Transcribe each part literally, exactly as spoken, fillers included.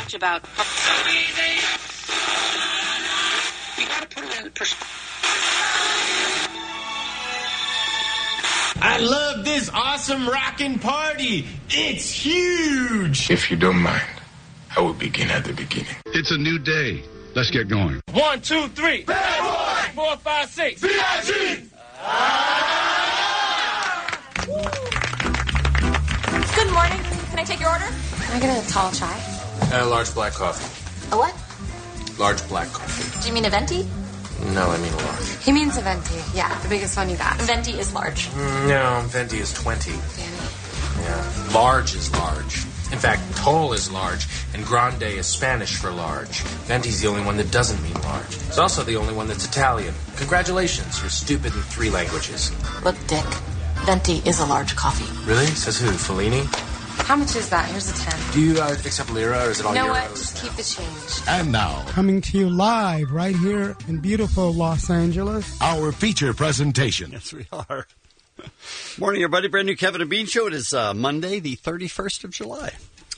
much about... So easy. You gotta put it in perspective. I love this awesome rockin' party. It's huge. If you don't mind, I will begin at the beginning. It's a new day. Let's get going. One, two, three. Bad boy. Four, five, six. B I G. Good morning. Can I take your order? Can I get a tall chai? And a large black coffee. A what? Large black coffee. Do you mean a venti? No, I mean a large. He means a venti. Yeah, the biggest one you got. Venti is large. No, venti is twenty. Danny. Yeah. Large is large. In fact, tall is large, and grande is Spanish for large. Venti's the only one that doesn't mean large. It's also the only one that's Italian. Congratulations, you're stupid in three languages. Look, Dick, venti is a large coffee. Really? Says who? Fellini? How much is that? Here's a ten. Do you uh, accept lira, or is it all you know euros? what? Just keep the change. And now, Coming to you live right here in beautiful Los Angeles. our feature presentation. Yes, we are. Morning, everybody. Brand new Kevin and Bean Show. It is uh, Monday, the thirty-first of July.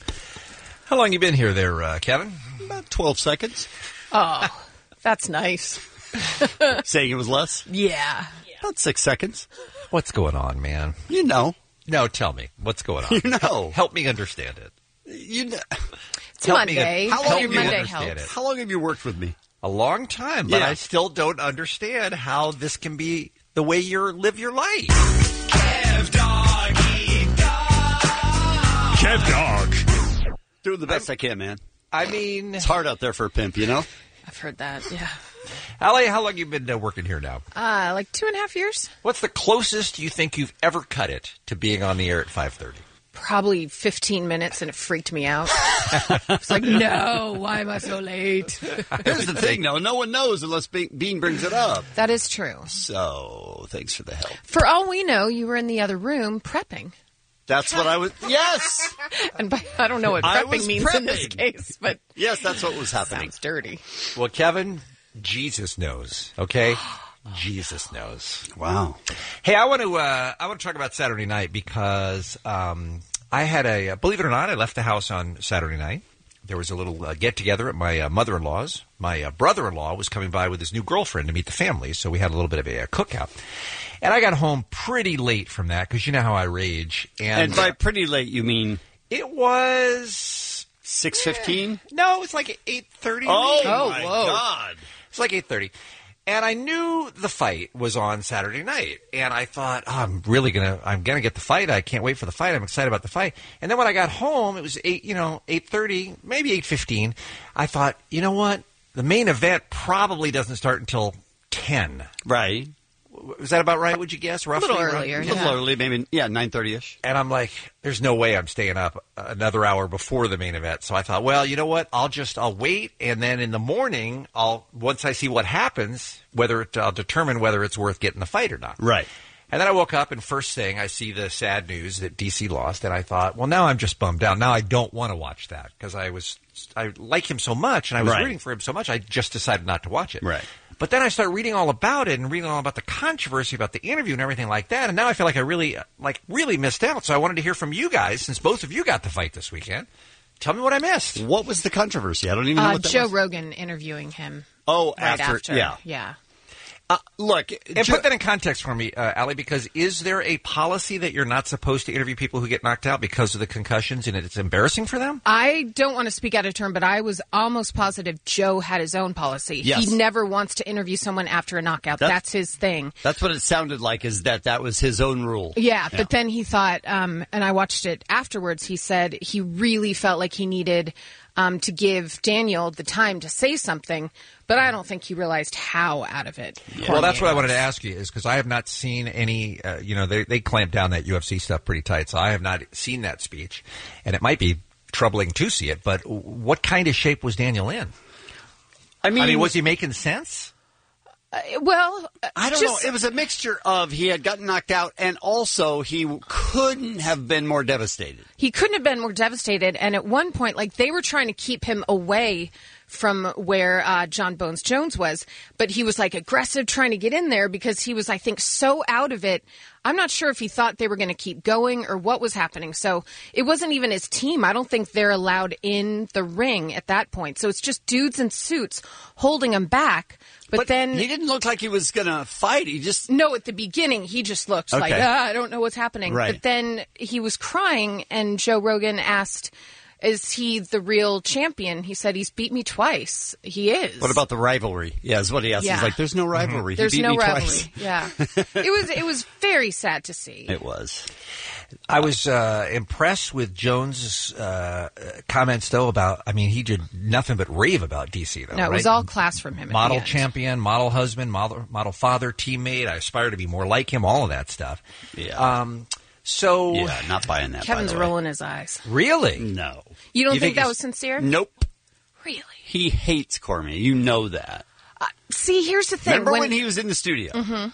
How long you been here there, uh, Kevin? About twelve seconds. Oh, that's nice. Saying it was less? Yeah. About six seconds. What's going on, man? You know. No, tell me. What's going on? You know. Help, help me understand it. You know. It's Help Monday. Me, How long help have me you- Monday understand helps. it. How long have you worked with me? A long time, but Yeah. I still don't understand how this can be the way you live your life. Kev Dog, eat dog. Kev Dog. Doing the best I can, man. I mean, It's hard out there for a pimp, you know? I've heard that, yeah. Allie, how long you been uh, working here now? Uh, like two and a half years? What's the closest you think you've ever cut it to being on the air at five thirty? Probably fifteen minutes, and it freaked me out. It's like, no, why am I so late? Here's the thing, though. No one knows unless Be- Bean brings it up. That is true. So, thanks for the help. For all we know, you were in the other room prepping. That's what I was... Yes! And by, I don't know what I prepping was means in this prepping. case, but Yes, that's what was happening. sounds dirty. Well, Kevin, Jesus knows, okay? Jesus knows. Wow. Hey, I want to uh, I want to talk about Saturday night because um, I had a believe it or not, I left the house on Saturday night. There was a little uh, get together at my uh, mother-in-law's. My uh, brother-in-law was coming by with his new girlfriend to meet the family, so we had a little bit of a, a cookout. And I got home pretty late from that because you know how I rage. And, And by pretty late, you mean it was six fifteen? no, it's like eight thirty. Oh, Oh, my whoa. God. It's like eight thirty. And I knew the fight was on Saturday night. And I thought, oh, I'm really going to, I'm going to get the fight. I can't wait for the fight. I'm excited about the fight. And then when I got home, it was eight, you know, eight thirty, maybe eight fifteen. I thought, you know what? The main event probably doesn't start until ten. Right. Was that about right, would you guess? Roughly, little right? earlier. A little Yeah. early, maybe, yeah, nine thirty-ish. And I'm like, there's no way I'm staying up another hour before the main event. So I thought, well, you know what? I'll just, I'll wait. And then in the morning, I'll, once I see what happens, whether it, I'll determine whether it's worth getting the fight or not. Right. And then I woke up and first thing I see the sad news that D C lost. And I thought, well, now I'm just bummed out. Now I don't want to watch that because I was, I like him so much and I was Right. rooting for him so much. I just decided not to watch it. Right. But then I start reading all about it and reading all about the controversy about the interview and everything like that. And now I feel like I really, like, really missed out. So I wanted to hear from you guys, since both of you got the fight this weekend. Tell me what I missed. What was the controversy? I don't even know Uh, what that Joe was. Rogan interviewing him Oh, right after, after. yeah. Yeah. Uh, look, And Joe- put that in context for me, uh, Allie, because is there a policy that you're not supposed to interview people who get knocked out because of the concussions and it's embarrassing for them? I don't want to speak out of turn, but I was almost positive Joe had his own policy. Yes. He never wants to interview someone after a knockout. That- That's his thing. that's what it sounded like, is that that was his own rule. Yeah, but then he thought, um, and I watched it afterwards, he said he really felt like he needed um, to give Daniel the time to say something, but I don't think he realized how out of it. Well, that's what I wanted to ask you, is because I have not seen any, uh, you know, they, they clamp down that U F C stuff pretty tight, so I have not seen that speech, and it might be troubling to see it, but what kind of shape was Daniel in? I mean, I mean, was he making sense? Uh, well, uh, I don't just- know. It was a mixture of he had gotten knocked out, and also he couldn't have been more devastated. He couldn't have been more devastated. And at one point, like, they were trying to keep him away from where uh, John Bones Jones was. But he was like aggressive trying to get in there because he was, I think, so out of it. I'm not sure if he thought they were going to keep going or what was happening. So it wasn't even his team. I don't think they're allowed in the ring at that point. So it's just dudes in suits holding him back. But, But then he didn't look like he was going to fight. He just no, at the beginning he just looked Okay. like ah, I don't know what's happening. Right. But then he was crying, and Joe Rogan asked, "Is he the real champion?" He said, "He's beat me twice." He is. What about the rivalry? Yeah, is what he asked. Yeah. He's like, "There's no rivalry. He There's beat no me rivalry. twice." Yeah, it was it was very sad to see. It was. I was uh, impressed with Jones' uh, comments, though, about, I mean, he did nothing but rave about D C, though, No, it right? was all class from him. At Model the end. champion, model husband, model, model father, teammate. I aspire to be more like him, all of that stuff. Yeah. Um, so. Yeah, not buying that. Kevin's by the way. rolling his eyes. Really? No. You don't You think, think that he's- was sincere? Nope. Really? He hates Cormier. You know that. Uh, see, here's the thing. Remember when, he was in the studio? Mm-hmm.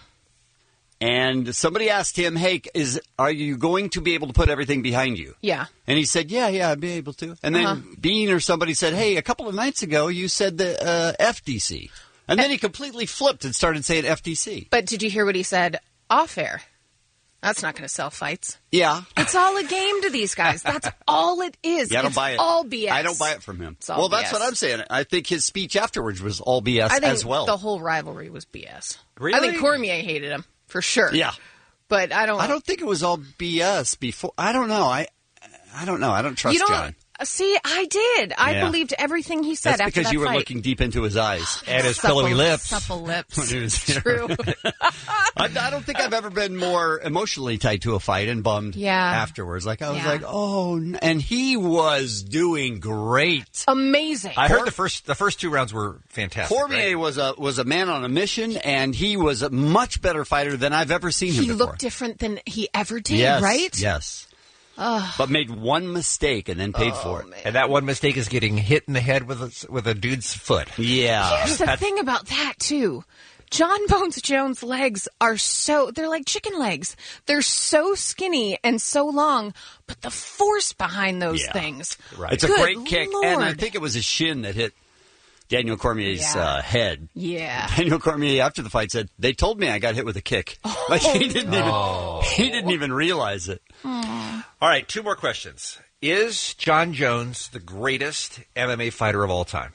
And somebody asked him, "Hey, is are you going to be able to put everything behind you?" Yeah. And he said, "Yeah, yeah, I'd be able to." And then Uh-huh. Bean or somebody said, "Hey, a couple of nights ago you said the uh, F D C," and then he completely flipped and started saying F D C. But did you hear what he said off air? That's not going to sell fights. Yeah, It's all a game to these guys. That's all it is. yeah, I don't it's buy it. all B S. I don't buy it from him. It's all Well, that's B S. what I'm saying. I think his speech afterwards was all B S I think as well. the whole rivalry was B S. Really? I think Cormier hated him for sure. Yeah. But I don't. I don't think it was all B S before. I don't know. I I don't know. I don't trust you don't, John. See, I did. I Yeah. believed everything he said That's after because that you were fight. looking deep into his eyes And his Supple- pillowy lips. Supple lips. when he was here. True. I, I don't think I've ever been more emotionally tied to a fight and bummed Yeah. afterwards. Like I was Yeah. like, oh, n- and he was doing great. Amazing. I heard the first the first two rounds were fantastic. Cormier right? was a was a man on a mission, and he was a much better fighter than I've ever seen him he before. looked different than he ever did, yes, right? Yes. But made one mistake and then paid for it. And that one mistake is getting hit in the head with a, with a dude's foot. Yeah. Here's the thing about that, too. John Bones Jones' legs are so, they're like chicken legs. They're so skinny and so long, but the force behind those Yeah. things. Right. It's a Good great kick, and I Lord. think it was his shin that hit Daniel Cormier's Yeah. uh, head. Yeah. Daniel Cormier after the fight said, "They told me I got hit with a kick." Like he didn't even he didn't even realize it. All right, two more questions. Is John Jones the greatest M M A fighter of all time?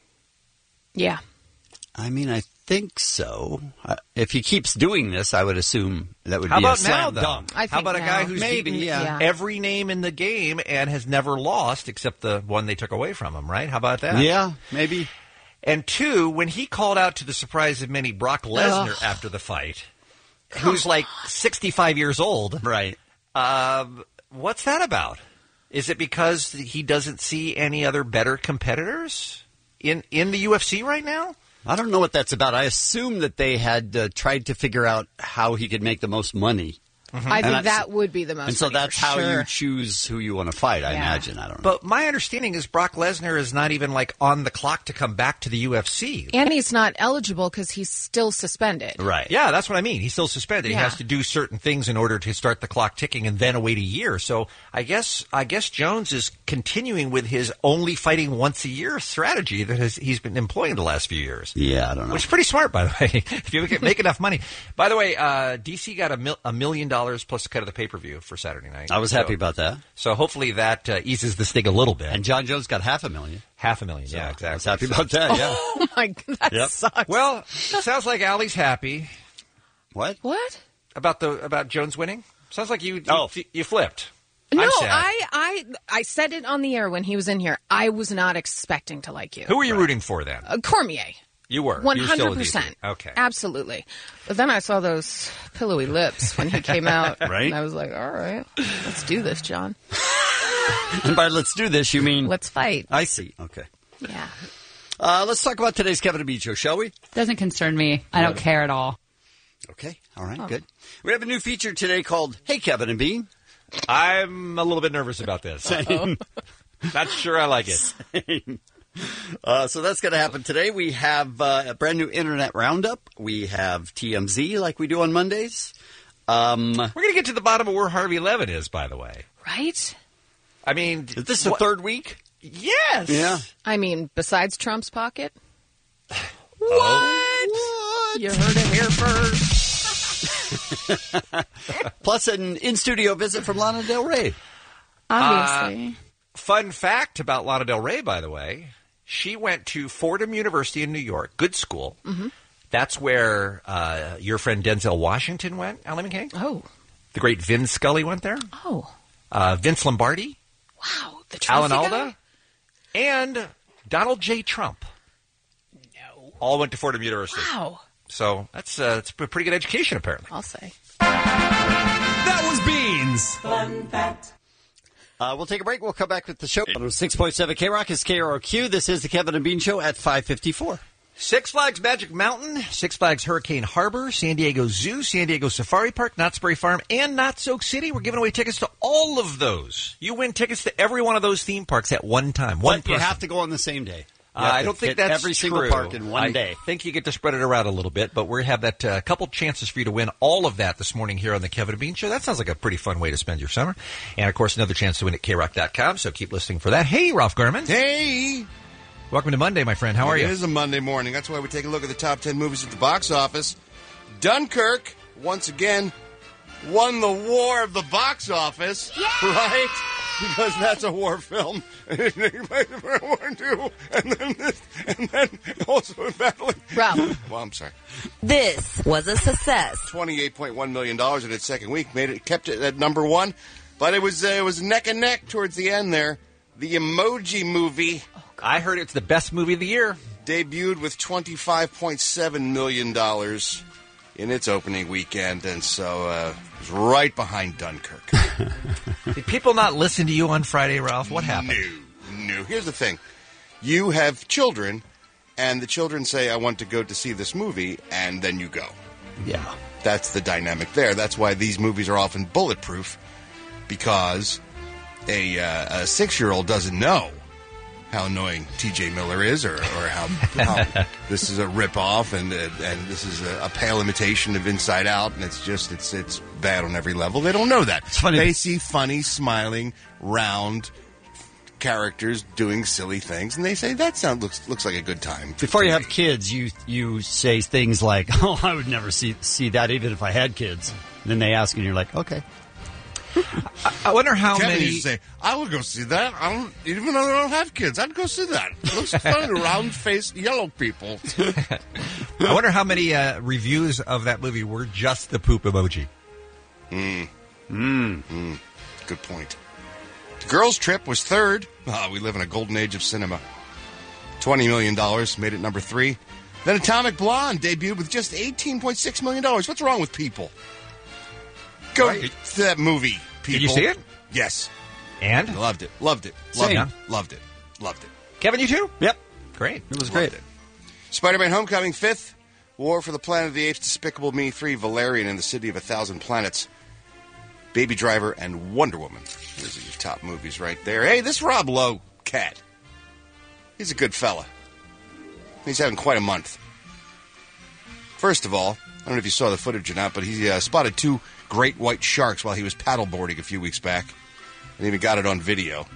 Yeah. I mean, I think so. Uh, if he keeps doing this, I would assume that would How be about a slam now, though? dunk. I think How about a now. guy who's Maybe, beaten yeah. every name in the game and has never lost except the one they took away from him, right? How about that? Yeah, maybe. And two, when he called out to the surprise of many Brock Lesnar Ugh. after the fight, who's like sixty-five years old, Right. um, what's that about? Is it because he doesn't see any other better competitors in, in the U F C right now? I don't know what that's about. I assume that they had uh, tried to figure out how he could make the most money. I And think I- that would be the most And so money that's for how sure. you choose who you want to fight, I Yeah. imagine. I don't know. But my understanding is Brock Lesnar is not even like on the clock to come back to the U F C. And he's not eligible because he's still suspended. Right. Yeah, that's what I mean. He's still suspended. Yeah. He has to do certain things in order to start the clock ticking and then wait a year. So I guess I guess Jones is continuing with his only fighting once a year strategy that has, he's been employing the last few years. Yeah, I don't know. Which is pretty smart, by the way, if you make, make enough money. By the way, uh, D C got a, mil- a million dollars plus a cut of the pay-per-view for Saturday night. I was So- happy about that. So hopefully that uh, eases the sting a little bit. And John Jones got half a million. Half a million, yeah, I exactly. was happy So- about that, yeah. Oh my God, that Yep. sucks. Well, sounds like Allie's happy What? What? about the about Jones winning. Sounds like you you, Oh. you flipped. No, I'm sad. I, I, I said it on the air when he was in here. I was not expecting to like you. Who were you rooting for then? Uh, Cormier. You were. One You were still hundred with D C. percent. Okay. Absolutely. But then I saw those pillowy lips when he came out. Right. And I was like, all right, let's do this, John. And by let's do this, you mean... Let's fight. I see. Okay. Yeah. Uh, let's talk about today's Kevin and Bean Show, shall we? Doesn't concern me. I don't care at all. Okay. All right, good. We have a new feature today called Hey, Kevin and Bean. I'm a little bit nervous about this. Same. Not sure I like it. Uh, so that's going to happen today. We have uh, a brand new Internet Roundup. We have T M Z like we do on Mondays. Um, We're going to get to the bottom of where Harvey Levin is, by the way. Right? I mean, is this the what- third week? Yes. Yeah. I mean, besides Trump's pocket. What? What? You heard it here first. Plus, an in-studio visit from Lana Del Rey. Obviously. Uh, fun fact about Lana Del Rey, by the way, she went to Fordham University in New York. Good school. Mm-hmm. That's where uh, your friend Denzel Washington went, Ally McKay. Oh. The great Vin Scully went there. Oh. Uh, Vince Lombardi. Wow. The Alan trophy Alda. guy? And Donald J. Trump. No. All went to Fordham University. Wow. So that's, uh, that's a pretty good education, apparently. I'll say. That was Beans. Fun fact. Uh, we'll take a break. We'll come back with the show. six point seven K-Rock is K R O Q. This is the Kevin and Bean Show at five fifty-four. Six Flags Magic Mountain, Six Flags Hurricane Harbor, San Diego Zoo, San Diego Safari Park, Knott's Berry Farm, and Knott's Oak City. We're giving away tickets to all of those. You win tickets to every one of those theme parks at one time. One But you person. have to go on the same day. Uh, I don't think hit that's every single true. park in one I day. think you get to spread it around a little bit, but we have that uh, couple chances for you to win all of that this morning here on the Kevin and Bean Show. That sounds like a pretty fun way to spend your summer. And, of course, another chance to win at K rock dot com, so keep listening for that. Hey, Ralph Garman. Hey! Welcome to Monday, my friend. How are you? It is a Monday morning. That's why we take a look at the top ten movies at the box office. Dunkirk, once again, won the war of the box office, yeah! Right? Because that's a war film. And then this, and then also battling. Ralph. Well, I'm sorry. This was a success. twenty-eight point one million dollars in its second week. Made it, kept it at number one. But it was, uh, it was neck and neck towards the end there. The Emoji Movie. I heard it's the best movie of the year. Debuted with twenty-five point seven million dollars in its opening weekend, and so uh, it was right behind Dunkirk. Did people not listen to you on Friday, Ralph? What happened? No, no. Here's the thing. You have children, and the children say, I want to go to see this movie, and then you go. Yeah. That's the dynamic there. That's why these movies are often bulletproof, because a, uh, a six-year-old doesn't know how annoying T J Miller is, or, or how, how this is a rip-off, and uh, and this is a, a pale imitation of Inside Out, and it's just, it's it's bad on every level. They don't know that. It's funny. They see funny, smiling, round characters doing silly things, and they say, that sound looks looks like a good time. Before you have kids, you you say things like, oh, I would never see see that even if I had kids. And then they ask, and you're like, okay. I, I wonder how Kevin many... used to say, I would go see that. I don't, even though I don't have kids, I'd go see that. It looks fun, round-faced yellow people. I wonder how many uh, reviews of that movie were just the poop emoji. Mm. Mm. Mm. Good point. Girls Trip was third. Ah, we live in a golden age of cinema. twenty million dollars, made it number three. Then Atomic Blonde debuted with just eighteen point six million dollars. What's wrong with people? Go Right. to that movie, people. Did you see it? Yes. And? Loved it. Loved it. Loved Same. it. Loved it. Loved it. Kevin, you too? Yep. Great. It was Loved great. it. Spider-Man Homecoming, fifth. War for the Planet of the Apes, Despicable Me, three. Valerian and the City of a Thousand Planets. Baby Driver, and Wonder Woman. Those are your top movies right there. Hey, this Rob Lowe cat. He's a good fella. He's having quite a month. First of all, I don't know if you saw the footage or not, but he uh, spotted two great white sharks while he was paddleboarding a few weeks back. And even got it on video.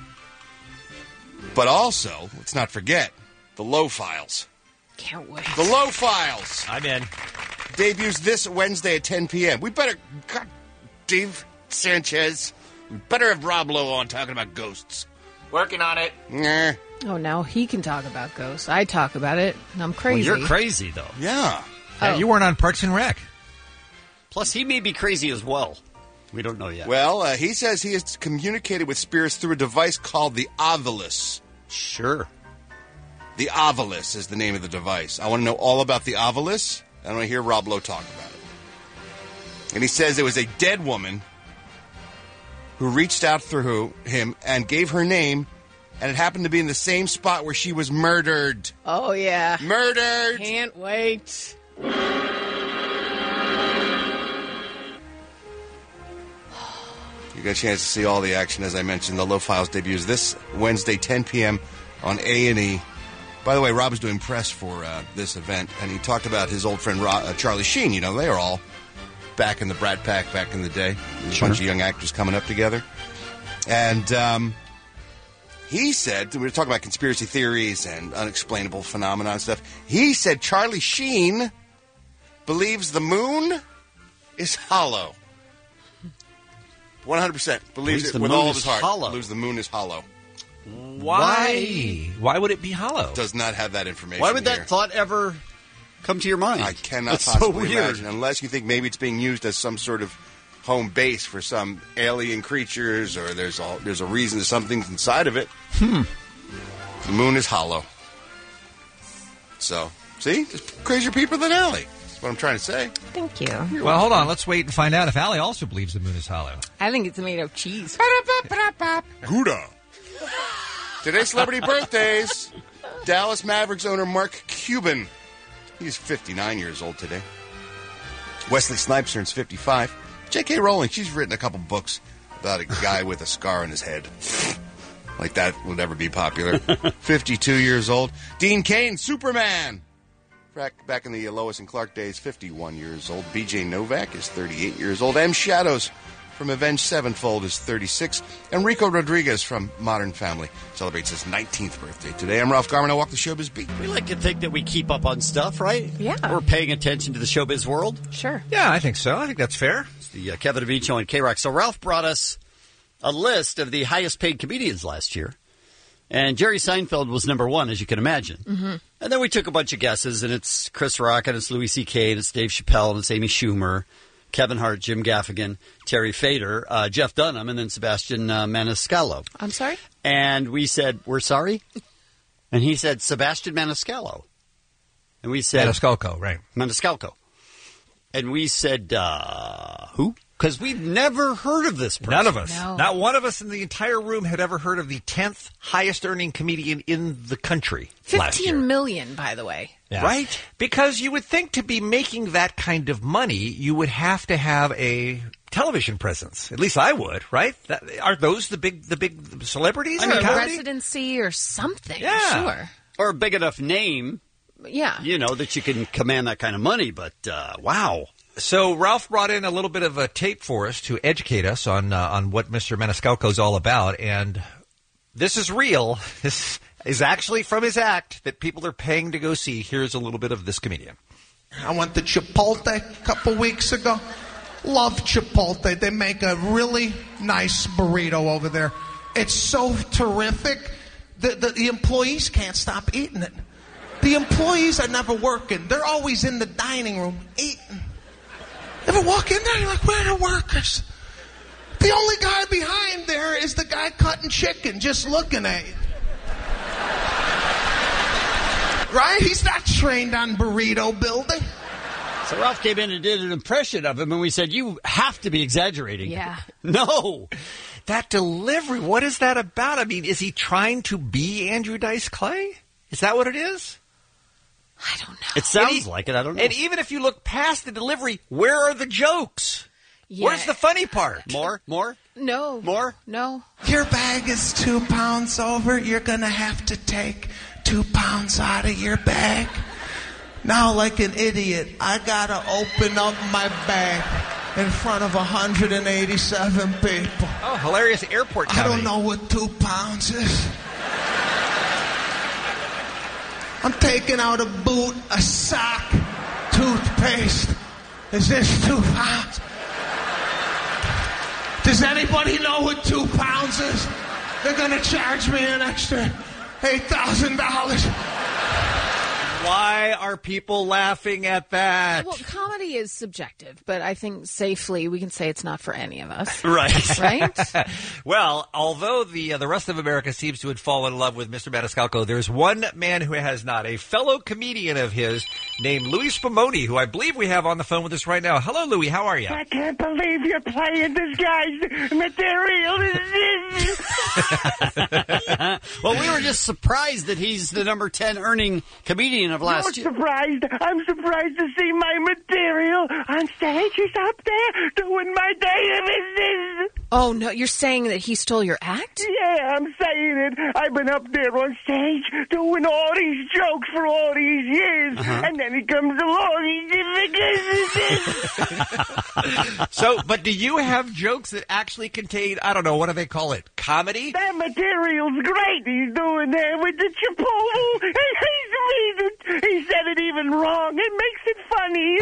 But also, let's not forget, the Lowe Files. Can't wait. The Lowe Files. I'm in. Debuts this Wednesday at ten p.m. We better... God, Dave Sanchez. We better have Rob Lowe on talking about ghosts. Working on it. Nah. Oh, now he can talk about ghosts. I talk about it, and I'm Well, crazy. you're crazy, though. Yeah. Yeah, Oh. you weren't on Parks and Rec. Plus, he may be crazy as well. We don't know yet. Well, uh, he says he has communicated with spirits through a device called the Ovilus. Sure. The Ovilus is the name of the device. I want to know all about the Ovilus. I want to hear Rob Lowe talk about it. And he says it was a dead woman who reached out through him and gave her name, and it happened to be in the same spot where she was murdered. Oh, yeah. Murdered! Can't wait. You got a chance to see all the action, as I mentioned. The Lowe Files debuts this Wednesday, ten p.m. on A and E. By the way, Rob was doing press for uh, this event, and he talked about his old friend Ro- uh, Charlie Sheen. You know, they were all back in the Brat Pack back in the day. There's a Sure. bunch of young actors coming up together. And um, He said, we were talking about conspiracy theories and unexplainable phenomena and stuff. He said Charlie Sheen believes the moon is hollow. one hundred percent believes Believes it the with moon all of is his heart. hollow. Believes the moon is hollow. Why? Why would it be hollow? Does not have that information. Why would here. that thought ever come to your mind? I cannot That's possibly so weird. imagine, unless you think maybe it's being used as some sort of home base for some alien creatures, or there's all there's a reason, something's inside of it. Hmm. The moon is hollow. So, see, just crazier people than Allie. That's what I'm trying to say. Thank you. Well, hold on. Let's wait and find out if Allie also believes the moon is hollow. I think it's made of cheese. Gouda. Today's celebrity birthdays. Dallas Mavericks owner Mark Cuban. He's fifty-nine years old today. Wesley Snipes turns fifty-five. J K. Rowling, she's written a couple books about a guy with a scar on his head. Like that will never be popular. fifty-two years old. Dean Cain, Superman. Back, back in the Lois and Clark days, fifty-one years old. B J Novak is thirty-eight years old. M. Shadows from Avenged Sevenfold is thirty-six. Enrico Rodriguez from Modern Family celebrates his nineteenth birthday today. I'm Ralph Garman. I walk the showbiz beat. We like to think that we keep up on stuff, right? Yeah. We're paying attention to the showbiz world. Sure. Yeah, I think so. I think that's fair. It's the uh, Kevin Devine Show on K-Rock. So Ralph brought us a list of the highest paid comedians last year. And Jerry Seinfeld was number one, as you can imagine. Mm-hmm. And then we took a bunch of guesses, and it's Chris Rock, and it's Louis C K, and it's Dave Chappelle, and it's Amy Schumer, Kevin Hart, Jim Gaffigan, Terry Fader, uh, Jeff Dunham, and then Sebastian uh, Maniscalco. I'm sorry? And we said, we're sorry? And he said, Sebastian Maniscalco. And we said... Maniscalco, right. Maniscalco. And we said, uh, who? Because we've never heard of this person. None of us. No. Not one of us in the entire room had ever heard of the tenth highest earning comedian in the country last year. fifteen million, by the way. Yeah. Right? Because you would think to be making that kind of money, you would have to have a television presence. At least I would, right? That, are those the big the big celebrities? I in mean, the Or a comedy? residency or something. Yeah. Sure. Or a big enough name, Yeah. you know, that you can command that kind of money. But, uh, wow. So Ralph brought in a little bit of a tape for us to educate us on uh, on what Mister Maniscalco is all about, and this is real. This is actually from his act that people are paying to go see. Here's a little bit of this comedian. I went to Chipotle a couple weeks ago. Love Chipotle. They make a really nice burrito over there. It's so terrific. The, the, the employees can't stop eating it. The employees are never working. They're always in the dining room eating. Ever walk in there, you're like, where are the workers? The only guy behind there is the guy cutting chicken, just looking at you. Right? He's not trained on burrito building. So Ralph came in and did an impression of him, and we said, you have to be exaggerating. Yeah. No. That delivery, what is that about? I mean, is he trying to be Andrew Dice Clay? Is that what it is? I don't know. It sounds And he- like it. I don't know. And even if you look past the delivery, where are the jokes? Yeah. Where's the funny part? More? More? No. More? No. Your bag is two pounds over. You're going to have to take two pounds out of your bag. Now, like an idiot, I got to open up my bag in front of one hundred eighty-seven people. Oh, hilarious airport I comedy. don't know what two pounds is. I'm taking out a boot, a sock, toothpaste. Is this two pounds? Does anybody know what two pounds is? They're going to charge me an extra eight thousand dollars. Why are people laughing at that? Well, comedy is subjective, but I think safely we can say it's not for any of us. Right. Right? Well, although the uh, the rest of America seems to have fallen in love with Mister Maniscalco, there's one man who has not. A fellow comedian of his named Louis Spumoni, who I believe we have on the phone with us right now. Hello, Louis. How are you? I can't believe you're playing this guy's material. Well, we were just surprised that he's the number ten earning comedian of last Not year. surprised. I'm surprised to see my material on stage. He's up there doing my daily business. Oh, no, you're saying that he stole your act? Yeah, I'm saying it. I've been up there on stage doing all these jokes for all these years, Uh-huh. and then he comes along, he did So, but do you have jokes that actually contain, I don't know, what do they call it, comedy? That material's great. He's doing that with the Chipotle. He's, he's, he said it even wrong. It makes it funny.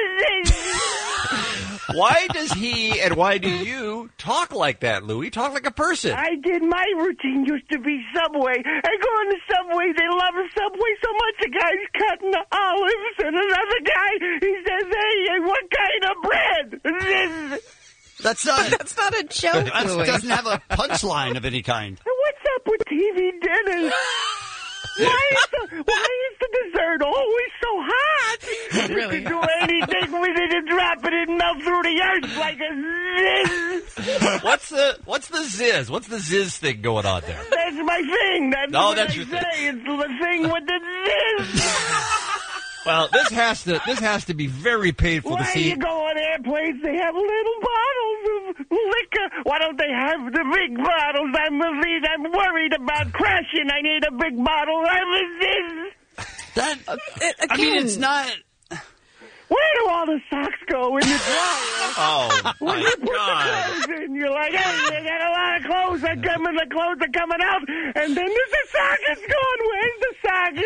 Why does he and why do you talk like that, Louis? Talk like a person. I did. My routine used to be Subway. I go in the Subway. They love Subway so much. The guy's cutting the olives, and another guy, he says, hey, what kind of bread? That's not. That's not a joke, It Louis. doesn't have a punchline of any kind. What's up with T V dinners? Why is the why is the dessert always so hot? Really? You can do anything with it and drop it and melt through the earth like a ziz. What's the what's the ziz? What's the ziz thing going on there? That's my thing. That's Oh, what that's I your say. thing. It's the thing with the ziz. Well, this has to this has to be very painful Why to see. you go on airplanes? They have little bottles of liquor. Why don't they have the big bottles? I'm afraid, I'm worried about crashing. I need a big bottle. I'm a ziz. That, Uh, I mean, it's not. Where do all the socks go in the dryer? Oh, When my you put God. the clothes in, you're like, hey, you got a lot of clothes that come in, the clothes are coming out, and then there's the sock is gone. Where's the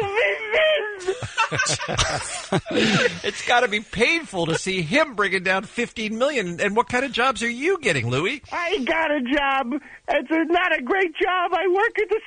sock? It's got to be painful to see him bringing down fifteen million. And what kind of jobs are you getting, Louis? I got a job. It's a, not a great job. I work at the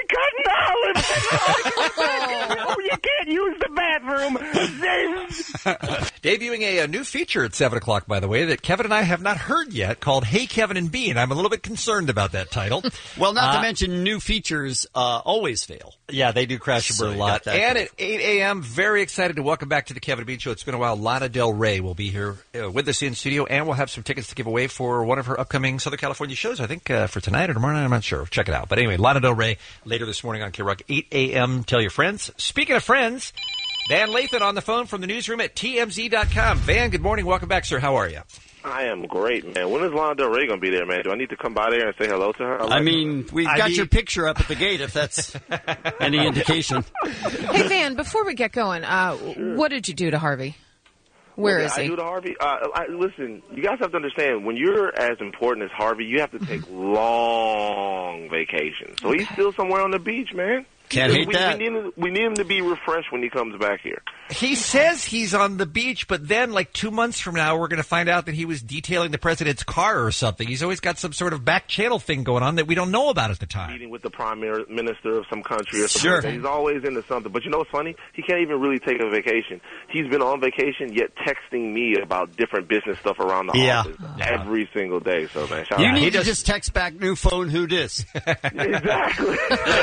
Subway cutting olives. Oh, you can't use the bathroom. Debuting a, a new feature at seven o'clock, by the way, that Kevin and I have not heard yet, called Hey, Kevin and Bean. I'm a little bit concerned about that title. Well, not Uh, to mention new features uh, always fail. Yeah, they do crash and So burn a you lot. got that And going. at eight a.m., very excited to welcome back to the Kevin and Bean Show. It's been a while. Lana Del Rey will be here uh, with us in studio, and we'll have some tickets to give away for one of her upcoming Southern California shows, I think, uh, for tonight or tomorrow night. I'm not sure. Check it out. But anyway, Lana Del Rey later this morning on K-Rock, eight a.m. Tell your friends. Speaking of friends, Van Lathan on the phone from the newsroom at T M Z dot com. Van, good morning. Welcome back, sir. How are you? I am great, man. When is Lana Del Rey going to be there, man? Do I need to come by there and say hello to her? I mean, we've I got mean- your picture up at the gate, if that's any indication. Hey, Van, before we get going, uh, what did you do to Harvey? Where What is did I he? do to Harvey? Uh, I, listen, you guys have to understand, when you're as important as Harvey, you have to take long vacations. So he's still somewhere on the beach, man. Can't we, hate we, that. We need, him, we need him to be refreshed when he comes back here. He says he's on the beach, but then, like two months from now, we're going to find out that he was detailing the president's car or something. He's always got some sort of back channel thing going on that we don't know about at the time. Meeting with the prime Mir- minister of some country or something. Sure. Like that. He's always into something. But you know what's funny? He can't even really take a vacation. He's been on vacation, yet texting me about different business stuff around the Yeah. office every single day. So, man, shout You out. need to just text back new phone, who dis? Exactly.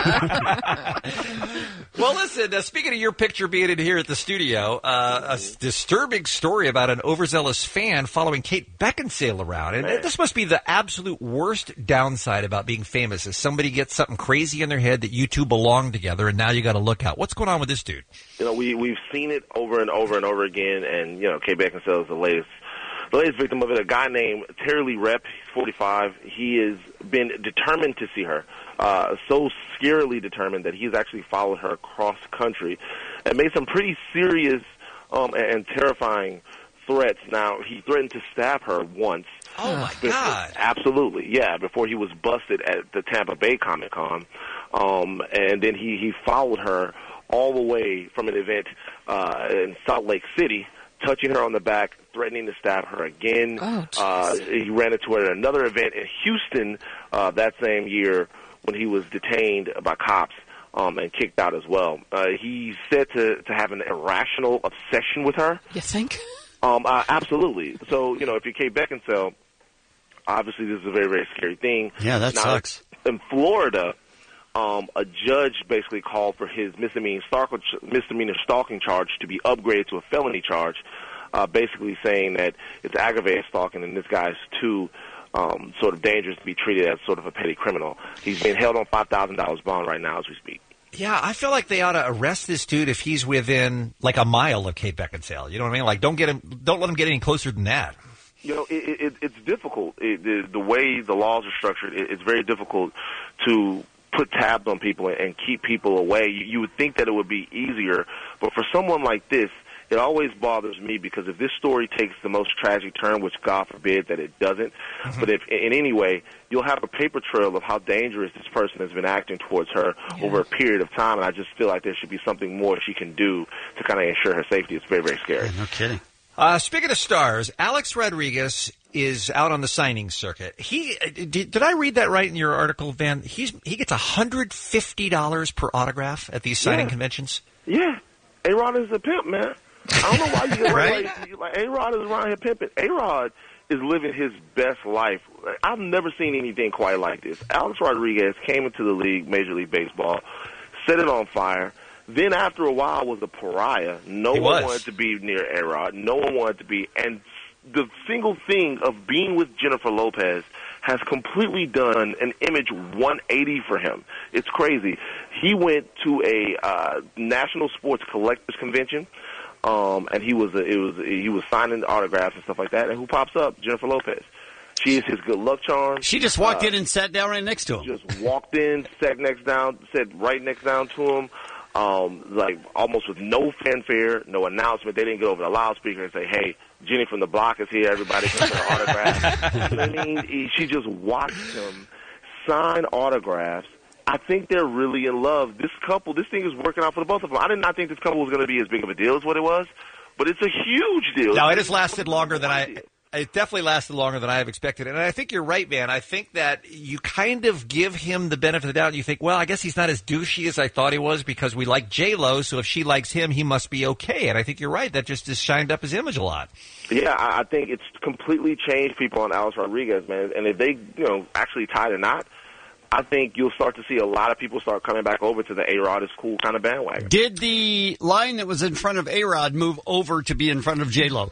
Well, listen, uh, speaking of your picture being in here at the studio, uh, a s- disturbing story about an overzealous fan following Kate Beckinsale around. And Man. this must be the absolute worst downside about being famous, is somebody gets something crazy in their head that you two belong together, and now you got to look out. What's going on with this dude? You know, we, we've seen it over and over and over again, and, you know, Kate Beckinsale is the latest, the latest victim of it. A guy named Terry Lee Rep, he's forty-five. He has been determined to see her, uh, so scarily determined that he's actually followed her across country and made some pretty serious um, and, and terrifying threats. Now, he threatened to stab her once. Oh, my Before- God. Absolutely, yeah, before he was busted at the Tampa Bay Comic-Con. Um, and then he, he followed her all the way from an event uh, in Salt Lake City, touching her on the back, threatening to stab her again. Oh, uh, he ran into her at another event in Houston uh, that same year when he was detained by cops um, and kicked out as well. Uh, he's said to, to have an irrational obsession with her. You think? Um, uh, absolutely. So, you know, if you're Kate Beckinsale, obviously this is a very, very scary thing. Yeah, that Now, sucks. In Florida, um, a judge basically called for his misdemeanor stalking, misdemeanor stalking charge to be upgraded to a felony charge, uh, basically saying that it's aggravated stalking and this guy's too um, sort of dangerous to be treated as sort of a petty criminal. He's being held on five thousand dollars bond right now as we speak. Yeah, I feel like they ought to arrest this dude if he's within like a mile of Kate Beckinsale. You know what I mean? Like, don't get him, don't let him get any closer than that. You know, it, it, it's difficult. It, the, the way the laws are structured, it, it's very difficult to put tabs on people and, and keep people away. You, you would think that it would be easier, but for someone like this, it always bothers me because if this story takes the most tragic turn, which God forbid that it doesn't, mm-hmm. but if in any way, you'll have a paper trail of how dangerous this person has been acting towards her yeah. over a period of time, and I just feel like there should be something more she can do to kind of ensure her safety. It's very, very scary. Yeah, no kidding. Uh, speaking of stars, Alex Rodriguez is out on the signing circuit. He did, did I read that right in your article, Van? He's he gets one hundred fifty dollars per autograph at these signing yeah. conventions. Yeah, A-Rod is a pimp, man. I don't know why you get right? like, like A-Rod is around here pimping. A-Rod is living his best life. I've never seen anything quite like this. Alex Rodriguez came into the league, Major League Baseball, set it on fire. Then after a while was a pariah. No he one was. wanted to be near A-Rod. No one wanted to be. And the single thing of being with Jennifer Lopez has completely done an image one eighty for him. It's crazy. He went to a uh, National Sports Collectors Convention, um, and he was a, it was he was signing autographs and stuff like that. And who pops up? Jennifer Lopez. She is his good luck charm. She just walked uh, in and sat down right next to him. Just walked in, sat next down, sat right next down to him. Um, like almost with no fanfare, no announcement. They didn't get over the loudspeaker and say, "Hey, Jenny from the block is here. Everybody can get an autograph." You know what I mean, he, she just watched him sign autographs. I think they're really in love. This couple, this thing is working out for the both of them. I did not think this couple was going to be as big of a deal as what it was, but it's a huge deal. No, it has lasted longer than I. It definitely lasted longer than I have expected. And I think you're right, man. I think that you kind of give him the benefit of the doubt. And you think, well, I guess he's not as douchey as I thought he was because we like J-Lo, so if she likes him, he must be okay. And I think you're right. That just has shined up his image a lot. Yeah, I think it's completely changed people on Alex Rodriguez, man. And if they, you know, actually tie the knot, I think you'll start to see a lot of people start coming back over to the A-Rod is cool kind of bandwagon. Did the line that was in front of A-Rod move over to be in front of J-Lo?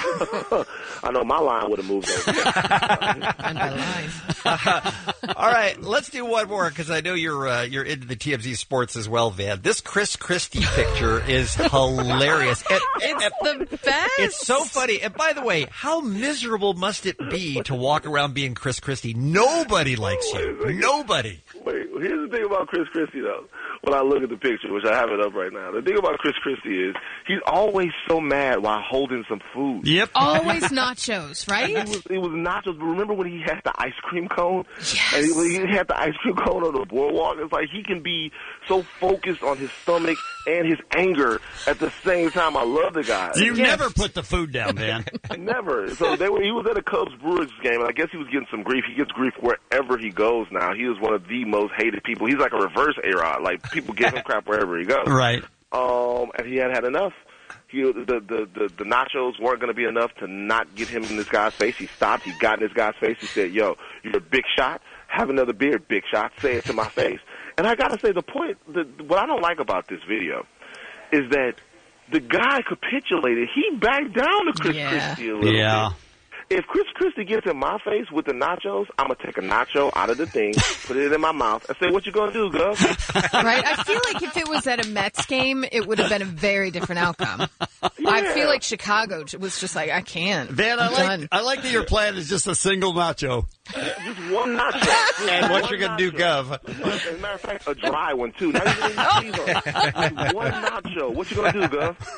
I know my line would have moved over. And my line. Uh, all right, let's do one more because I know you're uh, you're into the T M Z sports as well, Van. This Chris Christie picture is hilarious. And, it's and, the best. It's so funny. And by the way, how miserable must it be to walk around being Chris Christie? Nobody likes you. Nobody. Wait, here's the thing about Chris Christie, though. When I look at the picture, which I have it up right now, the thing about Chris Christie is he's always so mad while holding some food. Yep. Always nachos, right? It was, it was nachos. But remember when he had the ice cream cone? Yes. And he, when he had the ice cream cone on the boardwalk? It's like he can be so focused on his stomach and his anger at the same time. I love the guy. You yes. never put the food down, man. Never. So they were, he was at a Cubs Brewers game, and I guess he was getting some grief. He gets grief wherever he goes now. He is one of the most hated people. He's like a reverse A-Rod. Like, people give him crap wherever he goes. Right. Um, and he had had enough. He, the, the, the, the nachos weren't going to be enough to not get him in this guy's face. He stopped. He got in this guy's face. He said, yo, you're a big shot. Have another beer, big shot. Say it to my face. And I got to say, the point, the, what I don't like about this video is that the guy capitulated. He backed down to Chris yeah. Christie a little yeah. bit. If Chris Christie gets in my face with the nachos, I'm going to take a nacho out of the thing, put it in my mouth, and say, what you going to do, Gov? Right? I feel like if it was at a Mets game, it would have been a very different outcome. Yeah. I feel like Chicago was just like, I can't. Van, I like, I like that your plan is just a single nacho. Just one nacho. And what you're going to do, Gov? As a matter of fact, a dry one, too. Not even any cheese on it. One nacho. What you going to do,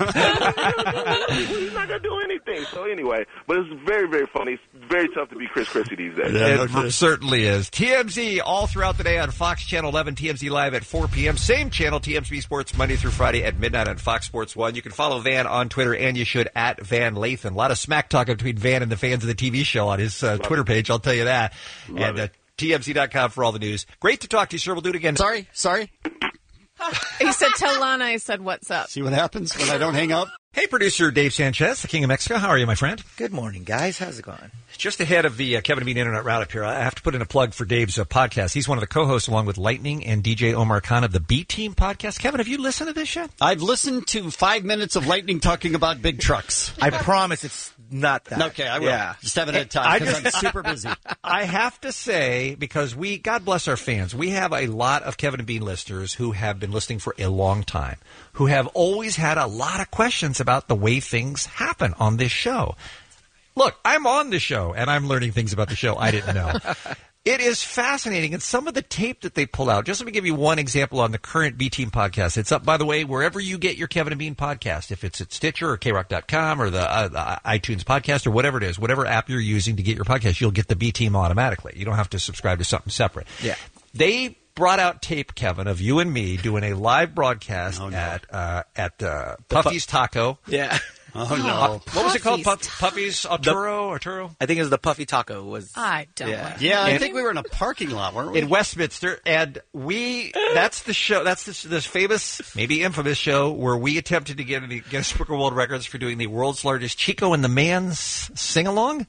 Gov? He's not going to do anything. So anyway, but it's very, very funny. It's very tough to be Chris Christie these days. Yeah, it no certainly is. T M Z all throughout the day on Fox Channel eleven, T M Z Live at four p.m. Same channel, T M Z Sports, Monday through Friday at midnight on Fox Sports one. You can follow Van on Twitter, and you should, at Van Lathan. A lot of smack talking between Van and the fans of the T V show on his uh, Twitter page, I'll tell you that. Love and uh, T M Z dot com for all the news. Great to talk to you, sir. We'll do it again. Sorry, sorry. He said, tell Lana I said, what's up? See what happens when I don't hang up? Hey, producer Dave Sanchez, the King of Mexico. How are you, my friend? Good morning, guys. How's it going? Just ahead of the uh, Kevin and Bean Internet Roundup here, I have to put in a plug for Dave's uh, podcast. He's one of the co-hosts along with Lightning and D J Omar Khan of the B-Team podcast. Kevin, have you listened to this yet? I've listened to five minutes of Lightning talking about big trucks. I promise it's not that. Okay, I will. Yeah. Just haven't had time because I'm super busy. I have to say, because we, God bless our fans, we have a lot of Kevin and Bean listeners who have been listening for a long time, who have always had a lot of questions about the way things happen on this show. Look, I'm on the show, and I'm learning things about the show I didn't know. It is fascinating, and some of the tape that they pull out, just let me give you one example on the current B-Team podcast. It's up, by the way, wherever you get your Kevin and Bean podcast, if it's at Stitcher or K Rock dot com or the, uh, the iTunes podcast or whatever it is, whatever app you're using to get your podcast, you'll get the B-Team automatically. You don't have to subscribe to something separate. Yeah. They brought out tape, Kevin, of you and me doing a live broadcast oh, no. at uh, at uh, Puffy's Taco. Yeah. Oh, no. Uh, what was it called? Puffy's Puff, Puffy's Arturo? Arturo? I think it was the Puffy Taco. Was I don't yeah. know. Yeah, I And- think we were in a parking lot, weren't we? in Westminster, and we, that's the show, that's this, this famous, maybe infamous show where we attempted to get the Guinness Book of World Records for doing the world's largest Chico and the Man's sing-along.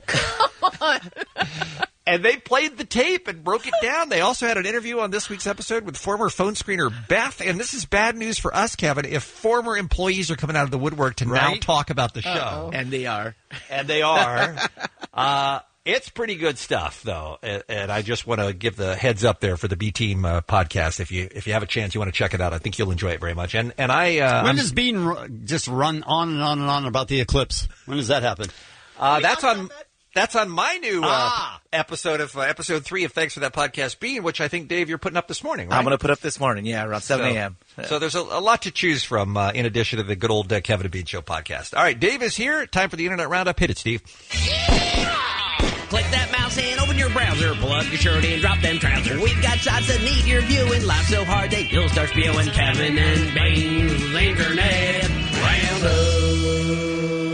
And they played the tape and broke it down. They also had an interview on this week's episode with former phone screener Beth. And this is bad news for us, Kevin, if former employees are coming out of the woodwork to now Right? talk about the show. Uh-oh. And they are. And they are. uh, it's pretty good stuff, though. And, and I just want to give the heads up there for the B-Team uh, podcast. If you if you have a chance, you want to check it out. I think you'll enjoy it very much. And and I uh, when I'm- does Bean r- just run on and on and on about the eclipse? When does that happen? Uh, that's on that's on my new uh, Ah. episode of uh, episode three of Thanks for That Podcast Bean, which I think, Dave, you're putting up this morning, right? I'm going to put up this morning, yeah, around seven a.m. So, so there's a, a lot to choose from uh, in addition to the good old uh, Kevin and Bean Show podcast. All right, Dave is here. Time for the Internet Roundup. Hit it, Steve. Click that mouse and open your browser. Pull up your shirt and drop them trousers. We've got shots that need your viewing. Laugh so hard that you'll start spewing. Kevin and Bean's Internet Roundup.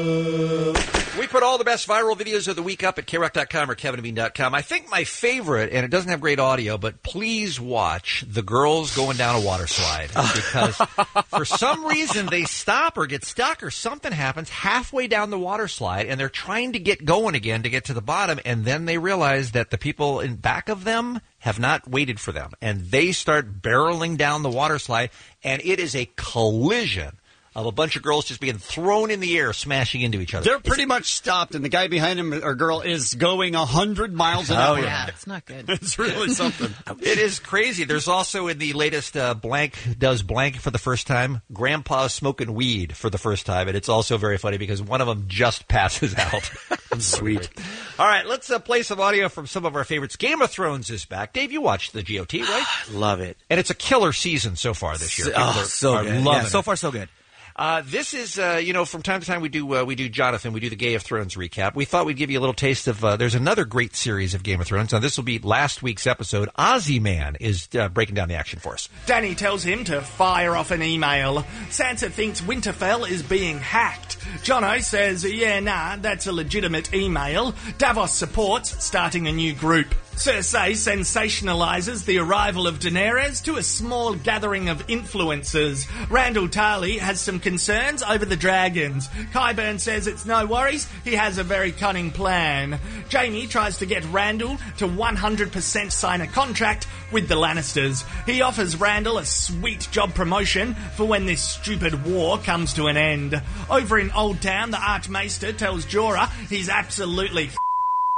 We put all the best viral videos of the week up at K Rock dot com or Kevin and Bean dot com. I think my favorite, and it doesn't have great audio, but please watch the girls going down a water slide. Because for some reason they stop or get stuck or something happens halfway down the water slide, and they're trying to get going again to get to the bottom, and then they realize that the people in back of them have not waited for them. And they start barreling down the water slide, and it is a collision of a bunch of girls just being thrown in the air, smashing into each other. They're pretty much stopped, and the guy behind him or girl is going one hundred miles an Oh, hour. yeah. It's not good. It's really something. It is crazy. There's also in the latest uh, Blank Does Blank for the first time, Grandpa's smoking weed for the first time, and it's also very funny because one of them just passes out. Sweet. All right, let's uh, play some audio from some of our favorites. Game of Thrones is back. Dave, you watched the G O T, right? Love it. And it's a killer season so far this year. People Oh, are- so are good. loving Yeah, so it. far, so good. Uh, this is, uh, you know, from time to time we do uh, we do Jonathan, we do the Game of Thrones recap. We thought we'd give you a little taste of, uh, there's another great series of Game of Thrones. Now, this will be last week's episode. Ozzy Man is uh, breaking down the action for us. Dany tells him to fire off an email. Sansa thinks Winterfell is being hacked. Jono says, yeah, nah, that's a legitimate email. Davos supports starting a new group. Cersei sensationalizes the arrival of Daenerys to a small gathering of influencers. Randall Tarley has some concerns over the dragons. Qyburn says it's no worries, he has a very cunning plan. Jaime tries to get Randall to one hundred percent sign a contract with the Lannisters. He offers Randall a sweet job promotion for when this stupid war comes to an end. Over in Old Town, the Archmaester tells Jorah he's absolutely f-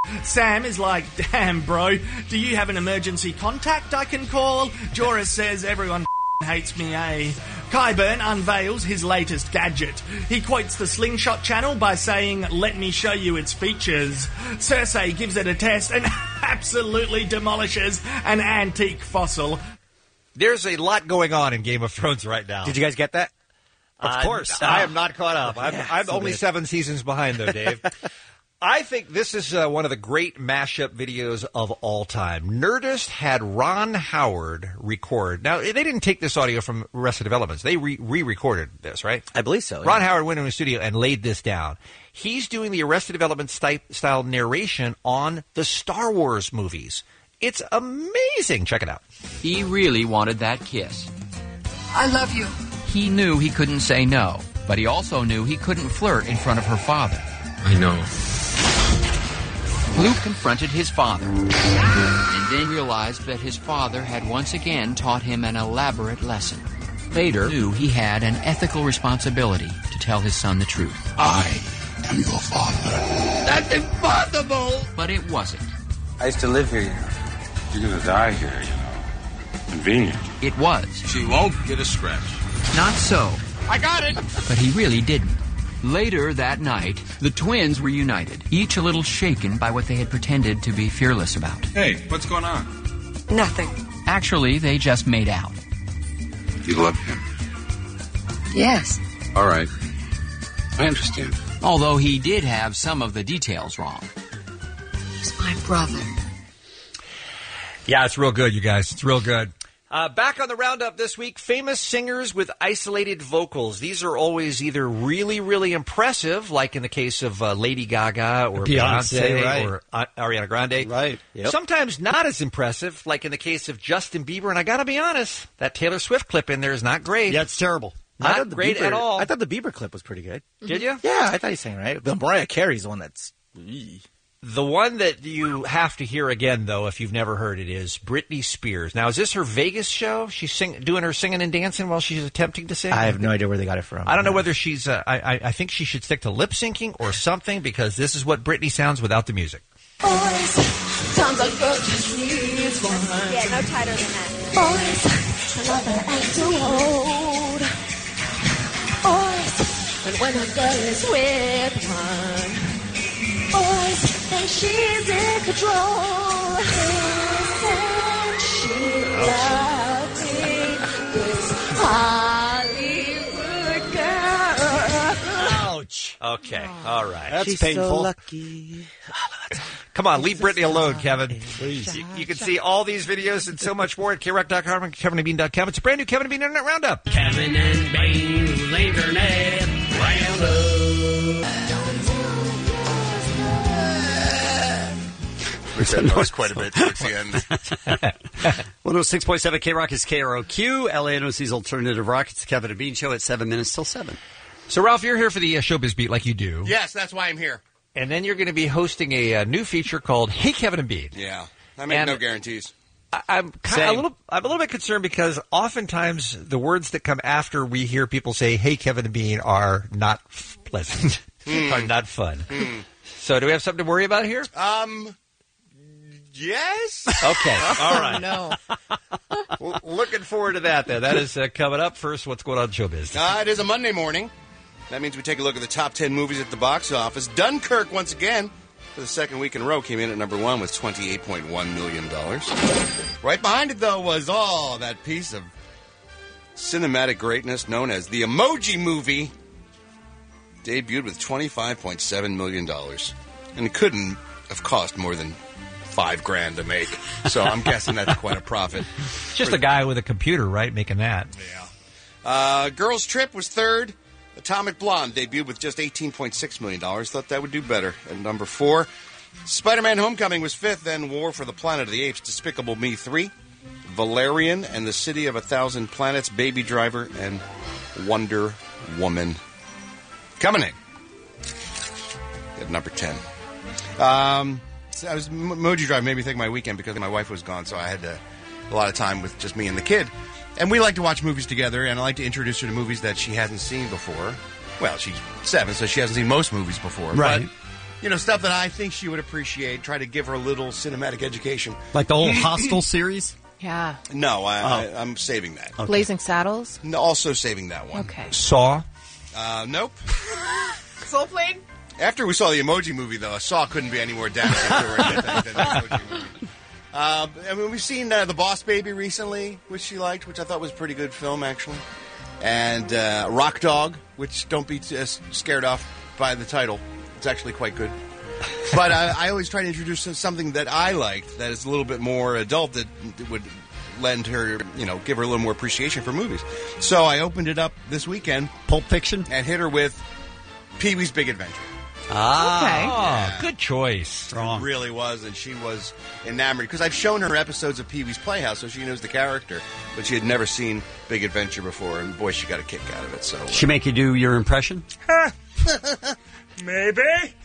Sam is like, damn, bro, do you have an emergency contact I can call? Jorah says everyone hates me, eh? Qyburn unveils his latest gadget. He quotes the Slingshot channel by saying, let me show you its features. Cersei gives it a test and absolutely demolishes an antique fossil. There's a lot going on in Game of Thrones right now. Did you guys get that? Of Uh, course. uh, I am not caught up. I'm, yeah, I'm so only good. seven seasons behind, though, Dave. I think this is uh, one of the great mashup videos of all time. Nerdist had Ron Howard record. Now, they didn't take this audio from Arrested Development. They re- re-recorded this, right? I believe so. Ron yeah. Howard went into the studio and laid this down. He's doing the Arrested Development sty- style narration on the Star Wars movies. It's amazing. Check it out. He really wanted that kiss. I love you. He knew he couldn't say no. But he also knew he couldn't flirt in front of her father. I know. Luke confronted his father and then realized that his father had once again taught him an elaborate lesson. Vader knew he had an ethical responsibility to tell his son the truth. I am your father. That's impossible! But it wasn't. I used to live here, you know. You're gonna die here, you know. Convenient. It was. She won't get a scratch. Not so. I got it! But he really didn't. Later that night, the twins were united, each a little shaken by what they had pretended to be fearless about. Hey, what's going on? Nothing. Actually, they just made out. You love him. Yes. All right. I understand. Although he did have some of the details wrong. He's my brother. Yeah, it's real good, you guys. It's real good. Uh, back on the roundup this week, famous singers with isolated vocals. These are always either really, really impressive, like in the case of uh, Lady Gaga or Beyonce, Beyonce right. or uh, Ariana Grande. Right. Yep. Sometimes not as impressive, like in the case of Justin Bieber. And I got to be honest, that Taylor Swift clip in there is not great. Yeah, it's terrible. Not I thought the great Bieber, at all. I thought the Bieber clip was pretty good. Did you? Yeah, I thought he sang right. The Mariah Carey's the one that's. The one that you have to hear again, though, if you've never heard it, is Britney Spears. Now, is this her Vegas show? She's sing, doing her singing and dancing while she's attempting to sing? I have no idea where they got it from. I don't know whether she's... Uh, I, I, I think she should stick to lip-syncing or something, because this is what Britney sounds without the music. Boys, sounds like girl just needs one. Yeah, no tighter than that. Boys, another ain't too old. Boys, and when a girl is with one. Boys, think she's in control. Isn't she lovely? This Hollywood girl. Ouch. Okay, all right. That's She's painful. so lucky. Come on, leave Britney alone, Kevin. Please. You, you can see all these videos and so much more at K Rock dot com and Kevin and Bean dot com. It's a brand new Kevin and Bean Internet Roundup. Kevin and Bean's Internet Roundup. We said noise quite a bit towards the end. one oh six point seven K Rock is K R O Q. L A N O C's Alternative Rock. It's the Kevin and Bean Show at seven minutes till seven. So, Ralph, you're here for the uh, Showbiz Beat like you do. Yes, that's why I'm here. And then you're going to be hosting a, uh new feature called Hey Kevin and Bean. Yeah. I make And- no guarantees. I, I'm kind of a little. I'm a little bit concerned because oftentimes the words that come after we hear people say "Hey Kevin and Bean" are not f- pleasant, are not fun. So, do we have something to worry about here? Um. Yes. Okay. All right. No. Well, looking forward to that. Then that is uh, coming up. First, what's going on in showbiz? Uh, it is a Monday morning. That means we take a look at the top ten movies at the box office. Dunkirk, once again, for the second week in a row, came in at number one with twenty-eight point one million dollars. Right behind it, though, was, oh, that piece of cinematic greatness known as the Emoji Movie. Debuted with twenty-five point seven million dollars. And it couldn't have cost more than five grand to make. So I'm guessing that's quite a profit. Just a guy with a computer, right, making that. Yeah. Uh, Girls Trip was third. Atomic Blonde debuted with just eighteen point six million dollars. Thought that would do better. At number four, Spider-Man Homecoming was fifth. Then War for the Planet of the Apes, Despicable Me three, Valerian and the City of a Thousand Planets, Baby Driver, and Wonder Woman. Coming in at number ten. Um, so I was Emoji Drive made me think of my weekend because my wife was gone, so I had to, a lot of time with just me and the kid. And we like to watch movies together, and I like to introduce her to movies that she hasn't seen before. Well, she's seven, so she hasn't seen most movies before. Right. But, you know, stuff that I think she would appreciate, try to give her a little cinematic education. Like the whole Hostel series? Yeah. No, I, Oh. I, I'm saving that. Blazing Saddles? No, also saving that one. Okay. Saw? Uh, nope. Soul Plane? After we saw the Emoji Movie, though, a Saw couldn't be any more damaging to her than, than the Emoji Movie. Uh, I mean, we've seen uh, The Boss Baby recently, which she liked, which I thought was a pretty good film, actually. And uh, Rock Dog, which don't be uh, scared off by the title. It's actually quite good. But uh, I always try to introduce something that I liked that is a little bit more adult that would lend her, you know, give her a little more appreciation for movies. So I opened it up this weekend. Pulp Fiction? And hit her with Pee-wee's Big Adventure. Ah. Okay. Oh, good choice. Strong. It really was, and she was enamored. Because I've shown her episodes of Pee-wee's Playhouse, so she knows the character, but she had never seen big adventure before, and boy, she got a kick out of it. So She make you do your impression? Maybe.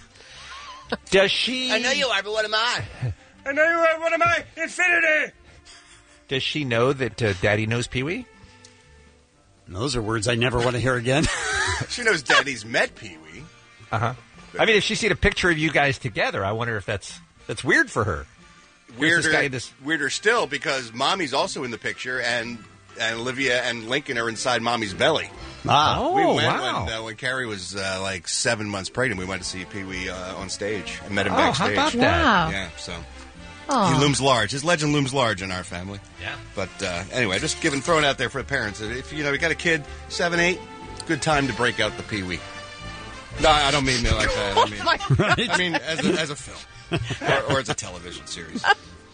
Does she? I know you are, but what am I? I know you are. What am I? Infinity. Does she know that uh, Daddy knows Pee-wee? Those are words I never want to hear again. She knows Daddy's met Pee-wee. Uh huh. I mean, if she's seen a picture of you guys together, I wonder if that's that's weird for her. Here's this guy Weirder, in this- weirder still because Mommy's also in the picture, and and Olivia and Lincoln are inside Mommy's belly. Ah, we oh, went wow. when, uh, when Carrie was uh, like seven months pregnant. We went to see Pee Wee uh, on stage. I met him Oh, backstage. how about that? Wow. Yeah, so Aw. he looms large. His legend looms large in our family. Yeah. But uh, anyway, just giving throwing out there for the parents. If you know you got a kid seven, eight, good time to break out the Pee Wee. No, I don't mean it like that. I mean, Oh, my God. I mean as a, as a film or, or as a television series.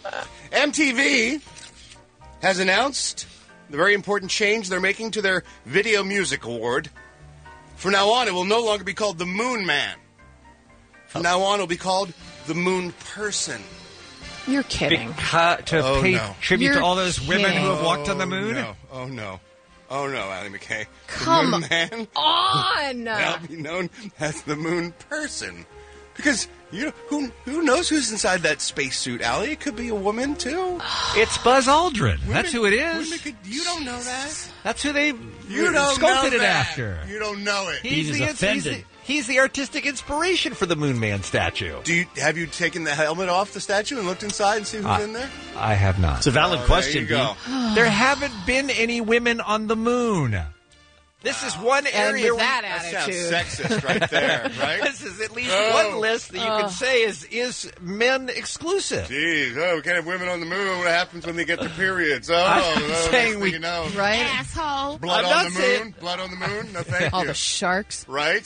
M T V has announced the very important change they're making to their Video Music Award. From now on, it will no longer be called the Moon Man. From now on, it will be called the Moon Person. You're kidding. Beca- to Oh, pay no. tribute You're to all those women kidding. who have walked on the Oh, moon? No. Oh, no. Oh, no, Allie McKay. Come the Moon Man on. now be known as the Moon Person. Because, you know, who who knows who's inside that spacesuit, Allie? It could be a woman, too. It's Buzz Aldrin. Women- That's who it is. women could- you don't know that. That's who they You don't sculpted know it that. after. You don't know it. He is the, offended. He's the, he's the artistic inspiration for the Moon Man statue. Do you have you taken the helmet off the statue and looked inside and see who's Uh, in there? I have not. It's a valid Oh, question, there you go. Dean. There haven't been any women on the moon. This is one And area with that That sounds attitude. sexist right there, right? This is at least Oh. one list that you can say is is men exclusive. Jeez, oh, we can't have women on the moon. What happens when they get their periods? Oh, I'm oh, next saying thing we- you know. Right? Asshole. Blood I'm on not the saying- moon? Blood on the moon? No, thank All you. the sharks. Right?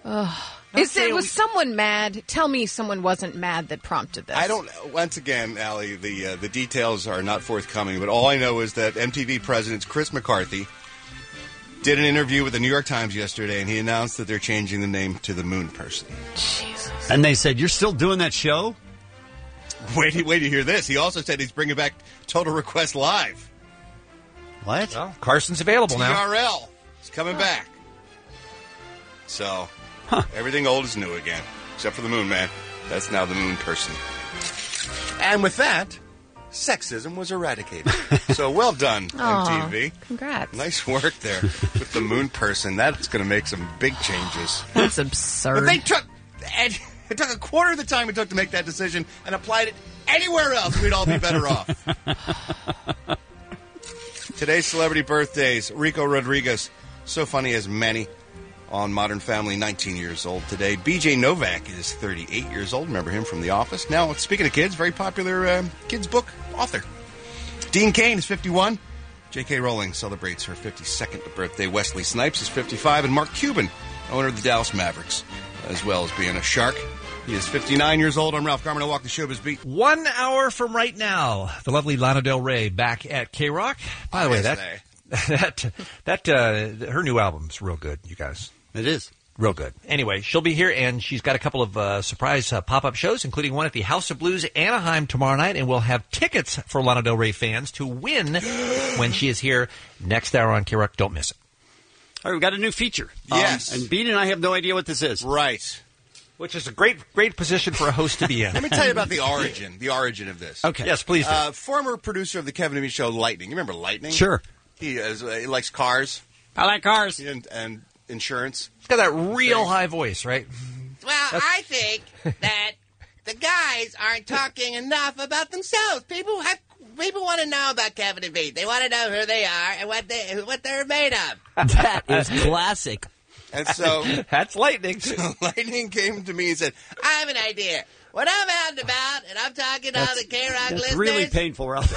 Is saying it was we- someone mad? Tell me someone wasn't mad that prompted this. I don't. Once again, Allie, the uh, the details are not forthcoming. But all I know is that M T V president Chris McCarthy did an interview with the New York Times yesterday, and he announced that they're changing the name to the Moon Person. Jesus. And they said, you're still doing that show? Wait, wait to hear this. He also said he's bringing back Total Request Live. What? Well, Carson's available T now. R L is coming back. So everything old is new again, except for the Moon Man. That's now the Moon Person. And with that, sexism was eradicated. So well done, Aw, M T V. Congrats. Nice work there with the Moon Person. That's going to make some big changes. That's absurd. But they took and it took a quarter of the time it took to make that decision and applied it anywhere else. We'd all be better off. Today's celebrity birthdays: Rico Rodriguez, so funny as many, on Modern Family, nineteen years old today. B J Novak is thirty-eight years old. Remember him from The Office. Now, speaking of kids, very popular uh, kids book author. Dean Cain is fifty-one. J K Rowling celebrates her fifty-second birthday. Wesley Snipes is fifty-five. And Mark Cuban, owner of the Dallas Mavericks, as well as being a Shark. He is fifty-nine years old. I'm Ralph Garman. I'll walk the showbiz beat. One hour from right now, the lovely Lana Del Rey back at K-Rock. By the way, that that that uh, her new album's real good, you guys. It is. Real good. Anyway, she'll be here, and she's got a couple of uh, surprise uh, pop-up shows, including one at the House of Blues Anaheim tomorrow night, and we'll have tickets for Lana Del Rey fans to win when she is here next hour on K-Rock. Don't miss it. All right, we've got a new feature. Yes. Um, and Bean and I have no idea what this is. Right. Which is a great, great position for a host to be in. Let me tell you about the origin, the origin of this. Okay. Yes, please do. Uh, former producer of the Kevin and Me Show, Lightning. You remember Lightning? Sure. He, is, uh, he likes cars. I like cars. And, and insurance. He's got that real high voice, right? Well, I think that the guys aren't talking enough about themselves. People have people want to know about Kevin and Pete. They want to know who they are and what they what they're made of. That is classic. And so that's Lightning. So Lightning came to me and said, I have an idea. When I'm out and about and I'm talking to all the K-Rock That's listeners, really painful, Ralph.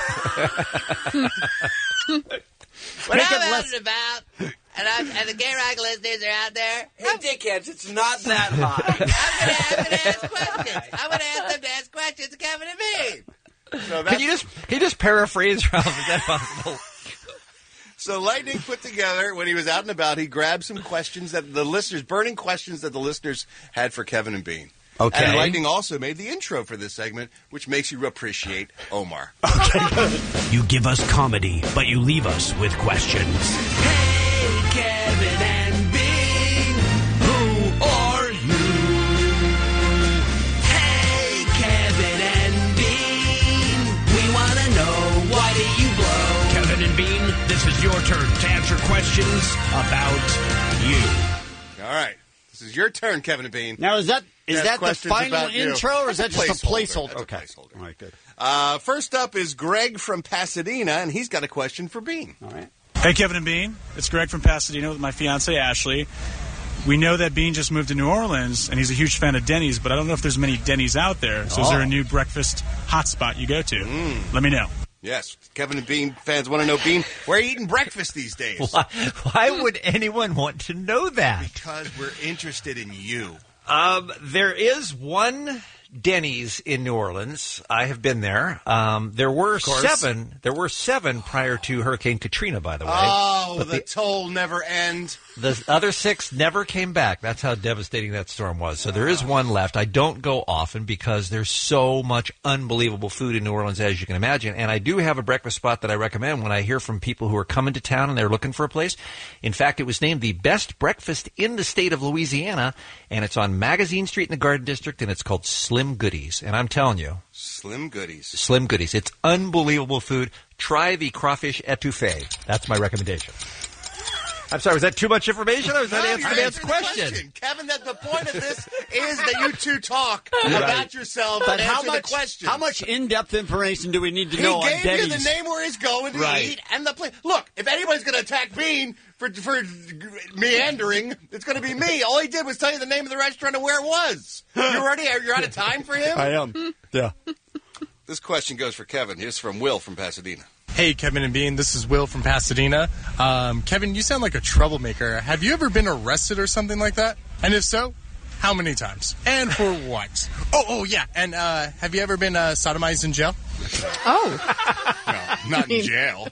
when Make I'm it out less- and about and, I'm, and the K-Rock listeners are out there, Hey, dickheads, it's not that high. I'm going to ask questions. I'm going to ask them to ask questions to Kevin and me. So Can you just can you just paraphrase, Ralph? Is that possible? So Lightning put together, when he was out and about, he grabbed some questions that the listeners, burning questions that the listeners had for Kevin and Bean. Okay. And Lightning also made the intro for this segment, which makes you appreciate Omar. You give us comedy, but you leave us with questions. Hey, Kevin and Bean, who are you? Hey, Kevin and Bean, we want to know, why do you blow? Kevin and Bean, this is your turn to answer questions about you. All right. This is your turn, Kevin and Bean. Now, is that is Ask that the questions final about you. intro, or is that That's just a placeholder? That's Okay. a placeholder. All right, good. Uh, first up is Greg from Pasadena, and he's got a question for Bean. All right. Hey, Kevin and Bean. It's Greg from Pasadena with my fiance Ashley. We know that Bean just moved to New Orleans, and he's a huge fan of Denny's, but I don't know if there's many Denny's out there. So is there Oh. a new breakfast hotspot you go to? Let me know. Yes, Kevin and Bean fans want to know, Bean, where are you eating breakfast these days? Why, why would anyone want to know that? Because we're interested in you. Um, there is one Denny's in New Orleans. I have been there. Um, there were course. seven. There were seven prior to Hurricane Katrina, by the way. Oh, But the, toll never ends. The other six never came back. That's how devastating that storm was. So there is one left. I don't go often because there's so much unbelievable food in New Orleans, as you can imagine. And I do have a breakfast spot that I recommend when I hear from people who are coming to town and they're looking for a place. In fact, it was named the best breakfast in the state of Louisiana, and it's on Magazine Street in the Garden District, and it's called Slim Goodies. And I'm telling you, Slim Goodies. Slim Goodies. It's unbelievable food. Try the crawfish etouffee. That's my recommendation. I'm sorry, was that too much information, or was that No, answer you're Dan's answering the question? Kevin, that the point of this is that you two talk Right. about yourself But and how answer much, the questions. how much in-depth information do we need to He know on gave you Denny's? the name where he's going to Right. eat and the place. Look, if anybody's going to attack Bean for for meandering, it's going to be me. All he did was tell you the name of the restaurant and where it was. You already you're out of time for him. I am. Yeah. This question goes for Kevin. Here's from Will from Pasadena. Hey, Kevin and Bean, this is Will from Pasadena. Um, Kevin, you sound like a troublemaker. Have you ever been arrested or something like that? And if so, how many times? And for what? Oh, oh yeah. And uh, have you ever been uh, sodomized in jail? Oh. No, not in jail.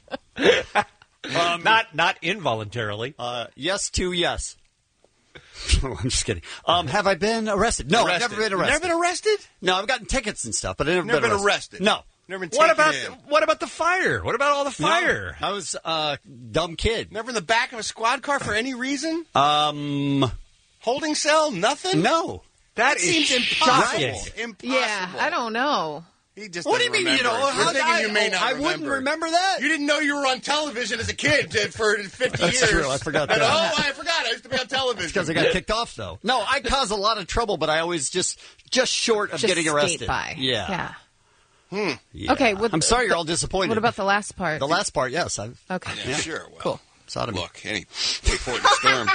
Um, not not involuntarily. Uh, yes to yes. I'm just kidding. Um, have I been arrested? No, Arrested. I've never been You've arrested. never been arrested? No, I've gotten tickets and stuff, but I've never, Never been, been arrested? No. Never been What taken about in. what about the fire? What about all the fire? No, I was a uh, dumb kid. Never in the back of a squad car for any reason? Um, Holding cell? Nothing? no. That That is seems impossible. shocking. Impossible. Yeah, I don't know. He just What do you doesn't mean you remember. don't? You're How thinking I, you may oh, not I remember. wouldn't remember that. You didn't know you were on television as a kid uh, for fifty That's years. true. I forgot And, that. oh, I forgot. I used to be on television. Because I got kicked off, though. No, I cause a lot of trouble, but I always just just short of Just getting skate arrested. by. Yeah. Yeah. Hmm. Yeah. Okay. What, I'm sorry you're all disappointed. What about the last part? the last part? Yes. I've, Okay. Yeah, sure. Well, Cool. sodomy. look, any wait for it to storm.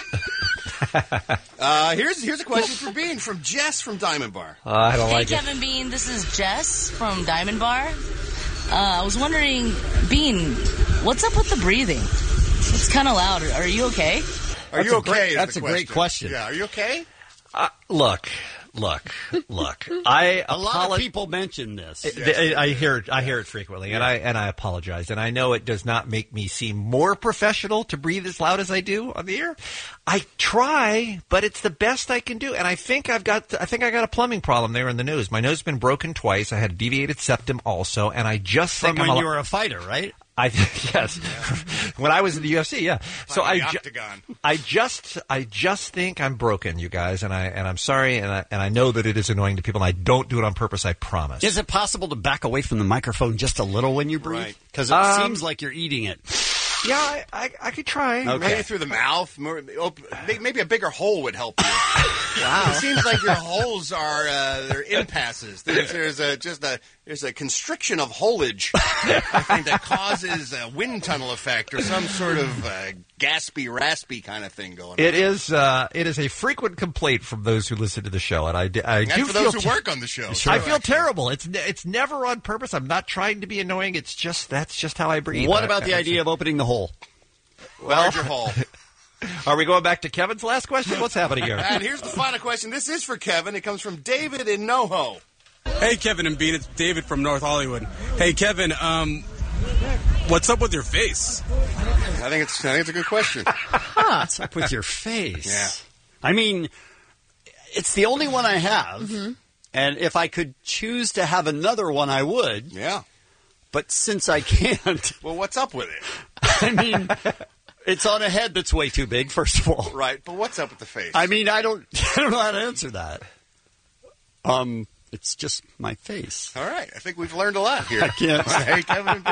uh, here's here's a question for Bean from Jess from Diamond Bar. Uh, I don't Hey, like it. Kevin Bean, this is Jess from Diamond Bar. Uh, I was wondering, Bean, what's up with the breathing? It's kind of loud. Are you okay? Are That's you a okay? great- is that's the a great question. Yeah. Are you okay? Uh, look, look, look. I A lot of apolo- people mention this. I, I hear it. I hear it frequently, and I and I apologize. And I know it does not make me seem more professional to breathe as loud as I do on the air. I try, but it's the best I can do. And I think I've got. I think I got a plumbing problem there in the nose. My nose has been broken twice. I had a deviated septum also, and I just From think when I'm a, you were a fighter, right? I yes, when I was in the U F C, yeah. So I, the ju- octagon. I just, I just think I'm broken, you guys, and I and I'm sorry, and I and I know that it is annoying to people, and I don't do it on purpose. I promise. Is it possible to back away from the microphone just a little when you breathe? Right. Because it Um, seems like you're eating it. Yeah, I, I, I could try. Okay. Maybe through the mouth. More, op- maybe a bigger hole would help you. Wow. It seems like your holes are uh, they're impasses. There's, there's a just a there's a constriction of holage. I think that causes a wind tunnel effect or some sort of uh, gaspy, raspy kind of thing going on. It is, uh, it is a frequent complaint from those who listen to the show, and I, d- I And do for feel those who te- work on the show. I too, feel actually. terrible. It's ne- it's never on purpose. I'm not trying to be annoying. It's just that's just how I breathe. What I- about the I- idea of opening the hole? Larger hole. Are we going back to Kevin's last question? What's happening here? And here's the final question. This is for Kevin. It comes from David in NoHo. Hey, Kevin and Bean. It's David from North Hollywood. Hey, Kevin, um, what's up with your face? I think it's I think it's a good question. Huh. What's up with your face? Yeah. I mean, It's the only one I have. Mm-hmm. And if I could choose to have another one, I would. Yeah. But since I can't. Well, what's up with it? I mean, it's on a head that's way too big, first of all. Right. But what's up with the face? I mean, I don't, I don't know how to answer that. Um, it's just my face. All right. I think we've learned a lot here. I can't. Hey, Kevin and Bean.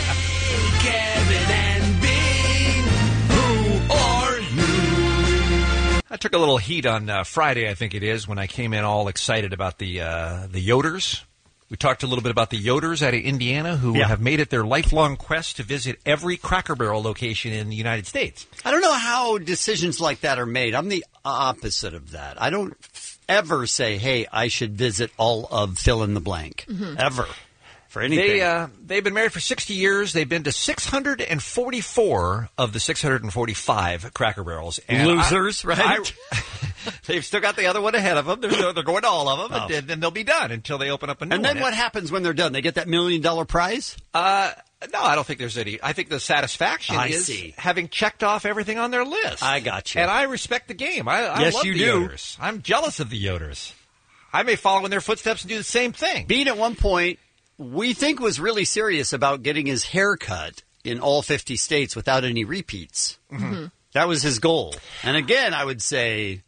Kevin and Bean, who are you? I took a little heat on uh, Friday, I think it is, when I came in all excited about the uh, the Yoders. We talked a little bit about the Yoders out of Indiana who Yeah. have made it their lifelong quest to visit every Cracker Barrel location in the United States. I don't know how decisions like that are made. I'm the opposite of that. I don't ever say, hey, I should visit all of fill in the blank. Mm-hmm. Ever. For anything. They, uh, they've been married for sixty years. They've been to six hundred forty-four of the six hundred forty-five Cracker Barrels. And Losers, I- right? I- they've still got the other one ahead of them. They're, they're going to all of them, Oh. and then they'll be done until they open up a new And one. then what happens when they're done? They get that million dollar prize? Uh, no, I don't think there's any. I think the satisfaction I is see. having checked off everything on their list. I got you. And I respect the game. I, I Yes, love you the do. Yoders. I'm jealous of the Yoders. I may follow in their footsteps and do the same thing. Bean at one point, we think was really serious about getting his hair cut in all fifty states without any repeats. Mm-hmm. That was his goal. And again, I would say,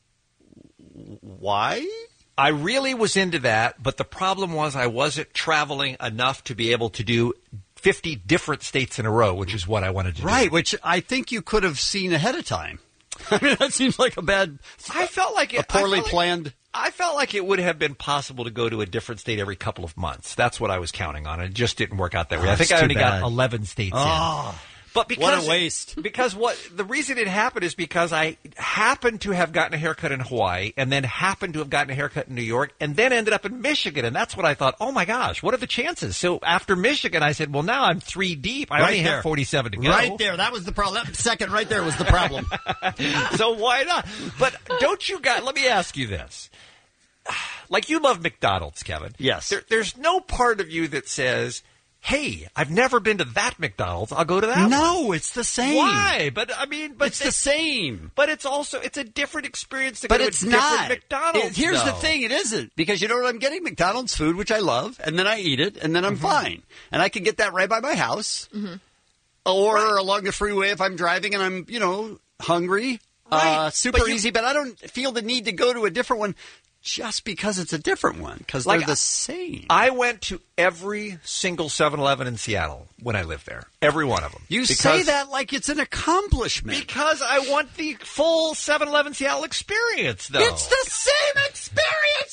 why? I really was into that, but the problem was I wasn't traveling enough to be able to do fifty different states in a row, which is what I wanted to do. Right, which I think you could have seen ahead of time. I mean, that seems like a bad, I felt like it, a poorly I felt like- planned. I felt like it would have been possible to go to a different state every couple of months. That's what I was counting on. It just didn't work out that way. Oh, I think that's I too only bad. got eleven states Oh, in. But because what a waste. Because what the reason it happened is because I happened to have gotten a haircut in Hawaii and then happened to have gotten a haircut in New York and then ended up in Michigan. And that's what I thought, oh my gosh, what are the chances? So after Michigan, I said, well, now I'm three deep. I Right only there. have forty-seven to go. Right there. That was the problem. That second right there was the problem. So why not? But don't you guys, let me ask you this. Like you love McDonald's, Kevin. Yes. There, there's no part of you that says, hey, I've never been to that McDonald's. I'll go to that one. No, it's the same. Why? But I mean, but It's the same. But it's also it's a different experience to But go it's to a different not. McDonald's. It- here's the though. thing: it isn't, because you know what? I'm getting McDonald's food, which I love, and then I eat it, and then I'm fine, and I can get that right by my house, or along the freeway if I'm driving and I'm, you know, hungry. Right. Uh, super But you- easy, but I don't feel the need to go to a different one just because it's a different one, because Like, they're the same. I went to every single seven eleven in Seattle when I lived there. Every one of them. You Because- say that like it's an accomplishment. Because I want the full seven eleven Seattle experience, though. It's the same experience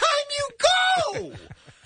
every time you go.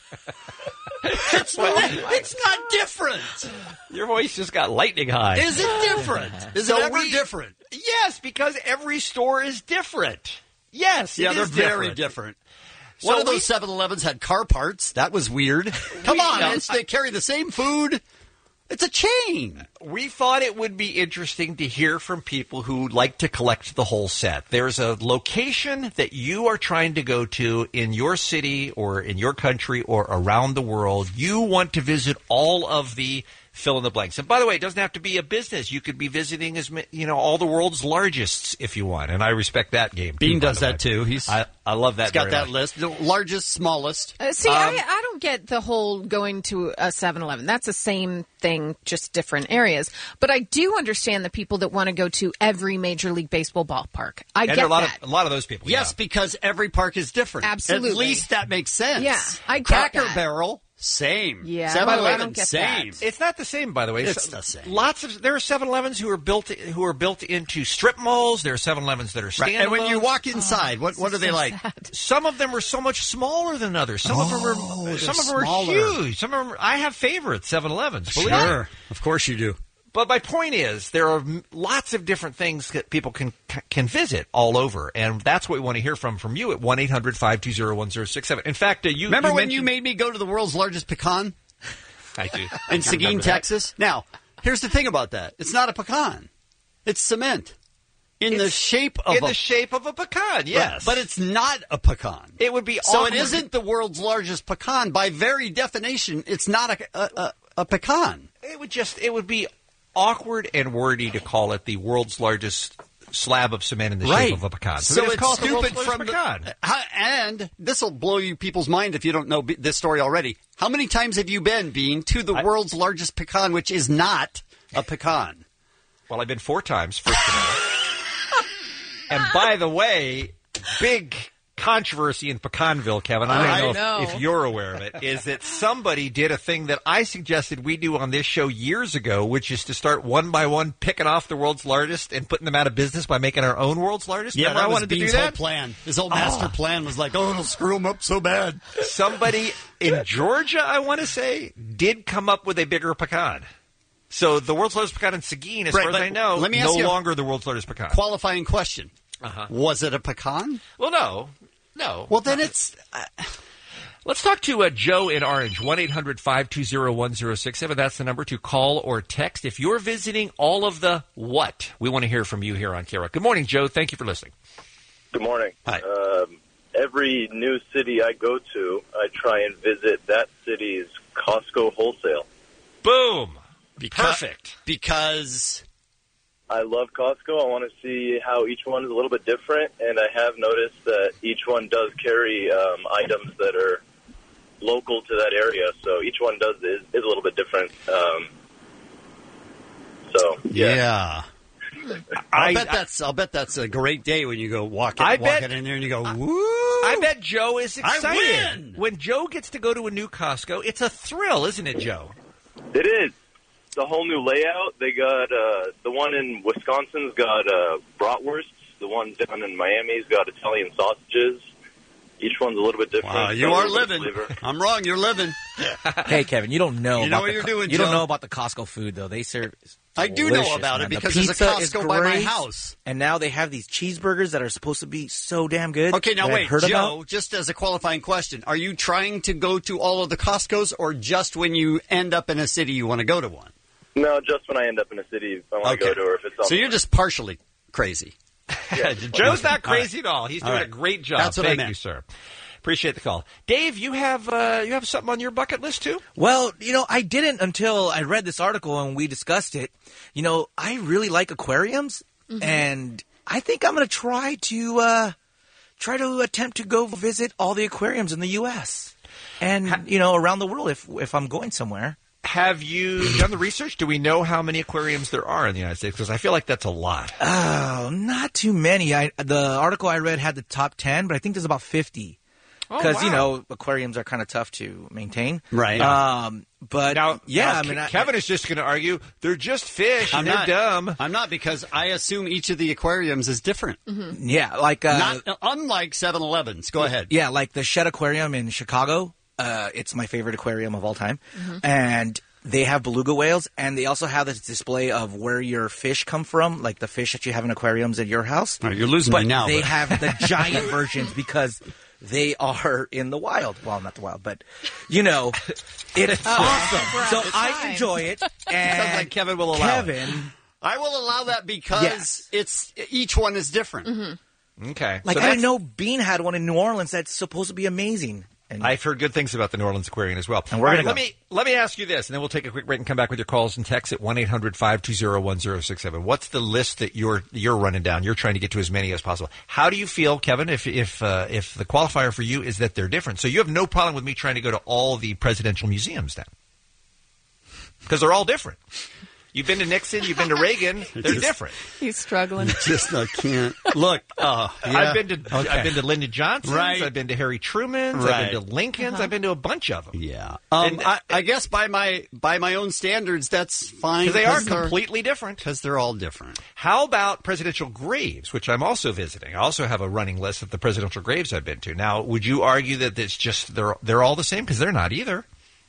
It's not, it's not different. Your voice just got lightning high. Is it different? Is So it ever we- different? Yes, because every store is different. Yes, it Yeah, they're is very different. So One of we- those seven elevens had car parts. That was weird. Come We- on, it's, they carry the same food. It's a chain. We thought it would be interesting to hear from people who like to collect the whole set. There's a location that you are trying to go to in your city or in your country or around the world. You want to visit all of the fill in the blanks. And by the way, it doesn't have to be a business. You could be visiting as ma- you know all the world's largests if you want. And I respect that game. Bean too, by does the that way. too. He's I, I love that. He's got very that much. list. The largest, smallest. Uh, see, Um, I, I don't get the whole going to a seven eleven. That's the same thing, just different areas. But I do understand the people that want to go to every Major League Baseball ballpark. I And get there are a lot that. of a lot of those people. Yes, because every park is different. Absolutely. At least that makes sense. Yeah, I get Cracker that. Barrel, same. Yeah, seven I eleven, don't get same. that. It's not the same, by the way. It's So- the same. Lots of there are seven elevens who are built who are built into strip malls. There are seven elevens that are Right. standalone. And when you walk inside, what what are they so like? sad. Some of them are so much smaller than others. Some of them Oh, are they're some of them are smaller. huge. Some of them are, I have favorite seven elevens. Believe me. Sure, of course you do. But my point is, there are m- lots of different things that people can can visit all over, and that's what we want to hear from from you at one eight hundred five two zero one zero six seven. In fact, uh, you Remember you when mentioned- you made me go to the world's largest pecan I do. I in do remember Seguin, that. Texas? Now, here's the thing about that: it's not a pecan; it's cement in the It's shape of in a the shape of a pecan. Yes, but it's not a pecan. it would be So it awkward. isn't the world's largest pecan. By very definition, it's not a, a, a, a pecan. It would just it would be awkward and wordy to call it the world's largest slab of cement in the right. shape of a pecan. So, So they just it's call it the world's stupid largest from pecan. the. How, and this will blow you people's mind if you don't know b- this story already. How many times have you been, Bean, to the I, world's largest pecan, which is not a pecan? Well, I've been four times, first of all. And by the way, big controversy in Pecanville, Kevin, I don't I know, know. If, if you're aware of it, is that somebody did a thing that I suggested we do on this show years ago, which is to start one by one picking off the world's largest and putting them out of business by making our own world's largest. Yeah, Remember that I was wanted Bean's to do whole that? plan. His whole master Oh. plan was like, oh, it'll screw him up so bad. Somebody in Georgia, I want to say, did come up with a bigger pecan. So the world's largest pecan in Seguin, as Right, far as but I know, let me no ask you a longer the world's largest pecan. Qualifying question. Uh-huh. Was it a pecan? Well, no. No. Well, then it's... Uh, Let's talk to uh, Joe in Orange, one eight hundred five two zero one zero six seven. That's the number to call or text. If you're visiting all of the what, we want to hear from you here on K-Rock. Good morning, Joe. Thank you for listening. Good morning. Hi. Um, every new city I go to, I try and visit that city's Costco wholesale. Boom. Because, Perfect. Because I love Costco. I want to see how each one is a little bit different, and I have noticed that each one does carry um, items that are local to that area. So each one does is, is a little bit different. Um, so yeah. yeah. I'll bet that's I'll bet that's a great day when you go walk in, I walk bet- it in there and you go, woo! I bet Joe is I excited. win! When Joe gets to go to a new Costco, it's a thrill, isn't it, Joe? It is. The whole new layout. They got uh, the one in Wisconsin's got uh, bratwursts. The one down in Miami's got Italian sausages. Each one's a little bit different. Wow, you Got a are little bit of living. flavor. I'm wrong. You're living. Hey, Kevin, you don't know. You know about what the you're Co- doing, You don't Joe. know about the Costco food, though. They serve. I do know delicious, about it man. The because there's a pizza is Costco by my great, house. and now they have these cheeseburgers that are supposed to be so damn good. Okay, now that I've wait, heard Joe, about. just as a qualifying question, are you trying to go to all of the Costcos or just when you end up in a city you want to go to one? No, just when I end up in a city, I want to Okay. go to, or if it's on. So you're just partially crazy. Joe's not crazy at all. He's All doing right. a great job. That's what I Thank meant. you, sir. Appreciate the call. Dave, you have uh, you have something on your bucket list too? Well, you know, I didn't until I read this article and we discussed it. You know, I really like aquariums, Mm-hmm. and I think I'm going to try to uh, try to attempt to go visit all the aquariums in the U S and you know around the world if if I'm going somewhere. Have you done the research? Do we know how many aquariums there are in the United States? Because I feel like that's a lot. Oh, not too many. I the article I read had the top ten, but I think there's about fifty. Oh, Because, you wow. know, aquariums are kind of tough to maintain. Right. Um, but, Now, yeah, now, I mean, I, Kevin is just going to argue they're just fish and I'm they're not dumb. I'm not because I assume each of the aquariums is different. yeah, like, uh, Not unlike seven elevens. Go ahead. yeah, like the Shed Aquarium in Chicago. Uh, it's my favorite aquarium of all time. And they have beluga whales, and they also have this display of where your fish come from, like the fish that you have in aquariums at your house. All right, you're losing but me now. They but- have the giant versions because they are in the wild. Well, not the wild, but you know, it's awesome. So I enjoy it. And Sounds like Kevin will allow it. Kevin, I will allow that because Yes. it's each one is different. Okay. like So I that's- didn't know Bean had one in New Orleans that's supposed to be amazing. And I've heard good things about the New Orleans Aquarium as well. And we're All gonna let go. me let me ask you this, and then we'll take a quick break and come back with your calls and texts at one eight hundred five two zero one zero six seven. What's the list that you're you're running down? You're trying to get to as many as possible. How do you feel, Kevin, if if uh, if the qualifier for you is that they're different? So you have no problem with me trying to go to all the presidential museums then, because they're all different. You've been to Nixon, you've been to Reagan. They're Just- different. He's struggling. Just I can't look. Uh, yeah. I've been to Okay. I've been to Lyndon Johnson's. Right. I've been to Harry Truman's. Right. I've been to Lincoln's. I've been to a bunch of them. Yeah. Um, And- I, I guess by my by my own standards, that's fine Because they are they're- completely different. because they're all different. How about presidential graves, which I'm also visiting? I also have a running list of the presidential graves I've been to. Now, would you argue that it's just they're they're all the same? Because they're not either.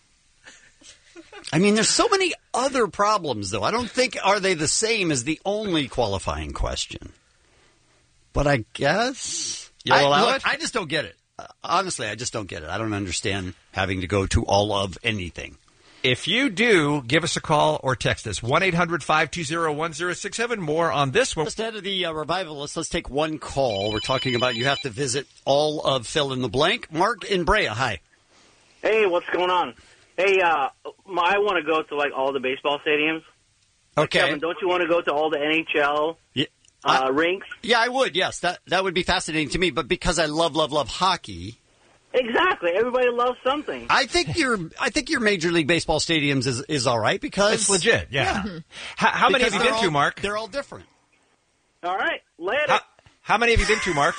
I mean, there's so many other problems, though. I don't think are they the same is the only qualifying question. But I guess You'll I, allow look, it? I just don't get it. Uh, honestly, I just don't get it. I don't understand having to go to all of anything. If you do, give us a call or text us one eight hundred five two zero one zero six seven. More on this one. Instead of the uh, revivalists, let's take one call. We're talking about you have to visit all of fill in the blank. Mark in Brea, hi. Hey, what's going on? Hey, uh, I want to go to like all the baseball stadiums. Okay. Kevin, don't you want to go to all the N H L? Yeah. uh, rinks. Yeah, I would. Yes, that that would be fascinating to me. But because I love, love, love hockey, Exactly. Everybody loves something. I think your I think your Major League Baseball stadiums is is all right because It's legit, yeah. yeah. How, how many Because have you been they're to, all- Mark? They're all different. All right, later. How, how many have you been to, Mark?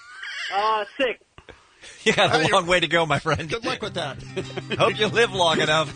Uh, six. You got a long way to go, my friend. Good luck with that. Hope you live long enough.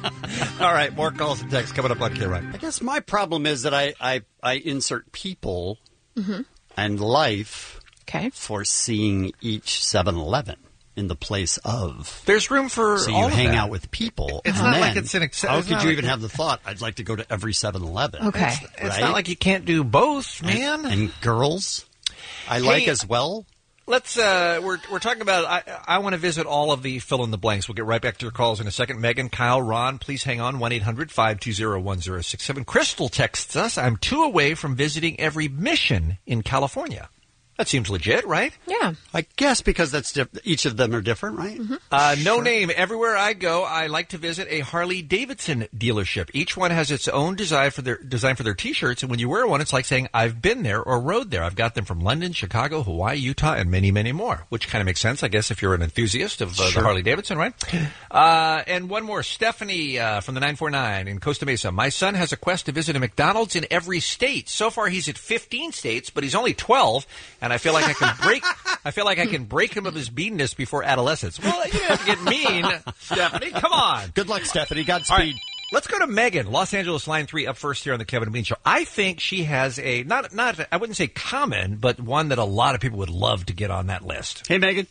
All right, more calls and texts coming up on K-Rock. I guess my problem is that I I, I insert people Mhm. and life okay. for seeing each seven eleven in the place of. There's room for So all you of hang that. out with people. It's and not then like it's an ex- How it's could not you like even it- have the thought, I'd like to go to every seven eleven? Okay. It's, it's Right? not like you can't do both, man. And, and girls, I Hey, like as well. Let's. Uh, we're we're talking about. I I want to visit all of the fill in the blanks. We'll get right back to your calls in a second. Megan, Kyle, Ron, please hang on. One eight hundred five two zero one zero six seven. Crystal texts us. I'm two away from visiting every mission in California. That seems legit, right? Yeah. I guess because that's diff- each of them are different, right? Mm-hmm. Uh, no name. Everywhere I go, I like to visit a Harley Davidson dealership. Each one has its own design for their design for their T-shirts, and when you wear one, it's like saying "I've been there" or "rode there." I've got them from London, Chicago, Hawaii, Utah, and many, many more. Which kind of makes sense, I guess, if you're an enthusiast of uh, Sure. the Harley Davidson, right? Uh, and one more, Stephanie uh, from the nine four nine in Costa Mesa. My son has a quest to visit a McDonald's in every state. So far, he's at fifteen states, but he's only twelve, and I feel like I can break. I feel like I can break him of his meanness before adolescence. Well, you have to get mean, Stephanie. Come on. Good luck, Stephanie. All Godspeed. right, let's go to Megan, Los Angeles, line three, up first here on the Kevin and Bean Show. I think she has a not not I wouldn't say common, but one that a lot of people would love to get on that list. Hey, Megan.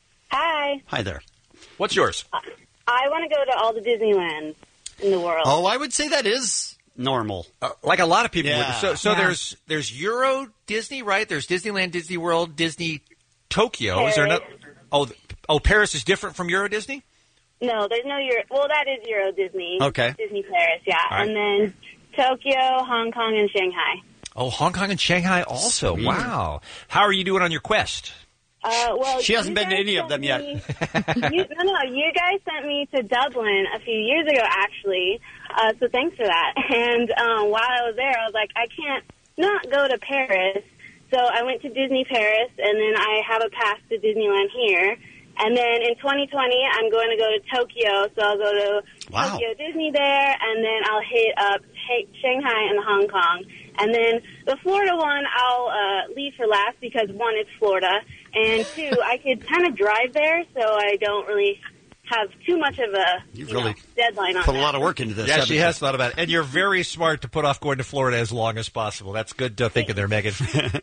Hi. Hi there. What's yours? I want to go to all the Disneylands in the world. Oh, I would say that is normal. Uh, like a lot of people Yeah. would. So, so Yeah. there's there's Euro Disney, right? There's Disneyland, Disney World, Disney Tokyo. Is there no? Oh, th- oh, Paris is different from Euro Disney. No, there's no Euro. Well, that is Euro Disney. Okay. Disney Paris, yeah. All right. And then Tokyo, Hong Kong, and Shanghai. Oh, Hong Kong and Shanghai also. Sweet. Wow. How are you doing on your quest? Uh, well, She hasn't you been to guys any of sent them yet. me- you, no, no, you guys sent me to Dublin a few years ago, actually. Uh, so thanks for that. And um, while I was there, I was like, I can't not go to Paris. So I went to Disney Paris, and then I have a pass to Disneyland here. And then in twenty twenty, I'm going to go to Tokyo. So I'll go to Wow. Tokyo Disney there, and then I'll hit up Sh- Shanghai and Hong Kong. And then the Florida one, I'll uh, leave for last because, one, it's Florida, and two, I could kind of drive there, so I don't really have too much of a You've you know, really deadline on put a that. lot of work into this. Yeah, haven't she you? has thought about it. And you're very smart to put off going to Florida as long as possible. That's good uh, thinking there, Megan.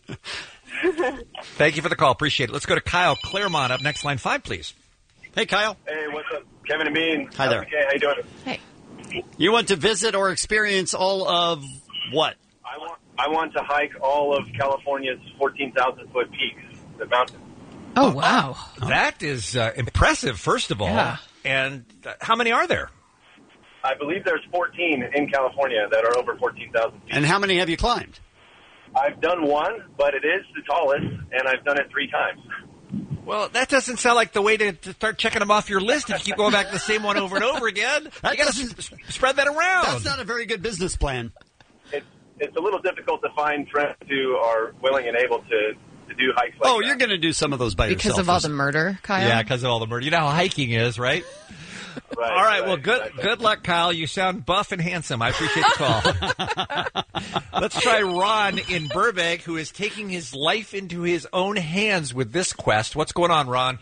Thank you for the call. Appreciate it. Let's go to Kyle Claremont up next, line five, please. Hey, Kyle. Hey, what's up? Kevin and Bean. Hi there. Okay, how you doing? Hey. You want to visit or experience all of what? I want I want to hike all of California's fourteen thousand foot peaks, the mountains. Oh, wow. That is uh, impressive, first of all. Yeah. And uh, how many are there? I believe there's fourteen in California that are over fourteen thousand feet. And how many have you climbed? I've done one, but it is the tallest, and I've done it three times. Well, that doesn't sound like the way to, to start checking them off your list if you keep going back to the same one over and over again. That You got to doesn't- s- spread that around. That's not a very good business plan. It's it's a little difficult to find friends who are willing and able to, to do hikes like Oh, that. you're going to do some of those by Because yourself. of all the murder, Kyle? Yeah, because of all the murder. You know how hiking is, right? Right, all right, right, well, good exactly. good luck, Kyle. You sound buff and handsome. I appreciate the call. Let's try Ron in Burbank, who is taking his life into his own hands with this quest. What's going on, Ron?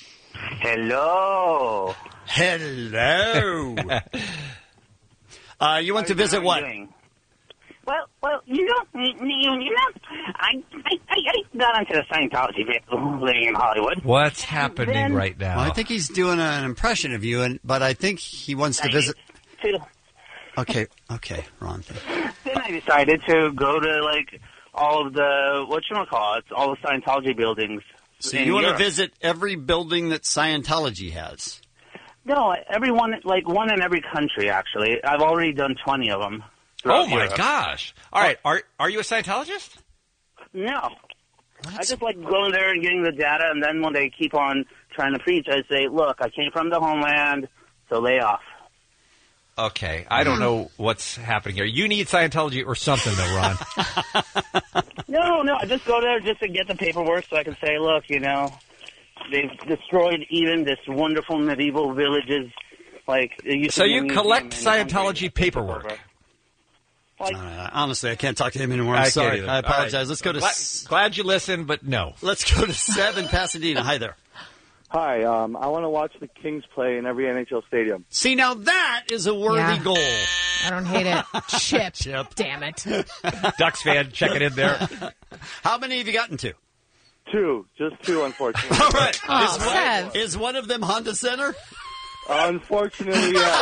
Hello. Hello. uh, you want to visit what? Well, well, you know, you, you know, I, I, I got onto the Scientology bit living in Hollywood. What's happening Then- right now? Well, I think he's doing an impression of you, and but I think he wants to visit. Okay, okay, Ron. Then I decided to go to like all of the whatchamacallit, all the Scientology buildings. So in you want to Europe. visit every building that Scientology has? No, everyone, like one in every country. Actually, I've already done twenty of them. Oh, my gosh. All right, are are you a Scientologist? No. I just like going there and getting the data, and then when they keep on trying to preach, I say, look, I came from the homeland, so lay off. Okay, I don't know what's happening here. You need Scientology or something, though, Ron. No, no, I just go there just to get the paperwork so I can say, look, you know, they've destroyed even this wonderful medieval villages. Like, it used So to be a you museum, collect and Scientology paperwork. Uh, honestly, I can't talk to him anymore. I'm I can't sorry. either. I apologize. All right. Let's go to Glad, s- glad you listened, but no. Let's go to seven Pasadena. Hi there. Hi, um, I want to watch the Kings play in every N H L stadium. See, now that is a worthy Yeah. goal. I don't hate it. Chip. Chip. Damn it. Ducks fan, check it in there. How many have you gotten to? Two, just two, unfortunately. All right. Oh, is, one, Sev. is one of them Honda Center? Unfortunately, yeah.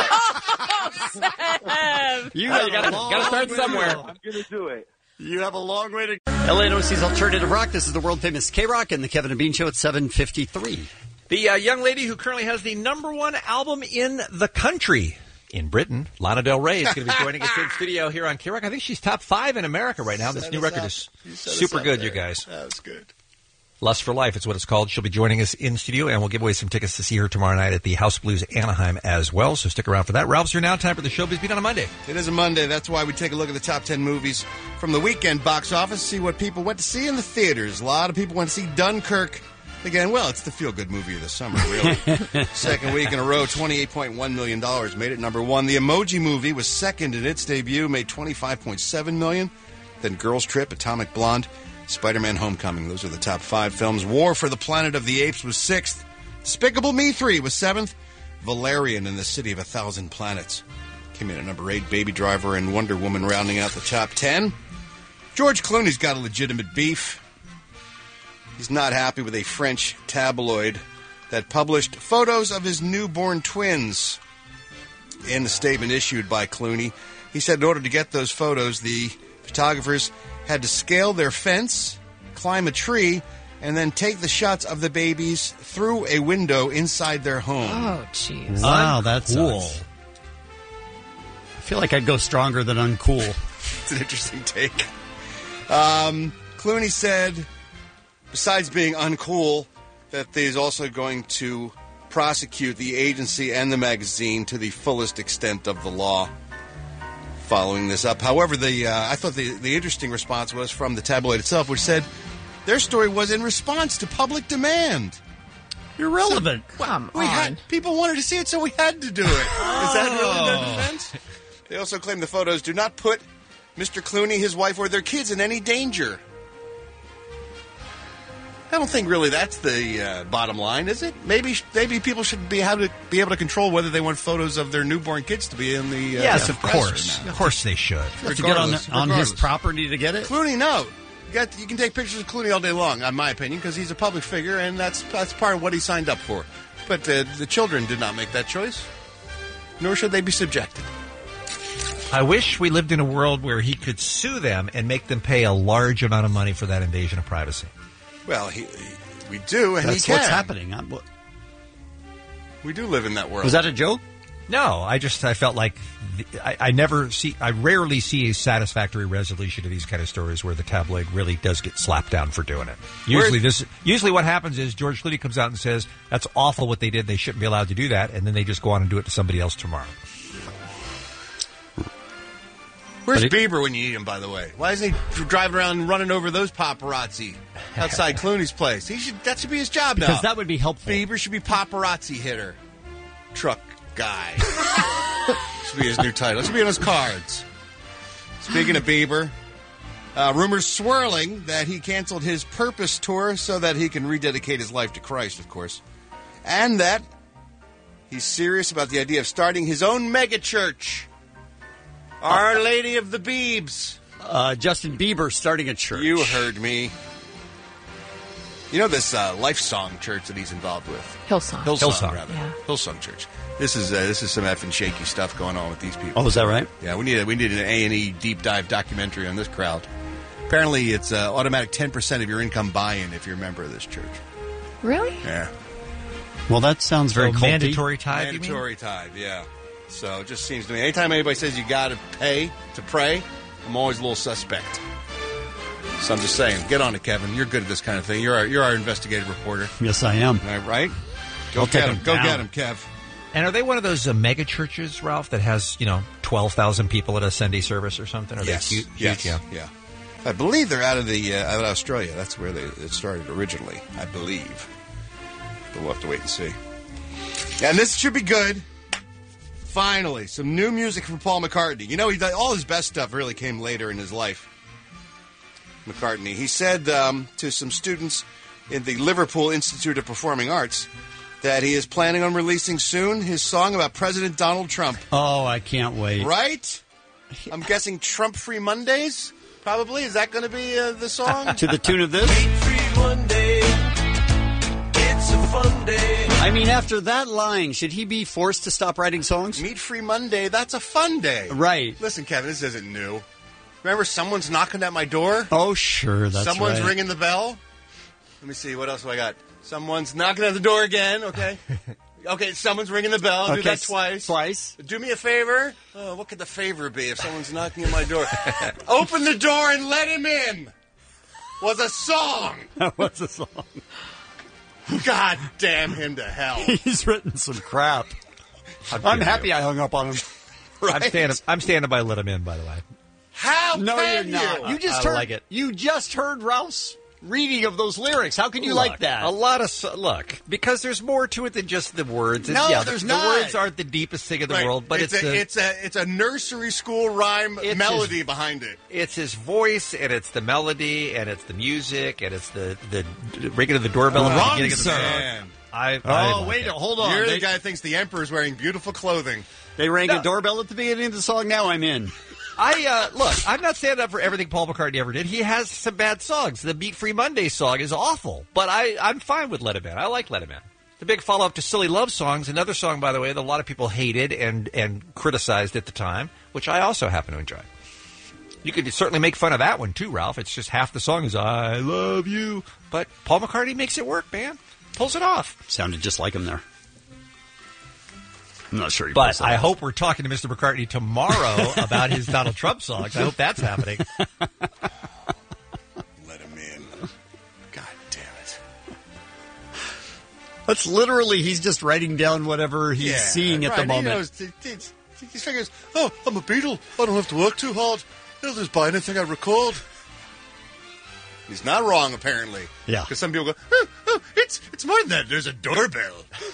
You Oh, have you gotta- a long gotta start way to somewhere. go. I'm going to do it. You have a long way to go. L A N O C's Alternative Rock. This is the world famous K-Rock and the Kevin and Bean Show at seven fifty-three. The uh, young lady who currently has the number one album in the country in Britain, Lana Del Rey, is going to be joining us in studio here on K-Rock. I think she's top five in America right now. This Set new us record up. is You set us super up good, there. you guys. That was good. Lust for Life, it's what it's called. She'll be joining us in studio, and we'll give away some tickets to see her tomorrow night at the House Blues Anaheim as well. So stick around for that. Ralph's here now. Time for the Showbiz Beat on a Monday. It is a Monday. That's why we take a look at the top ten movies from the weekend box office, see what people went to see in the theaters. A lot of people went to see Dunkirk. Again, well, it's the feel-good movie of the summer, really. Second week in a row, twenty-eight point one million dollars made it number one. The Emoji Movie was second in its debut, made twenty-five point seven million dollars. Then Girls Trip, Atomic Blonde, Spider-Man Homecoming. Those are the top five films. War for the Planet of the Apes was sixth. Despicable Me three was seventh. Valerian and the City of a Thousand Planets came in at number eight. Baby Driver and Wonder Woman rounding out the top ten. George Clooney's got a legitimate beef. He's not happy with a French tabloid that published photos of his newborn twins. In a statement issued by Clooney, he said in order to get those photos, the photographers had to scale their fence, climb a tree, and then take the shots of the babies through a window inside their home. Oh, jeez. Wow, that's Uncool. sucks. I feel like I'd go stronger than uncool. It's an interesting take. Um, Clooney said, besides being uncool, that he's also going to prosecute the agency and the magazine to the fullest extent of the law. Following this up, however, the uh, I thought the, the interesting response was from the tabloid itself, which said their story was in response to public demand. Irrelevant. So, Come we on. had people wanted to see it, so we had to do it. Is that really their defense? They also claim the photos do not put Mister Clooney, his wife, or their kids in any danger. I don't think really that's the uh, bottom line, is it? Maybe maybe people should be able to be able to control whether they want photos of their newborn kids to be in the uh, Yes, the of press course. or not. Of course they should. You have to get on, the, on his property to get it? Clooney, no. You, got, you can take pictures of Clooney all day long, in my opinion, because he's a public figure, and that's that's part of what he signed up for. But uh, the children did not make that choice, nor should they be subjected. I wish we lived in a world where he could sue them and make them pay a large amount of money for that invasion of privacy. Well, he, he, we do, and That's he can. what's happening. I'm, what, We do live in that world. was that a joke? No, I just I felt like the, I, I never see I rarely see a satisfactory resolution to these kind of stories where the tabloid really does get slapped down for doing it. Usually this usually what happens is George Clooney comes out and says that's awful what they did, they shouldn't be allowed to do that, and then they just go on and do it to somebody else tomorrow. Where's Bieber when you need him, by the way? Why isn't he driving around and running over those paparazzi outside Clooney's place? He should. That should be his job now. Because that would be helpful. Bieber should be paparazzi hitter. Truck guy. Should be his new title. It should be on his cards. Speaking of Bieber, uh, rumors swirling that he canceled his Purpose tour so that he can rededicate his life to Christ, of course. And that he's serious about the idea of starting his own megachurch. Our Lady of the Biebs. Uh, Justin Bieber starting a church. You heard me. You know this uh, Life Song church that he's involved with? Hillsong. Hillsong, Hillsong. rather. Yeah. Hillsong Church. This is uh, this is some effing shaky stuff going on with these people. Oh, is that right? Yeah, we need a, we need an A and E deep dive documentary on this crowd. Apparently, it's uh, automatic ten percent of your income buy-in if you're a member of this church. Really? Yeah. Well, that sounds very So culty. mandatory tithe, you mean? Mandatory tithe, yeah. So it just seems to me, anytime anybody says you got to pay to pray, I'm always a little suspect. So I'm just saying, get on it, Kevin. You're good at this kind of thing. You're our, you're our investigative reporter. Yes, I am. All right? Go I'll get take him. him Go down. get him, Kev. And are they one of those uh, mega churches, Ralph, that has, you know, twelve thousand people at a Sunday service or something? Are Yes, they huge? yes, Yeah. yeah. I believe they're out of the uh, out of Australia. That's where they it started originally, I believe. But we'll have to wait and see. And this should be good. Finally, some new music from Paul McCartney. You know, he all his best stuff really came later in his life. McCartney. He said um, to some students in the Liverpool Institute of Performing Arts that he is planning on releasing soon his song about President Donald Trump. Oh, I can't wait. Right? I'm guessing Trump-Free Mondays, probably. Is that going to be uh, the song? To the tune of this? Free Monday. It's a fun day. I mean, after that line, should he be forced to stop writing songs? Meat Free Monday, that's a fun day. Right. Listen, Kevin, this isn't new. Remember, someone's knocking at my door? Oh, sure, that's Someone's right. ringing the bell? Let me see, what else do I got? Someone's knocking at the door again, okay. Okay, someone's ringing the bell. Do Okay, that twice. Twice. Do me a favor. Oh, what could the favor be if someone's knocking at my door? Open the door and let him in. Was a song. That was a song. God damn him to hell. He's written some crap. I'm happy I hung up on him. I'm standing. I'm standing by Let Him In, by the way. How No, can you're not. you? You just I heard. like it. You just heard Ralph's reading of those lyrics. How can you Look, like that? A lot of so- look because there's more to it than just the words. No, yeah, there's the, not. The words aren't the deepest thing in the Right. world, but it's it's, a, the, it's a it's a nursery school rhyme It's melody his- behind it. it's his voice and it's the melody and it's the music and it's the the ringing of the doorbell at the Wrong, beginning of the song. man. I, Oh, I like wait, it. hold on. You're They, the guy that thinks the emperor's wearing beautiful clothing. they rang No. a doorbell at the beginning of the song. Now I'm in. I uh, look. I'm not standing up for everything Paul McCartney ever did. He has some bad songs. The Beat Free Monday song is awful, but I I'm fine with Let Him In. I like Let Him In. The big follow up to Silly Love Songs, another song by the way that a lot of people hated and and criticized at the time, which I also happen to enjoy. You could certainly make fun of that one too, Ralph. It's just half the song is I love you, but Paul McCartney makes it work, man. Pulls it off. Sounded just like him there. I'm not sure. He But pulls that I off. hope we're talking to Mister McCartney tomorrow about his Donald Trump songs. I hope that's happening. Let him in. God damn it. That's literally he's just writing down whatever he's Yeah, seeing at right. the He moment. knows, he, he, he figures, oh, I'm a Beatle. I don't have to work too hard. They'll just buy anything I record. He's not wrong, apparently. Yeah. Because some people go, oh, oh, it's it's more than that. There's a doorbell.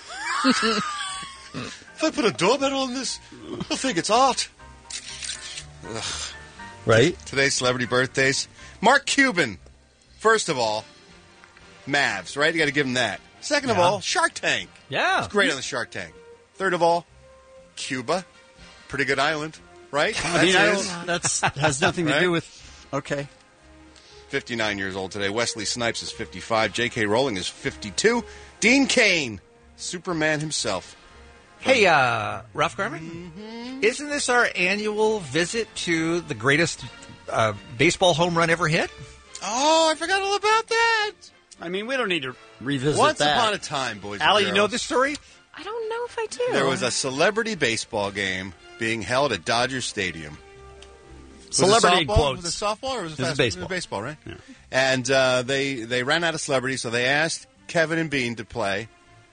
If I put a doorbell on this, they'll think it's art. Ugh. Right? Today's celebrity birthdays. Mark Cuban. First of all, Mavs, right? You got to give him that. Second of Yeah. all, Shark Tank. Yeah. He's great on the Shark Tank. Third of all, Cuba. Pretty good island, right? I mean, I his. don't, that's has nothing to Right? do with. Okay. fifty-nine years old today. Wesley Snipes is fifty-five. J K. Rowling is fifty-two. Dean Cain, Superman himself. Hey, uh, Ralph Garman, isn't this our annual visit to the greatest uh, baseball home run ever hit? Oh, I forgot all about that. I mean, we don't need to revisit Once that. upon a time, boys and Allie, you know girls, this story? I don't know if I do. there was a celebrity baseball game being held at Dodger Stadium. Was it Celebrity softball? quotes. Was it softball or was it, This is fast- baseball. baseball, right? Yeah. And uh, they they ran out of celebrities, so they asked Kevin and Bean to play.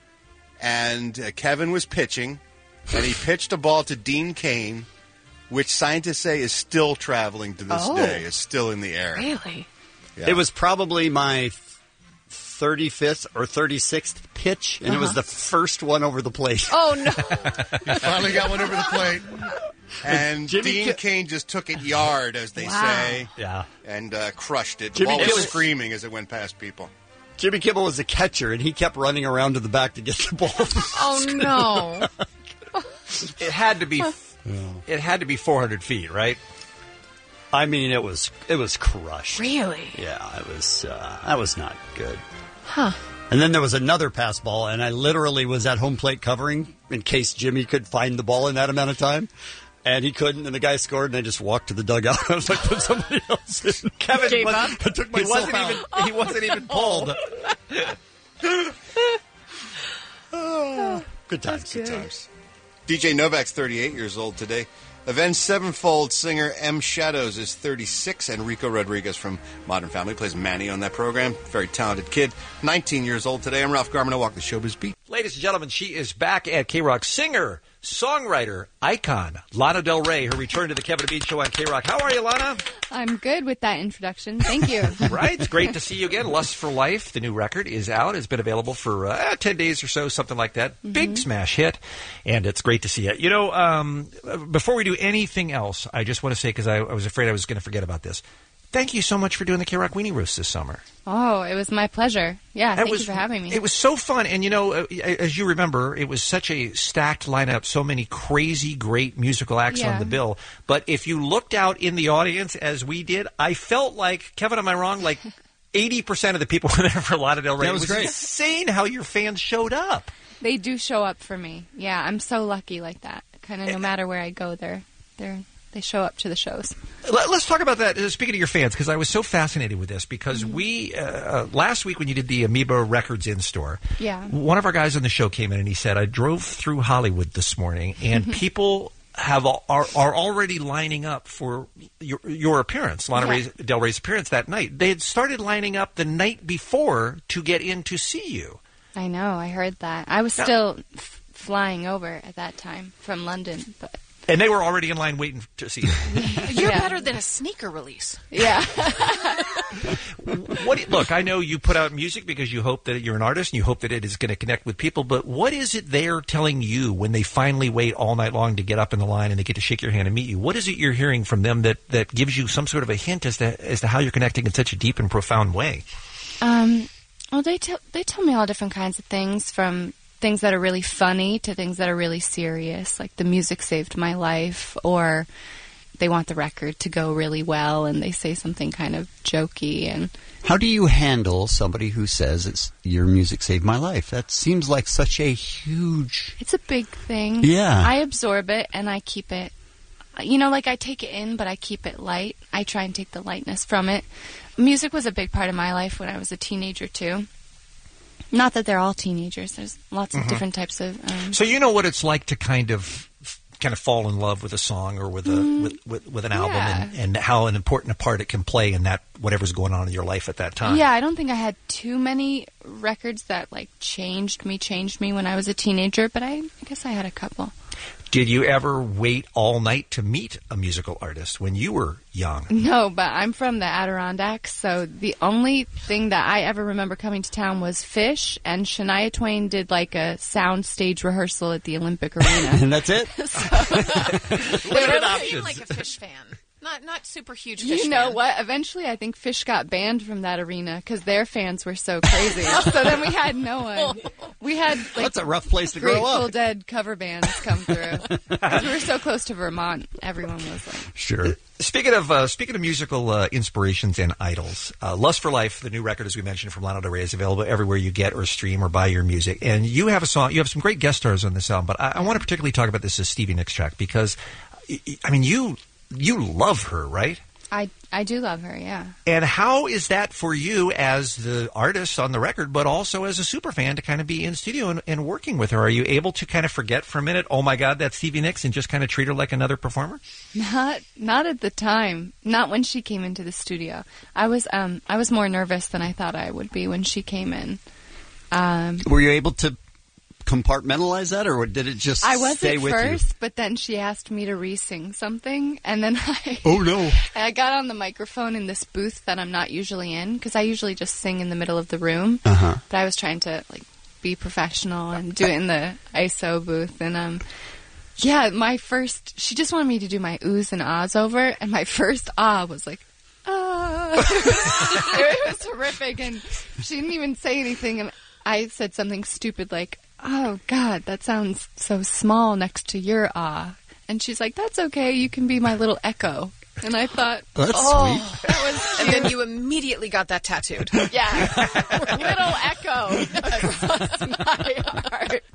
And uh, Kevin was pitching, and he pitched a ball to Dean Cain, which scientists say is still traveling to this Oh. day. It's still in the air. Really? Yeah. It was probably my thirty-fifth or thirty-sixth pitch, and it was Uh-huh. the first one over the plate. Oh, no. He finally got one over the plate. And Jimmy Dean Ki- Cain just took it yard, as they Wow. say, Yeah. and uh, crushed it. The Jimmy ball was Kimmel- screaming as it went past people. Jimmy Kimmel was the catcher, and he kept running around to the back to get the ball. Oh, no. It had to be. It had to be four hundred feet, right? I mean, it was it was crushed. Really? Yeah, it was. Uh, that was not good. Huh. And then there was another pass ball, and I literally was at home plate covering in case Jimmy could find the ball in that amount of time. And he couldn't, and the guy scored, and I just walked to the dugout. I was like, put somebody else in. Kevin Gave was, up? I took he myself wasn't out. even. He wasn't even pulled. Good times, good times. D J Novak's thirty-eight years old today. Avenged Sevenfold singer M. Shadows is thirty-six, and Rico Rodriguez from Modern Family plays Manny on that program. Very talented kid, nineteen years old today. I'm Ralph Garman. I walk the showbiz beat. Ladies and gentlemen, she is back at K-Rock. Singer, songwriter, icon, Lana Del Rey. Her return to the Kevin and Bean Show on K-Rock. How are you, Lana? I'm good with that introduction. Thank you. Right? It's great to see you again. Lust for Life, the new record, is out. It's been available for uh, ten days or so, something like that. Mm-hmm. Big smash hit, and it's great to see you. You know, um, before we do anything else, I just want to say, because I, I was afraid I was going to forget about this, thank you so much for doing the K-Rock Weenie Roast this summer. Oh, it was my pleasure. Yeah, That thank was- you for having me. It was so fun. And, you know, uh, as you remember, it was such a stacked lineup, so many crazy, great musical acts Yeah. on the bill. But if you looked out in the audience as we did, I felt like, Kevin, am I wrong? Like eighty percent of the people were there for Lana Del Rey. That was it was great. insane how your fans showed up. They do show up for me. Yeah, I'm so lucky like that. Kind of no matter where I go, they're, they're, they show up to the shows. Let- Let's talk about that. Uh, Speaking of your fans, because I was so fascinated with this, because Mm-hmm. we, uh, uh, last week when you did the Amoeba Records in-store, Yeah. one of our guys on the show came in and he said, I drove through Hollywood this morning and people have al- are, are already lining up for your, your appearance, Lana Yeah. Rey's, Del Rey's appearance that night. They had started lining up the night before to get in to see you. I know, I heard that. I was Yeah. still f- flying over at that time from London, but And they were already in line waiting to see you. You're Yeah. better than a sneaker release. yeah. What do you- look, I know you put out music because you hope that you're an artist and you hope that it is going to connect with people, but what is it they're telling you when they finally wait all night long to get up in the line and they get to shake your hand and meet you? What is it you're hearing from them that, that gives you some sort of a hint as to as to how you're connecting in such a deep and profound way? Um, well, they tell they tell me all different kinds of things, from things that are really funny to things that are really serious, like the music saved my life, or they want the record to go really well and they say something kind of jokey. And How do you handle somebody who says it's your music saved my life? That seems like such a huge. it's a big thing. Yeah. I absorb it and I keep it, you know, like I take it in, but I keep it light. I try and take the lightness from it. Music was a big part of my life when I was a teenager, too. Not that they're all teenagers. There's lots of Mhm. different types of... Um, So you know what it's like to kind of kind of fall in love with a song or with a Mm, with, with, with an album yeah. and, and how an important a part it can play in that whatever's going on in your life at that time. Yeah, I don't think I had too many records that like changed me, changed me when I was a teenager, but I, I guess I had a couple. Did you ever wait all night to meet a musical artist when you were young? No, but I'm from the Adirondacks, so the only thing that I ever remember coming to town was Fish, and Shania Twain did like a sound stage rehearsal at the Olympic Arena. And that's it? Limited options. Like a Fish fan. Not not super huge Fish You know fan. what? Eventually, I think Fish got banned from that arena because their fans were so crazy. So then we had no one. We had like That's a rough place to grow Grateful up. Dead cover bands come through. 'Cause we were so close to Vermont. Everyone was like, Sure. Speaking of uh, speaking of musical uh, inspirations and idols, uh, "Lust for Life," the new record, as we mentioned, from Lana Del Rey, is available everywhere you get or stream or buy your music. And you have a song. You have some great guest stars on this album, but I, I want to particularly talk about this as Stevie Nicks track because, I mean, you you love her, right? I I do love her. Yeah. And how is that for you as the artist on the record, but also as a super fan to kind of be in studio and, and working with her? Are you able to kind of forget for a minute, oh my God, that's Stevie Nicks, and just kind of treat her like another performer? Not not at the time. Not when she came into the studio. I was um I was more nervous than I thought I would be when she came in. Um, Were you able to compartmentalize that, or did it just I was stay at with first, but then she asked me to re-sing something, and then I you? Oh, no. I got on the microphone in this booth that I'm not usually in because I usually just sing in the middle of the room. Uh-huh. But I was trying to like be professional and do it in the I S O booth, and um, yeah, my first she just wanted me to do my oohs and ahs over, and my first ah was like. Ah. It was horrific, and she didn't even say anything, and I said something stupid like, "Oh God, that sounds so small next to your ah," and she's like, "That's okay, you can be my little echo." And I thought, That's oh, sweet. that was, And then you immediately got that tattooed. yeah, little echo across my heart. So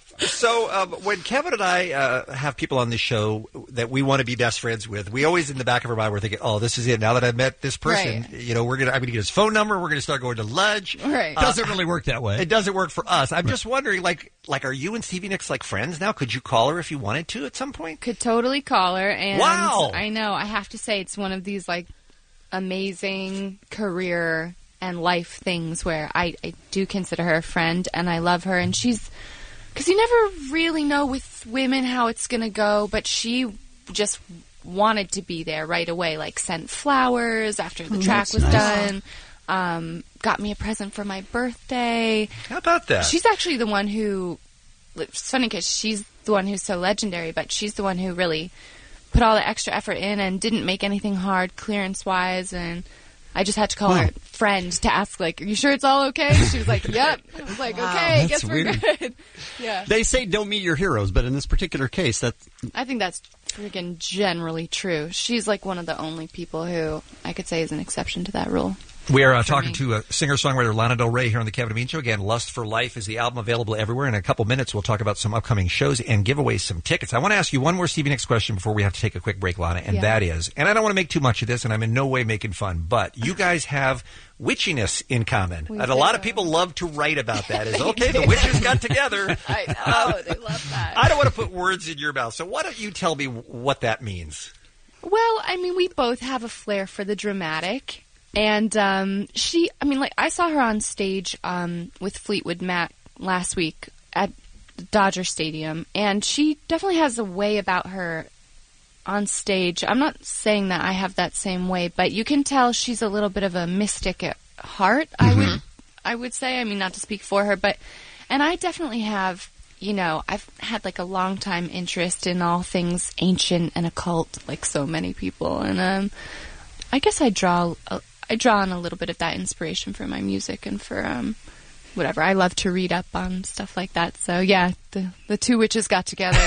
So um, when Kevin and I uh, have people on the show that we want to be best friends with, we always in the back of our mind we're thinking, "Oh, this is it. Now that I've met this person, Right. you know, we're gonna I'm gonna get his phone number. We're gonna start going to lunch." Right. Uh, Doesn't really work that way. It doesn't work for us. I'm just wondering, like, like, are you and Stevie Nicks like friends now? Could you call her if you wanted to at some point? Could totally call her. And Wow. I know. I have to say, it's one of these like amazing career and life things where I, I do consider her a friend, and I love her. And she's, because you never really know with women how it's going to go, but she just wanted to be there right away, like sent flowers after the Oh, track that's was nice. done, um, got me a present for my birthday. How about that? She's actually the one who, it's funny because she's the one who's so legendary, but she's the one who really put all the extra effort in and didn't make anything hard clearance-wise, and I just had to call Wow. her friend to ask, like, are you sure it's all okay? She was like, yep. I was like, Wow. okay, That's guess we're weird. good. Yeah. They say don't meet your heroes, but in this particular case, that I think that's freaking generally true. She's like one of the only people who I could say is an exception to that rule. We are uh, For talking me. to uh, singer-songwriter Lana Del Rey here on the Kevin and Bean Show. Again, Lust for Life is the album, available everywhere. In a couple minutes, we'll talk about some upcoming shows and give away some tickets. I want to ask you one more Stevie Nicks question before we have to take a quick break, Lana, and Yeah. that is, and I don't want to make too much of this, and I'm in no way making fun, but you guys have witchiness in common. We And a lot of do. people love to write about that. Is They okay, the do. witches got together. I know, they love that. I don't want to put words in your mouth, so why don't you tell me what that means? Well, I mean, we both have a flair for the dramatic. And um, she, I mean, like, I saw her on stage um, with Fleetwood Mac last week at Dodger Stadium. And she definitely has a way about her on stage. I'm not saying that I have that same way, but you can tell she's a little bit of a mystic at heart, I would I would say. I mean, not to speak for her, but, and I definitely have, you know, I've had like a long time interest in all things ancient and occult, like so many people. And um, I guess I draw, a, I draw on a little bit of that inspiration for my music and for um, whatever. I love to read up on stuff like that. So yeah, the the two witches got together.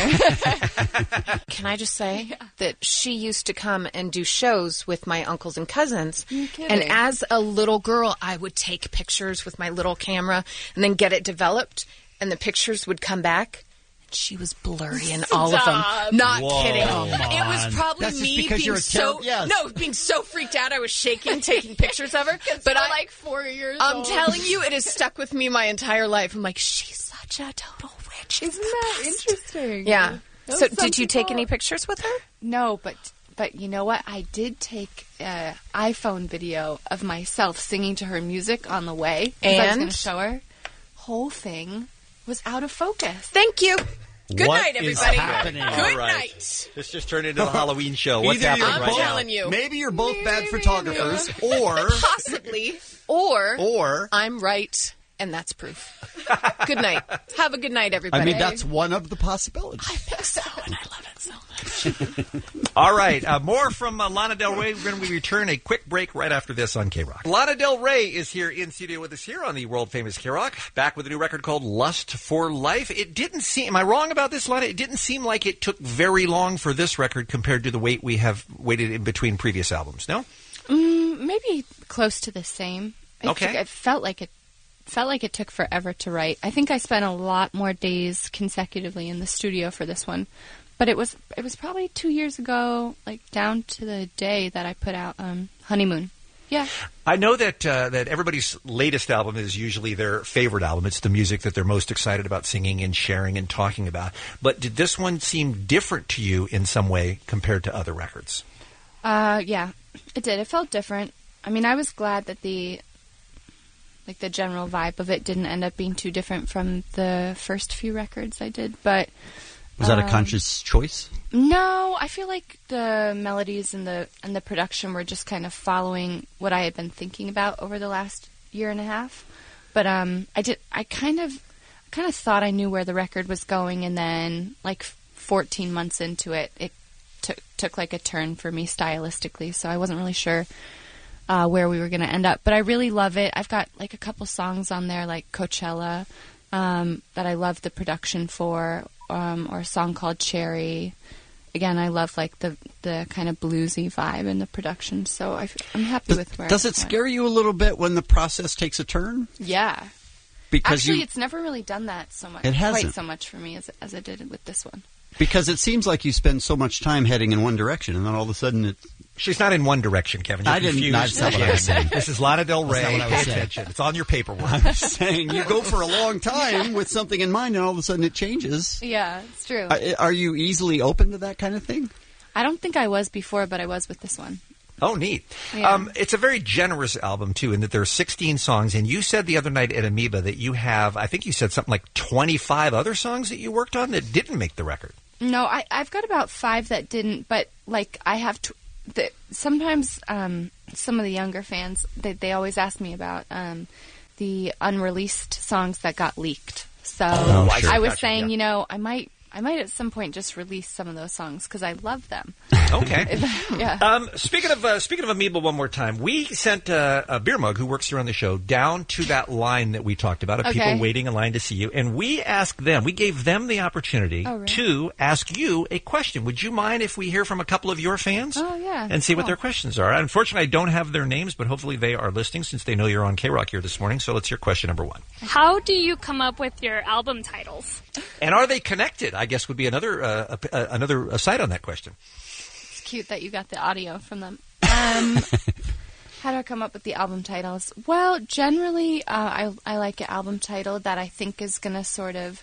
Can I just say that she used to come and do shows with my uncles and cousins. You're kidding. And as a little girl, I would take pictures with my little camera and then get it developed, and the pictures would come back. And she was blurry in all of them. Stop. Not Whoa. kidding. Come It was on. probably That's just me because being you're a so terror- yes. no, being so freaked out. I was shaking, taking pictures of her. But I I like four years I'm old. telling you, it has stuck with me my entire life. I'm like, she's such a total witch. Isn't that interesting? Yeah. Those So, some did you take people- any pictures with her? No, but but you know what? I did take an iPhone video of myself singing to her music on the way. 'cause I was And? going to show her. Whole thing was out of focus. Thank you. Good What night, is everybody. happening? Good All right. night. This just turned into a Halloween show. What's Either happening you're I'm right both- now? telling you. maybe you're both bad photographers, or Possibly. Or, or I'm right, and that's proof. Good night. Have a good night, everybody. I mean that's one of the possibilities. I think so, and I love it so much. All right, uh, more from uh, Lana Del Rey. We're going to return a quick break right after this on K-Rock. Lana Del Rey is here in studio with us here on the world-famous K-Rock, back with a new record called Lust for Life. It didn't seem, am I wrong about this, Lana? It didn't seem like it took very long for this record compared to the wait we have waited in between previous albums, no? Mm, maybe close to the same. I Okay. think it felt like it felt like it took forever to write. I think I spent a lot more days consecutively in the studio for this one. But it was it was probably two years ago, like down to the day that I put out um, Honeymoon. Yeah. I know that uh, that everybody's latest album is usually their favorite album. It's the music that they're most excited about singing and sharing and talking about. But did this one seem different to you in some way compared to other records? Uh, yeah, it did. It felt different. I mean, I was glad that the like the general vibe of it didn't end up being too different from the first few records I did. But Was that a um, conscious choice? No, I feel like the melodies and the and the production were just kind of following what I had been thinking about over the last year and a half. But um, I did. I kind of, kind of thought I knew where the record was going, and then like fourteen months into it, it took took like a turn for me stylistically. So I wasn't really sure uh, where we were going to end up. But I really love it. I've got like a couple songs on there, like Coachella, um, that I love the production for. Um, or a song called Cherry. Again, I love like the the kind of bluesy vibe in the production, so I, am happy with where Does I it went. scare you a little bit when the process takes a turn? Yeah, Because Actually, you, it's never really done that so much. It hasn't. Quite so much for me as as it did with this one. because it seems like you spend so much time heading in one direction, and then all of a sudden it. She's not in one direction, Kevin. You're I didn't. confused. That's not what I was saying. This is Lana Del Rey. That's not what I was Pay saying. attention. It's on your paperwork. I'm saying you go for a long time with something in mind, and all of a sudden it changes. Yeah, it's true. Are, are you easily open to that kind of thing? I don't think I was before, but I was with this one. Oh, neat. Yeah. Um, it's a very generous album, too, in that there are sixteen songs. And you said the other night at Amoeba that you have, I think you said something like twenty-five other songs that you worked on that didn't make the record. No, I, I've got about five that didn't, but like I have to. The, sometimes um, some of the younger fans, they, they always ask me about um, the unreleased songs that got leaked. So Oh, sure. I was Gotcha, saying, yeah. you know, I might, I might at some point just release some of those songs because I love them. Okay. Yeah. Um, speaking of uh, speaking of Amoeba, one more time, we sent uh, a beer mug who works here on the show down to that line that we talked about of Okay. people waiting in line to see you, and we asked them. We gave them the opportunity Oh, really? to ask you a question. Would you mind if we hear from a couple of your fans? Oh, yeah. And see what Cool. their questions are. Unfortunately, I don't have their names, but hopefully they are listening since they know you're on K-Rock here this morning. So let's hear question number one. How do you come up with your album titles? And are they connected? I guess would be another uh, a, a, another side on that question. It's cute that you got the audio from them. Um, how do I come up with the album titles? Well, generally, uh, I, I like an album title that I think is going to sort of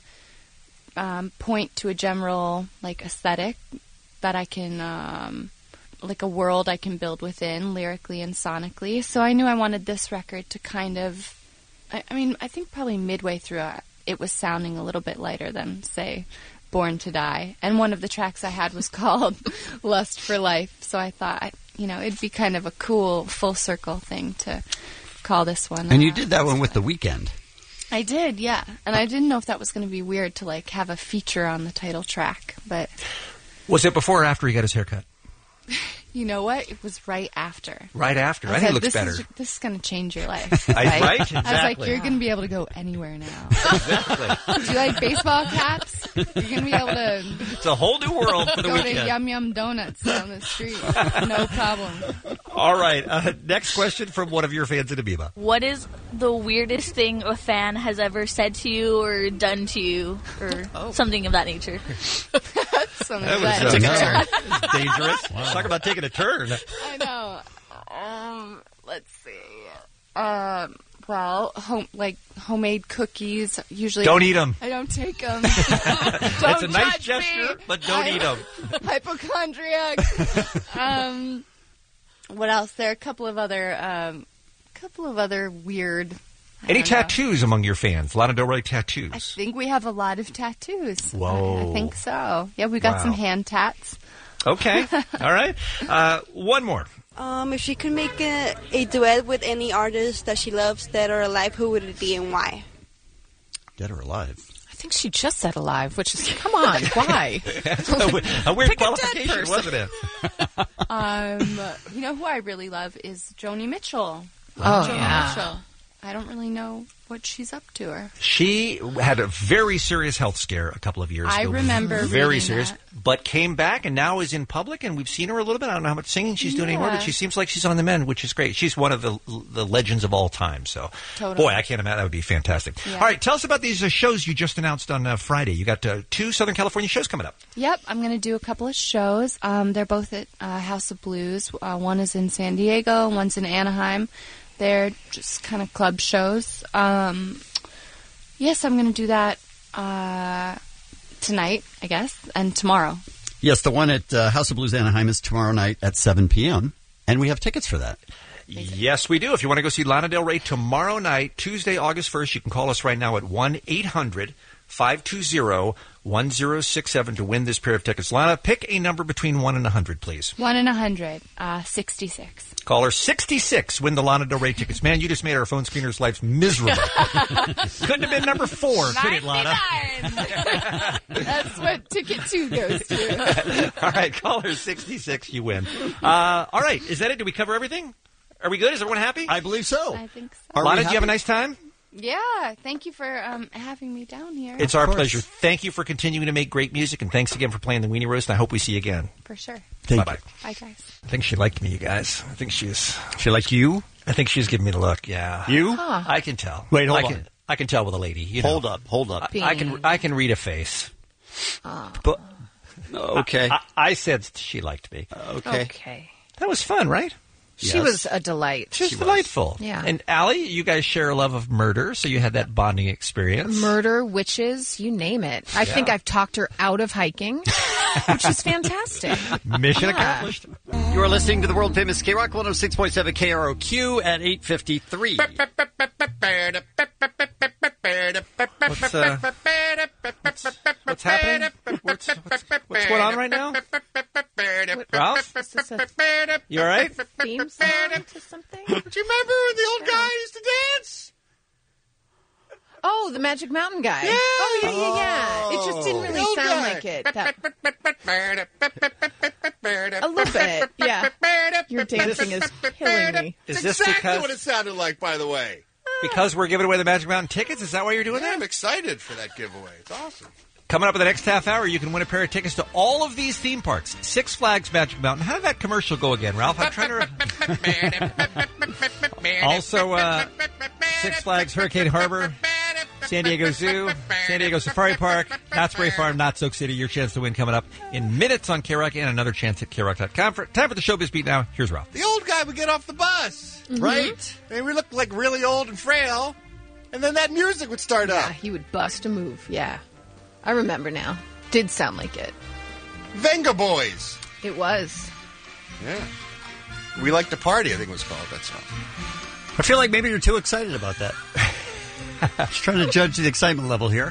um, point to a general like aesthetic that I can, um, like a world I can build within lyrically and sonically. So I knew I wanted this record to kind of, I, I mean, I think probably midway through it, it was sounding a little bit lighter than, say, Born to Die. And one of the tracks I had was called Lust for Life. So I thought, I, you know, it'd be kind of a cool full circle thing to call this one. And you uh, did that one with The Weeknd. I did, yeah. And I didn't know if that was going to be weird to, like, have a feature on the title track. But Was it before or after he got his haircut? you know what? It was right after. Right after. I, I think said, he looks this better. Is, this is going to change your life. I- right? I was like, Exactly. you're going to be able to go anywhere now. Exactly. Do you like baseball caps? You're going to be able to It's a whole new world for the go weekend. to Yum Yum Donuts down the street. No problem. All right. Uh, next question from one of your fans at Amoeba. What is the weirdest thing a fan has ever said to you or done to you or something of that nature? Something That like was, that. uh, that was dangerous. Talk about taking a turn. I know. Um, let's see. Um, well, home like homemade cookies. Usually, Don't eat 'em. I don't take them. It's a nice gesture, but don't eat 'em. Hypochondriac. um, what else? There are a couple of other, um, couple of other weird. I Any don't know. tattoos among your fans? Lana Del Rey I tattoos. think we have a lot of tattoos. Whoa. I, I think so. Yeah, we got Wow. some hand tats. Okay. All right. Uh, one more. Um, if she could make a, a duet with any artist that she loves, dead or alive, who would it be and why? Dead or alive? I think she just said alive, which is, come on, why? a, a weird Pick a dead qualification, person. wasn't it? Um, you know who I really love is Joni Mitchell. Oh, Joni yeah. Mitchell. I don't really know what she's up to. Her. She had a very serious health scare a couple of years I ago. remember Very reading serious. that. But came back and now is in public, and we've seen her a little bit. I don't know how much singing she's doing anymore, Yeah. but she seems like she's on the mend, which is great. She's one of the the legends of all time. So, Totally. boy, I can't imagine. That would be fantastic. Yeah. All right, tell us about these uh, shows you just announced on uh, Friday. You got uh, two Southern California shows coming up. Yep, I'm going to do a couple of shows. Um, they're both at uh, House of Blues. Uh, one is in San Diego, one's in Anaheim. They're just kind of club shows. Um, yes, I'm going to do that uh, tonight, I guess, and tomorrow. Yes, the one at uh, House of Blues Anaheim is tomorrow night at seven p.m., and we have tickets for that. Yes, we do. If you want to go see Lana Del Rey tomorrow night, Tuesday, August first, you can call us right now at one eight hundred five two zero one zero six seven to win this pair of tickets. Lana, pick a number between one and one hundred, please. One in a hundred, uh, sixty-six. Caller sixty-six, win the Lana Del Rey tickets. Man, you just made our phone screener's lives miserable. Couldn't have been number four, could it, Lana? That's what ticket two goes to. All right, caller sixty-six, you win. Uh, all right, is that it? Did we cover everything? Are we good? Is everyone happy? I believe so. I think so. Lana, did you have a nice time? Yeah, thank you for um, having me down here. It's our pleasure. Thank you for continuing to make great music, and thanks again for playing the Weenie Roast, and I hope we see you again. For sure. Bye-bye. Bye, guys. I think she liked me, you guys. I think she's... She liked you? I think she's giving me the look, yeah. You? Huh. I can tell. Wait, hold I on. can- I can tell with a lady. You Hold know. up, hold up. I, I can I can read a face. Oh. But okay, I, I, I said she liked me. Okay, Okay. That was fun, right? She Yes. was a delight. She was delightful. Yeah. And Allie, you guys share a love of murder, so you had that bonding experience. Murder, witches, you name it. I Yeah. think I've talked her out of hiking, which is fantastic. Mission Yeah. accomplished. You are listening to the world famous K Rock one oh six point seven K R O Q at eight fifty-three. What's, uh, what's, what's happening? What's, what's, what's going on right now? Ralph? You all right? Theme song to something? Do you remember when the old guy used to dance? Oh, the Magic Mountain guy. Yeah. Oh, yeah, yeah, yeah. It just didn't really The old sound guy. like it. That... A little bit, yeah. Your dancing is killing me. Is It's this exactly because what it sounded like, by the way. because we're giving away the Magic Mountain tickets? Is that why you're doing Yeah, that? I'm excited for that giveaway. It's awesome. Coming up in the next half hour, you can win a pair of tickets to all of these theme parks. Six Flags Magic Mountain. How did that commercial go again, Ralph? I'm trying to... Also, uh, Six Flags Hurricane Harbor, San Diego Zoo, San Diego Safari Park, Knott's Berry Farm, Knott's Oak City. Your chance to win coming up in minutes on K-Rock and another chance at K Rock dot com. For, time for the Showbiz Beat now. Here's Ralph. The old guy would get off the bus, Mhm. right? And we looked like really old and frail. And then that music would start Yeah, up. he would bust a move. Yeah. I remember now. Did sound like it. Venga Boys. It was. Yeah. We Like to Party, I think it was called, that song. I feel like maybe you're too excited about that. Just trying to judge the excitement level here.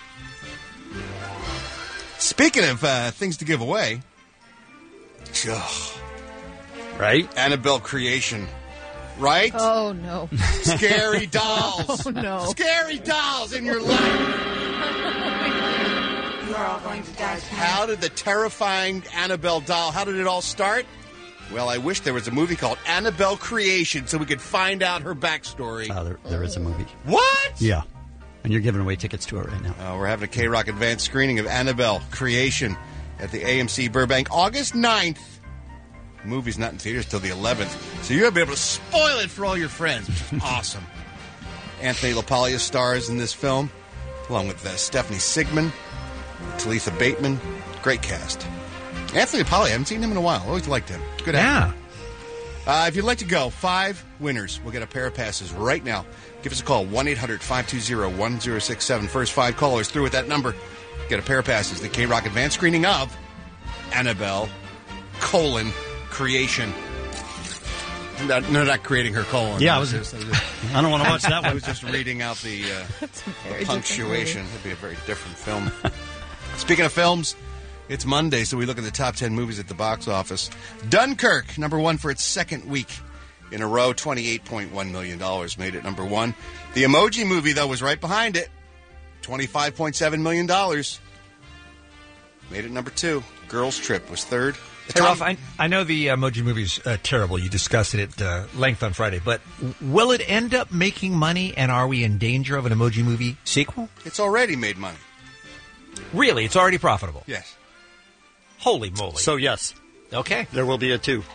Speaking of uh, things to give away, ugh, right? Annabelle Creation, right? Oh, no. Scary dolls. Oh, no. Scary dolls in your life. You are all going to die tonight. How did the terrifying Annabelle doll, how did it all start? Well, I wish there was a movie called Annabelle Creation so we could find out her backstory. Oh, there, there is a movie. What? Yeah. And you're giving away tickets to it right now. Uh, we're having a K-Rock advanced screening of Annabelle Creation at the A M C Burbank August ninth. The movie's not in theaters till the eleventh, so you're going to be able to spoil it for all your friends, which is awesome. Anthony LaPaglia stars in this film, along with uh, Stephanie Sigman, Talitha Bateman. Great cast. Anthony LaPaglia, I haven't seen him in a while. Always liked him. Good Yeah. actor. Uh, if you'd like to go, five winners will get a pair of passes right now. Give us a call, one eight hundred five two zero one zero six seven. First five callers through with that number get a pair of passes. The K-Rock advanced screening of Annabelle, colon, Creation. No, no, not creating her colon. Yeah, I was- just, I don't wanna watch that one. I was just reading out the, uh, That's a the very different punctuation. movie. It'd be a very different film. Speaking of films, it's Monday, so we look at the top ten movies at the box office. Dunkirk, number one for its second week in a row, twenty-eight point one million dollars made it number one. The Emoji Movie, though, was right behind it, twenty-five point seven million dollars. Made it number two. Girls Trip was third. Hey, Ralph, I, I know the Emoji Movie's uh, terrible. You discussed it at uh, length on Friday, but will it end up making money, and are we in danger of an Emoji Movie sequel? It's already made money. Really? It's already profitable? Yes. Holy moly. So, yes. Okay. There will be a two.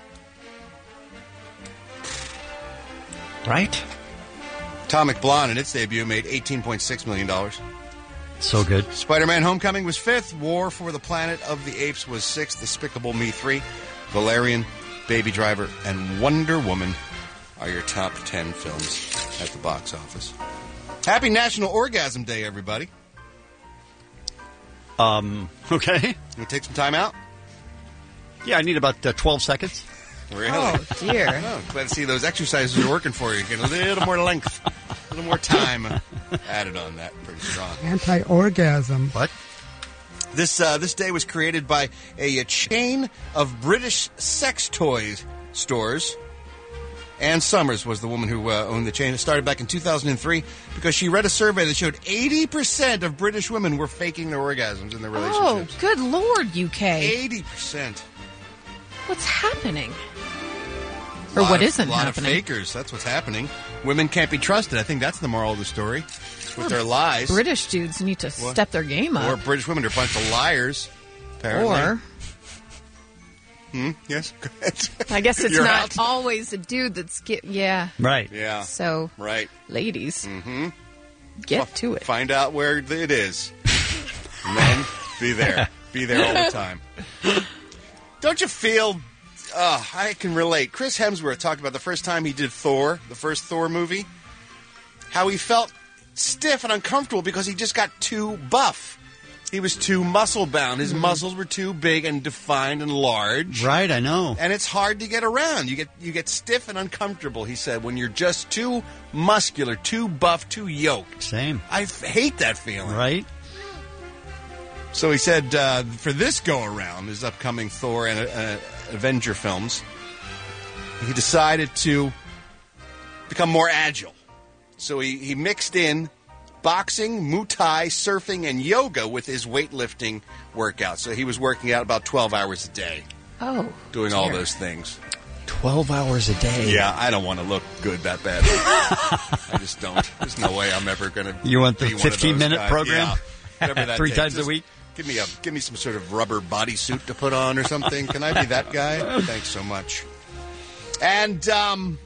Right? Atomic Blonde, in its debut, made eighteen point six million dollars. So good. Spider-Man Homecoming was fifth. War for the Planet of the Apes was sixth. Despicable Me three. Valerian, Baby Driver, and Wonder Woman are your top ten films at the box office. Happy National Orgasm Day, everybody. Um, okay. You want to take some time out? Yeah, I need about uh, twelve seconds. Really? Oh, dear. Oh, glad to see those exercises are working for you. Get a little more length, a little more time added on that. Pretty strong. Anti-orgasm. What? This uh, this day was created by a, a chain of British sex toys stores. Ann Summers was the woman who uh, owned the chain. It started back in two thousand three because she read a survey that showed eighty percent of British women were faking their orgasms in their Oh, relationships. good Lord, U K. eighty percent. What's happening? Or Lot what of- isn't lot happening? of fakers. That's what's happening. Women can't be trusted. I think that's the moral of the story. With their lies. British dudes need to What? step their game Or up. British women are a bunch of liars, apparently. Or, Hmm? Yes? Go ahead. I guess it's You're not out. always a dude that's get. Yeah. Right. Yeah. So, Right. ladies. Mm-hmm. get to it. Find out where it is. And then be there. Be there all the time. Don't you feel... Uh, I can relate. Chris Hemsworth talked about the first time he did Thor, the first Thor movie, how he felt stiff and uncomfortable because he just got too buff. He was too muscle-bound. His mm-hmm. muscles were too big and defined and large. Right, I know. And it's hard to get around. You get you get stiff and uncomfortable, he said, when you're just too muscular, too buff, too yoked. Same. I f- hate that feeling. Right. So he said uh, for this go-around, his upcoming Thor and uh, Avenger films, he decided to become more agile. So he, he mixed in boxing, Muay Thai, surfing, and yoga with his weightlifting workout. So he was working out about twelve hours a day. Oh. Doing dear. all those things. twelve hours a day? Yeah, I don't want to look good that badly. I just don't. There's no way I'm ever going to You want the be one of those fifteen-minute guys. program? Yeah, whatever that Three takes. times a Just week? Give me, a, give me some sort of rubber bodysuit to put on or something. Can I be that guy? Thanks so much. And, um...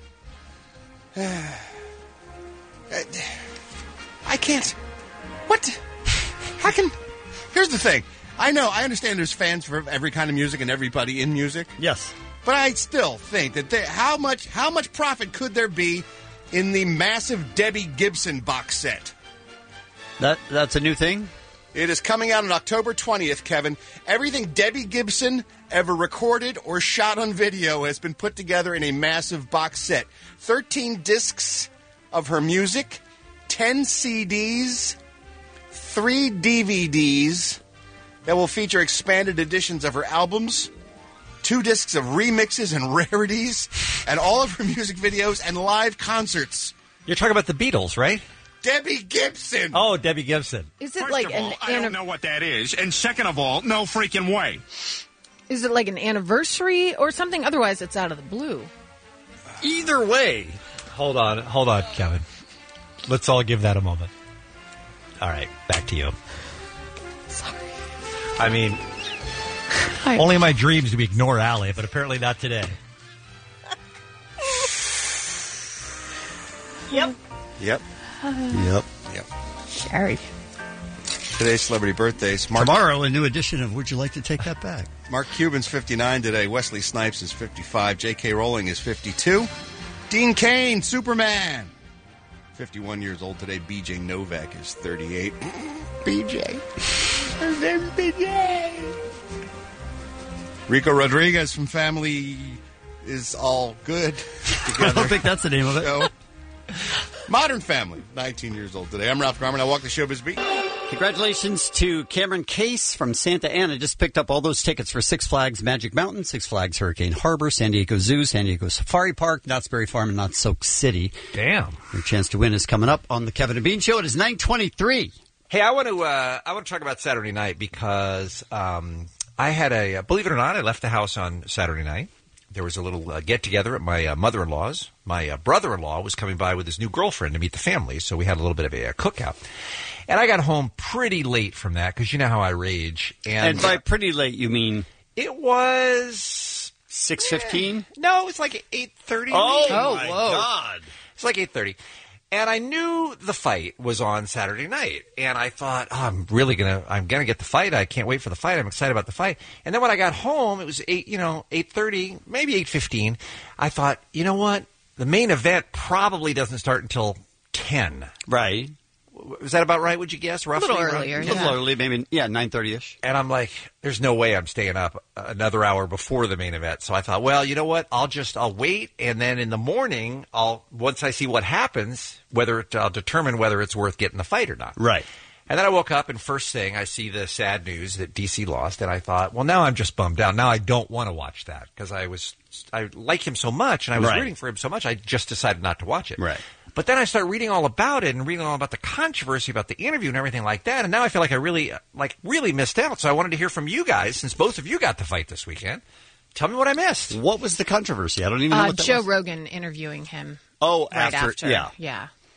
I can't. What? How can? Here's the thing. I know. I understand. There's fans for every kind of music and everybody in music. Yes. But I still think that there, how much how much profit could there be in the massive Debbie Gibson box set? That that's a new thing? It is coming out on October twentieth, Kevin. Everything Debbie Gibson ever recorded or shot on video has been put together in a massive box set. thirteen discs of her music, ten C Ds, three D V Ds that will feature expanded editions of her albums, two discs of remixes and rarities, and all of her music videos and live concerts. You're talking about the Beatles, right? Debbie Gibson. Oh, Debbie Gibson. Is it First like of an all, I don't know what that is, and second of all, no freaking way. Is it like an anniversary or something? Otherwise, it's out of the blue. Either way. Hold on, hold on, Kevin. Let's all give that a moment. All right, back to you. Sorry. I mean, I... only in my dreams do we ignore Allie, but apparently not today. Yep. Yep. Yep. Yep. Sorry. Today's celebrity birthdays. Mark Tomorrow, a new edition of Would You Like to Take That Back? Mark Cuban's fifty-nine today. Wesley Snipes is fifty-five. J K. Rowling is fifty-two. Dean Cain, Superman, fifty-one years old today. B J Novak is thirty-eight. B J. There's B J. Rico Rodriguez from Family is All Good together. I don't think that's the name of it. No. Modern Family, nineteen years old today. I'm Ralph Garman. I walk the showbiz beat. Congratulations to Cameron Case from Santa Ana. Just picked up all those tickets for Six Flags Magic Mountain, Six Flags Hurricane Harbor, San Diego Zoo, San Diego Safari Park, Knott's Berry Farm, and Knott's Soak City. Damn. Your chance to win is coming up on the Kevin and Bean Show. It is nine twenty-three. Hey, I want to uh, I want to talk about Saturday night because um, I had a, believe it or not, I left the house on Saturday night. There was a little uh, get-together at my uh, mother-in-law's. My uh, brother-in-law was coming by with his new girlfriend to meet the family, so we had a little bit of a, a cookout. And I got home pretty late from that, because you know how I rage. And, and by pretty late, you mean? It was... six fifteen? Eh, no, it's like eight thirty. Oh, oh, my whoa. God. It's like eight thirty. And I knew the fight was on Saturday night. And I thought, oh, I'm really going to, I'm going to get the fight. I can't wait for the fight. I'm excited about the fight. And then when I got home, it was eight, you know, eight thirty, maybe eight fifteen. I thought, you know what? The main event probably doesn't start until ten. Right. Was that about right, would you guess? Roughly? A little earlier, A little yeah. early, maybe, yeah, nine thirty-ish. And I'm like, there's no way I'm staying up another hour before the main event. So I thought, well, you know what? I'll just, I'll wait. And then in the morning, I'll, once I see what happens, whether it, I'll determine whether it's worth getting the fight or not. Right. And then I woke up and first thing I see the sad news that D C lost. And I thought, well, now I'm just bummed out. Now I don't want to watch that because I was, I like him so much and I was right. rooting for him so much. I just decided not to watch it. Right. But then I start reading all about it and reading all about the controversy about the interview and everything like that. And now I feel like I really, like, really missed out. So I wanted to hear from you guys, since both of you got the fight this weekend. Tell me what I missed. What was the controversy? I don't even know Uh, what that Joe was. Rogan interviewing him. Oh, right after, after. yeah. Yeah.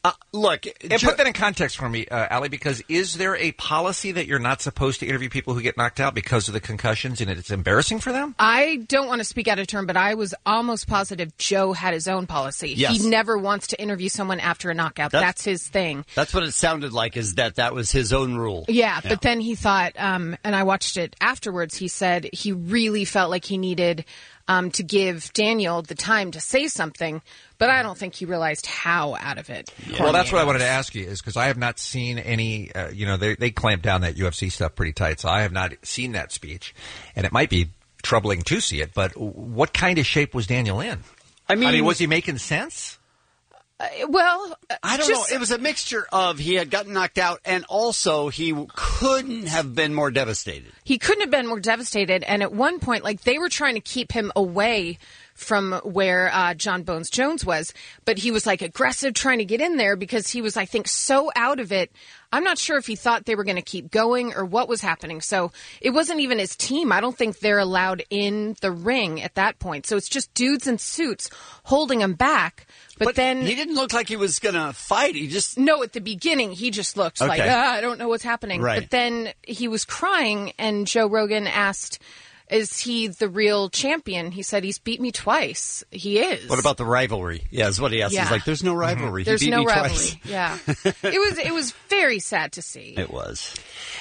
Uh, look, and put that in context for me, uh, Allie, because is there a policy that you're not supposed to interview people who get knocked out because of the concussions and it's embarrassing for them? I don't want to speak out of turn, but I was almost positive Joe had his own policy. Yes. He never wants to interview someone after a knockout. That's- That's his thing. That's what it sounded like, is that that was his own rule. Yeah, but then he thought, um, and I watched it afterwards, he said he really felt like he needed um, to give Daniel the time to say something, but I don't think he realized how out of it. Well, that's what I wanted to ask you, is because I have not seen any, uh, you know, they, they clamp down that U F C stuff pretty tight, so I have not seen that speech, and it might be troubling to see it, but what kind of shape was Daniel in? I mean, I mean was he making sense? Uh, well, uh, I don't just, know. It was a mixture of he had gotten knocked out, and also he couldn't have been more devastated. He couldn't have been more devastated, and at one point, like, they were trying to keep him away from where uh, John Bones Jones was, but he was like aggressive trying to get in there because he was, I think, so out of it. I'm not sure if he thought they were going to keep going or what was happening. So it wasn't even his team. I don't think they're allowed in the ring at that point. So it's just dudes in suits holding him back. But, But then he didn't look like he was going to fight. He just no. At the beginning, he just looked Okay. like ah, I don't know what's happening. Right. But then he was crying, and Joe Rogan asked, "Is he the real champion?" He said, "He's beat me twice." He is. What about the rivalry? Yeah, is what he asked. Yeah. He's like, "There's no rivalry. There's he beat no me rivalry. twice." Yeah, it was it was very sad to see. It was.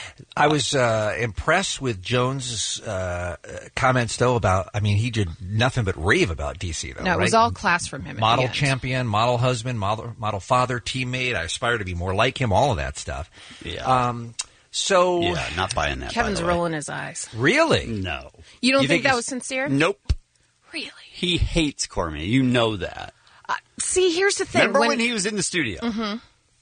I was uh, impressed with Jones's uh, comments, though, about, I mean, he did nothing but rave about D C, though, No, it right? was all class from him. At Model the end. champion, model husband, model, model father, teammate. I aspire to be more like him, all of that stuff. Yeah. Um, so. Yeah, not buying that. Kevin's by the way. rolling his eyes. Really? No. You don't You think, think that he's- was sincere? Nope. Really? He hates Cormier. You know that. Uh, see, here's the thing. Remember when, he was in the studio? Mhm.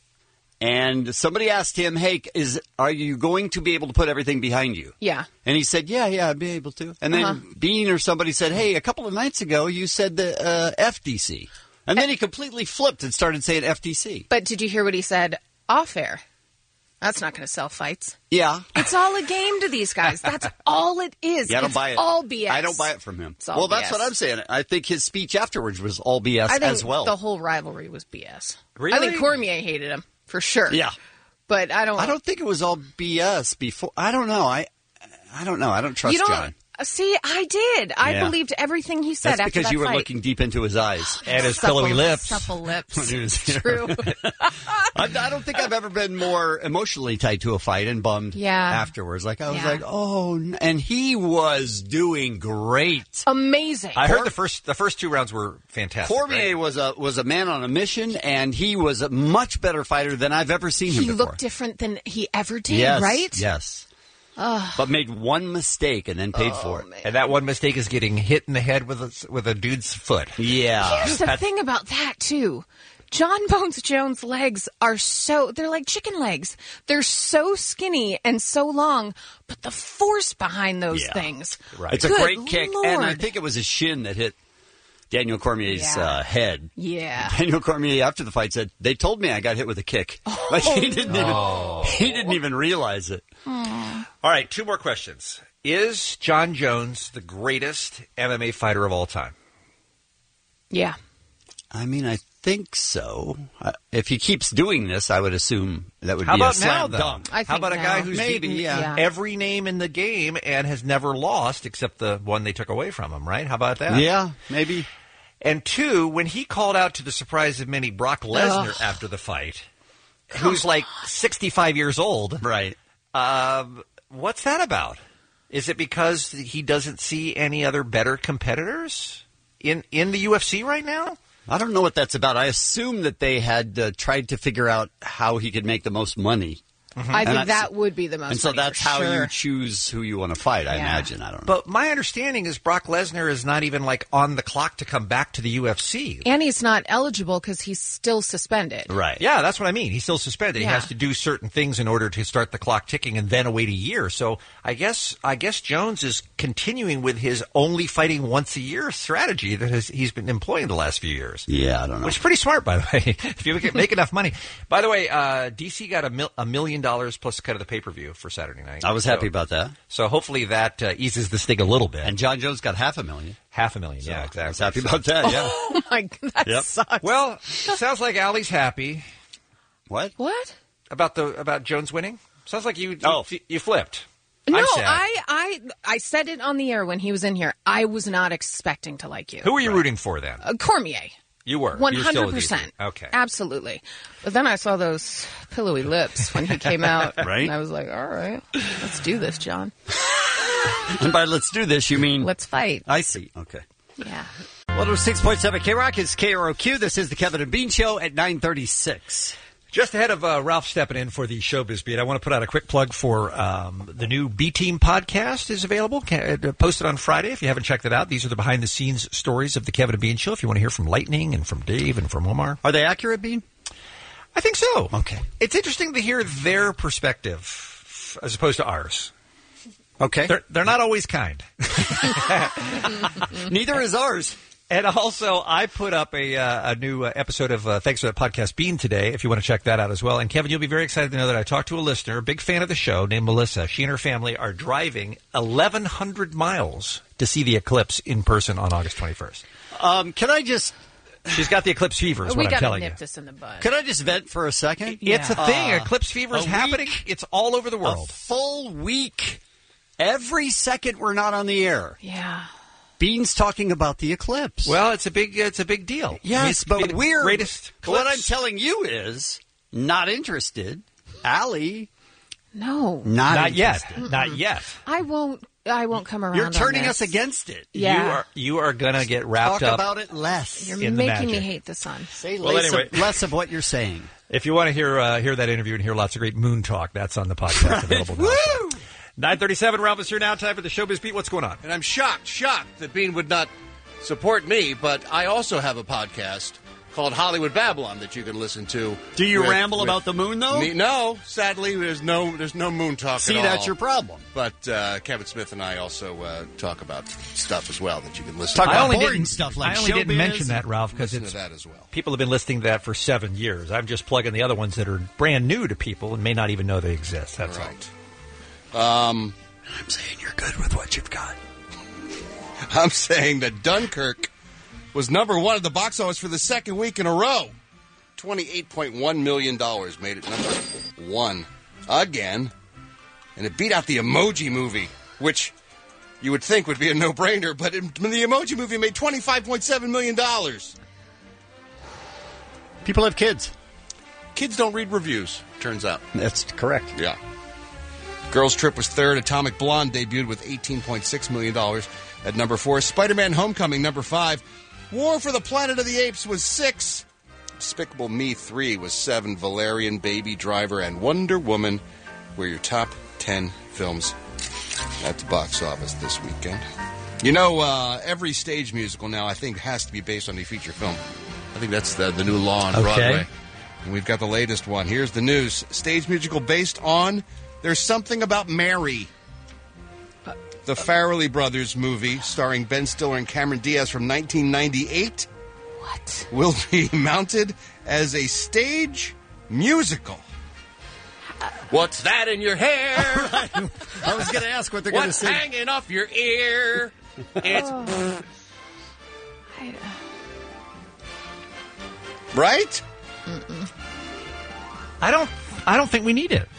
And somebody asked him, "Hey, is are you going to be able to put everything behind you?" Yeah. And he said, "Yeah, yeah, I'd be able to." And then Uh-huh. Bean or somebody said, "Hey, a couple of nights ago you said the uh, F D C," and then he completely flipped and started saying F D C. But did you hear what he said off air? That's not going to sell fights. Yeah. It's all a game to these guys. That's all it is. Yeah, I don't it's buy it. all B S. I don't buy it from him. It's all Well, that's B S. what I'm saying. I think his speech afterwards was all B S I think as well. the whole rivalry was B S. Really? I think Cormier hated him for sure. Yeah. But I don't. I don't think it was all B S before. I don't know. I I don't know. I don't trust you don't, John. See, I did. I Yeah. believed everything he said That's after because that you were fight. looking deep into his eyes and his Supple- pillowy lips. Supple lips. When he was here. True. I, I don't think I've ever been more emotionally tied to a fight and bummed Yeah. afterwards. Like I was Yeah. like, oh, n- and he was doing great. Amazing. I heard the first the first two rounds were fantastic. Cormier was a was a man on a mission, and he was a much better fighter than I've ever seen him He before. looked different than he ever did, yes, right? Yes. Ugh. But made one mistake and then paid for it. And that one mistake is getting hit in the head with a, with a dude's foot. Yeah. Here's the thing about that, too. John Bones Jones' legs are so, they're like chicken legs. They're so skinny and so long, but the force behind those Yeah. things. Right. It's a Good great kick, Lord. and I think it was his shin that hit Daniel Cormier's Yeah. uh, head. Yeah. Daniel Cormier after the fight said, "They told me I got hit with a kick." Like he didn't no. even he didn't even realize it. All right, two more questions. Is John Jones the greatest M M A fighter of all time? Yeah. I mean, I think so. Uh, if he keeps doing this, I would assume that would How be about a slam now, though? dunk. I How think about a now. guy who's Maybe, beaten yeah. every name in the game and has never lost except the one they took away from him, right? How about that? Yeah, maybe. And two, when he called out to the surprise of many Brock Lesnar Ugh. after the fight, who's like sixty-five years old, Right. um, what's that about? Is it because he doesn't see any other better competitors in in the U F C right now? I don't know what that's about. I assume that they had uh, tried to figure out how he could make the most money. I And think I- that would be the most And so money that's for how sure. you choose who you want to fight, I Yeah. imagine. I don't know. But my understanding is Brock Lesnar is not even like on the clock to come back to the U F C. And he's not eligible because he's still suspended. Right. Yeah, that's what I mean. He's still suspended. Yeah. He has to do certain things in order to start the clock ticking and then wait a year. So I guess I guess Jones is continuing with his only fighting once a year strategy that has, he's been employing the last few years. Yeah, I don't know. Which is pretty smart, by the way, if you make, make enough money. By the way, uh, D C got a, mil- a million dollars plus a cut of the pay-per-view for Saturday night. I was So- happy about that. So hopefully that uh, eases the sting a little bit. And John Jones got half a million. Half a million, So yeah, exactly. I was happy So- about that, yeah. Oh my God, that Yep. sucks. Well, sounds like Allie's happy. What? What? About the about Jones winning? Sounds like you you, Oh. you flipped. No, I'm sad. I, I, I said it on the air when he was in here. I was not expecting to like you. Who were you rooting for then? Uh, Cormier. You were. One You were still hundred with percent. Ethan. Okay. Absolutely. But then I saw those pillowy lips when he came out. Right. And I was like, all right, let's do this, John. And by let's do this, you mean... Let's fight. I see. Okay. Yeah. one oh six point seven K-Rock is K R O Q. This is the Kevin and Bean Show at nine thirty-six. Just ahead of uh, Ralph stepping in for the Showbiz Beat, I want to put out a quick plug for um, the new B-Team podcast is available. Ca- uh, posted on Friday if you haven't checked it out. These are the behind-the-scenes stories of the Kevin and Bean Show if you want to hear from Lightning and from Dave and from Omar. Are they accurate, Bean? I think so. Okay. It's interesting to hear their perspective as opposed to ours. Okay. They're, they're not always kind. Neither is ours. And also, I put up a uh, a new uh, episode of uh, Thanks for That Podcast Bean today, if you want to check that out as well. And Kevin, you'll be very excited to know that I talked to a listener, a big fan of the show, named Melissa. She and her family are driving eleven hundred miles to see the eclipse in person on August twenty-first. Um, can I just... She's got the eclipse fever, is we what I'm gotta telling nip you. this in the bud. Could I just vent for a second? It's a thing. Uh, eclipse fever is a happening. week- It's all over the A world. full week. Every second we're not on the air. Yeah. Bean's talking about the eclipse. Well, it's a big it's a big deal. Yes, I mean, but the we're... greatest What I'm eclipse. telling you is, not interested. Allie, No. not, Not yet. interested. Not yet. I won't. I won't come around. You're on turning this. us against it. Yeah. You are you are gonna get wrapped Talk up. about it less. You're in the making me magic. hate the sun. Say Well, less, anyway. of, less of what you're saying. If you want to hear uh, hear that interview and hear lots of great moon talk, that's on the podcast available now. Woo! nine thirty-seven, Ralph is here now. Time for the Showbiz Beat. What's going on? And I'm shocked, shocked that Bean would not support me, but I also have a podcast called Hollywood Babylon that you can listen to. Do you with- ramble with about the moon, though? me- no, sadly, there's no there's no moon talk See, at all. that's your problem. But uh, Kevin Smith and I also uh, talk about stuff as well that you can listen Talk to. about I only boring didn't stuff like I only didn't showbiz. mention that, Ralph, because Listen it's to that as well. people have been listening to that for seven years. I'm just plugging the other ones that are brand new to people and may not even know they exist. That's Right. Um, I'm saying you're good with what you've got. I'm saying that Dunkirk was number one at the box office for the second week in a row. twenty-eight point one million dollars made it number one again. And it beat out the Emoji Movie, which you would think would be a no-brainer, but it, the Emoji Movie made twenty-five point seven million dollars. People have kids. Kids don't read reviews, turns out. That's correct. Yeah. Girls Trip was third. Atomic Blonde debuted with eighteen point six million dollars at number four. Spider-Man Homecoming, number five. War for the Planet of the Apes was six. Despicable Me three was seven. Valerian, Baby Driver, and Wonder Woman were your top ten films at the box office this weekend. You know, uh, every stage musical now, I think, has to be based on a feature film. I think that's the, the new law on Okay. Broadway. And we've got the latest one. Here's the news. Stage musical based on There's Something About Mary. The Farrelly Brothers movie starring Ben Stiller and Cameron Diaz from nineteen ninety-eight What? will be mounted as a stage musical. What's that in your hair? I was going to ask what they're going to What's say. hanging off your ear? It's Oh. I- right? I don't I don't think we need it.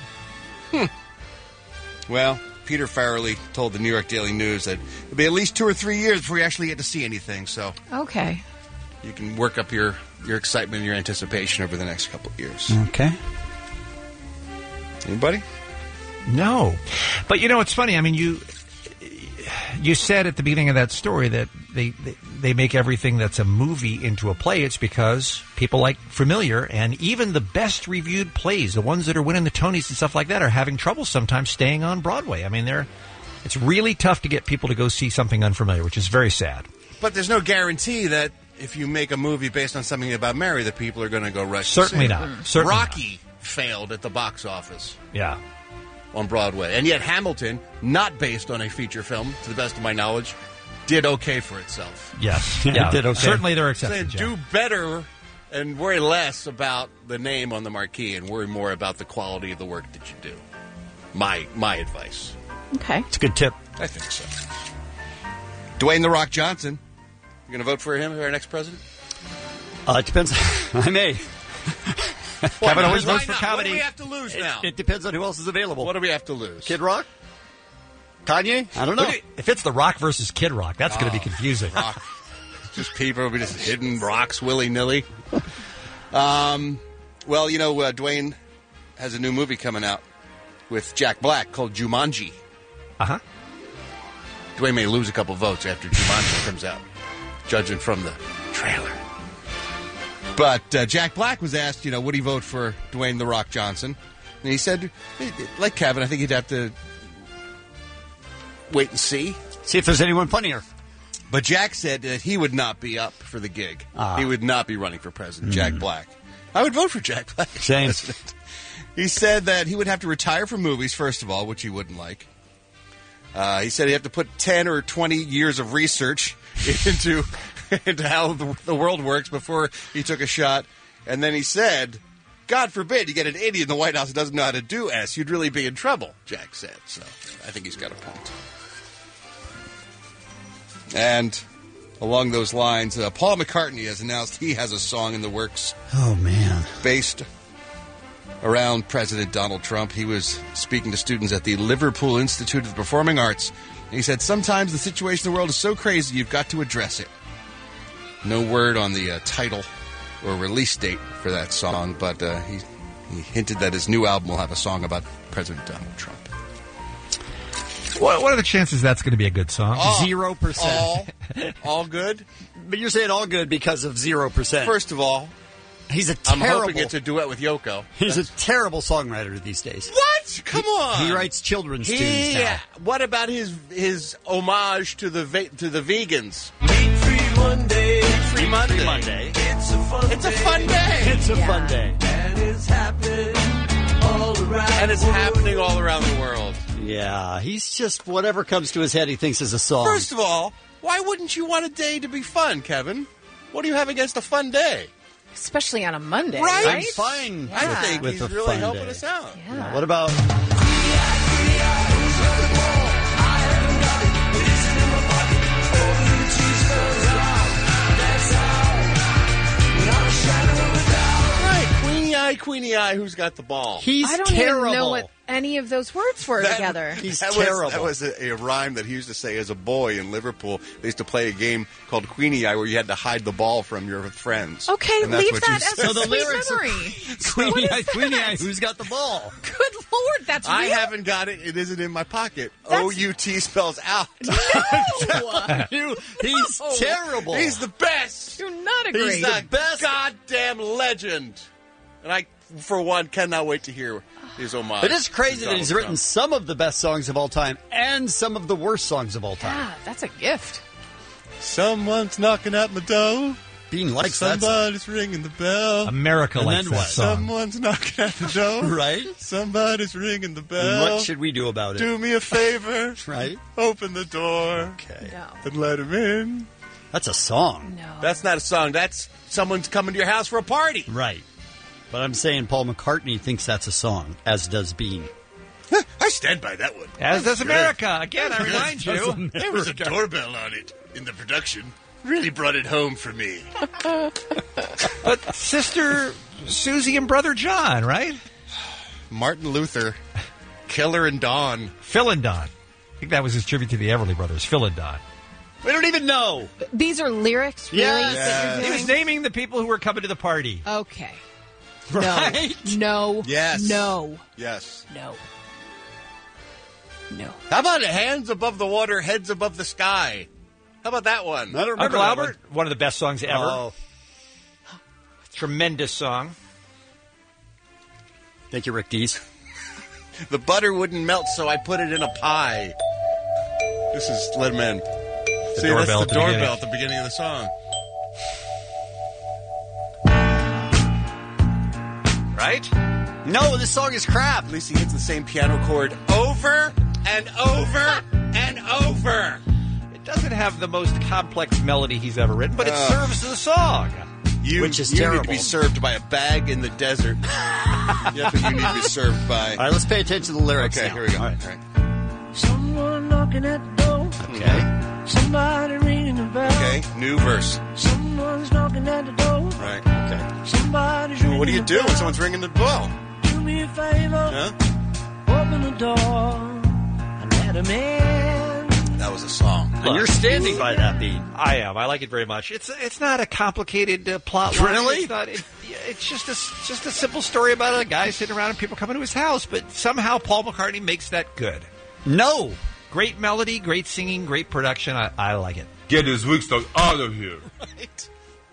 Well, Peter Farrelly told the New York Daily News that it'll be at least two or three years before you actually get to see anything. So Okay. you can work up your, your excitement and your anticipation over the next couple of years. Okay. Anybody? No. But you know, it's funny. I mean, you you said at the beginning of that story that they, they, they make everything that's a movie into a play. It's because people like Familiar, and even the best reviewed plays, the ones that are winning the Tonys and stuff like that, are having trouble sometimes staying on Broadway. I mean, they're it's really tough to get people to go see something unfamiliar, which is very sad. But there's no guarantee that if you make a movie based on something about Mary, that people are going to go rush Certainly to see not. it. Certainly Rocky failed at the box office Yeah. on Broadway. And yet Hamilton, not based on a feature film, to the best of my knowledge, did okay for itself. Yes. Yeah, it did okay. Certainly there are So exceptions. do better and worry less about the name on the marquee and worry more about the quality of the work that you do. My my advice. Okay. It's a good tip. I think so. Dwayne The Rock Johnson. You going to vote for him as our next president? Uh, it depends. I may. Kevin always Why votes for not? comedy. What do we have to lose now? It, it depends on who else is available. What do we have to lose? Kid Rock? Kanye? I don't know. But if it's The Rock versus Kid Rock, that's going to be confusing. Rock. Just people will be just hitting rocks willy-nilly. Um, well, you know, uh, Dwayne has a new movie coming out with Jack Black called Jumanji. Uh-huh. Dwayne may lose a couple votes after Jumanji comes out, judging from the trailer. But uh, Jack Black was asked, you know, would he vote for Dwayne The Rock Johnson? And he said, like Kevin, I think he'd have to wait and see. See if there's anyone funnier. But Jack said that he would not be up for the gig. Ah. He would not be running for president, Mm. Jack Black. I would vote for Jack Black. as Same. president. He said that he would have to retire from movies, first of all, which he wouldn't like. Uh, he said he'd have to put ten or twenty years of research into, into how the, the world works before he took a shot. And then he said, God forbid you get an idiot in the White House who doesn't know how to do S. You'd really be in trouble, Jack said. So I think he's got a point. And along those lines, uh, Paul McCartney has announced he has a song in the works. Oh, man. Based around President Donald Trump. He was speaking to students at the Liverpool Institute of the Performing Arts. And he said, sometimes the situation in the world is so crazy, you've got to address it. No word on the uh, title or release date for that song, but uh, he, he hinted that his new album will have a song about President Donald Trump. What, what are the chances that's going to be a good song? Zero percent. All, all good? But you're saying all good because of zero percent. First of all, he's a I'm terrible. hoping it's a duet with Yoko. He's That's- a terrible songwriter these days. What? Come on. He writes children's He- tunes now. What about his his homage to the ve- to the vegans? Meat free Monday. Free Monday. Free Monday. It's a fun It's a day. fun day. It's a fun day. And it's happening all around. And it's the world. happening all around the world. Yeah, he's just whatever comes to his head he thinks is a song. First of all, why wouldn't you want a day to be fun, Kevin? What do you have against a fun day? Especially on a Monday, Right? right? I'm fine I with, think with he's a really fun helping day. us out. Yeah. What about... Right, Queenie Eye, Queenie Eye, who's got the ball? He's I don't terrible. even know what any of those words were That- together. He's that terrible. Was, that was a, a rhyme that he used to say as a boy in Liverpool. They used to play a game called Queenie Eye where you had to hide the ball from your friends. Okay, And that's leave what you that as said. a So the sweet lyrics are- memory. Queenie What Eye, is Queenie that? Eye, who's got the ball? Good Lord, that's I real? haven't got it. It isn't in my pocket. That's- O U T spells out. No! You- he's No. terrible. He's the best. Do not agree. He's the best goddamn legend. And I, for one, cannot wait to hear his homage. It is crazy to that he's Donald written Trump. some of the best songs of all time and some of the worst songs of all time. Yeah, that's a gift. Someone's knocking at my door. Bean likes that song. Somebody's ringing the bell. America And likes then that what? song. Someone's knocking at the door. Right? Somebody's ringing the And bell. what should we do about it? Do me a favor. Right? Open the door Okay. No. and let him in. That's a song. No. That's not a song. That's someone's coming to your house for a party. Right. But I'm saying Paul McCartney thinks that's a song, as does Bean. I stand by that one. As does America. Again, I remind you. There was a doorbell on it in the production. Really brought it home for me. But Sister Susie and Brother John, right? Martin Luther, Killer and Dawn. Phil and Don. I think that was his tribute to the Everly Brothers. Phil and Don. We don't even know. These are lyrics, really? Yes. that you're He was doing? naming the people who were coming to the party. Okay. Right? No. No. Yes. No. Yes. No. No. How about hands above the water, heads above the sky? How about that one? I don't remember Uncle that Albert, one of the best songs ever. Oh, Tremendous song. thank you, Rick Dees. The butter wouldn't melt, so I put it in a pie. This is let him in. See, doorbell that's at the the doorbell beginning. at the beginning of the song. Right? No, this song is crap. At least he hits the same piano chord over and over and over. It doesn't have the most complex melody he's ever written, but it Uh. serves the song. You, Which is you need terrible. to be served by a bag in the desert. That's what you need to be served by. All right, let's pay attention to the lyrics Okay, now. here we go. All right. All right. Someone knocking at the door. Okay. Somebody ringing the bell. Okay, new verse. Someone's knocking at the door. Right. Okay. What do you do when someone's ringing the bell? Do me a favor. Huh? Open the door. I met a man. That was a song. And you're standing by that beat. I am. I like it very much. It's it's not a complicated uh, plot line. Really? It's not. It, it's just a it's just a simple story about a guy sitting around and people coming to his house. But somehow Paul McCartney makes that good. No. Great melody, great singing, great production. I, I like it. Get his Woodstock out of here. Right.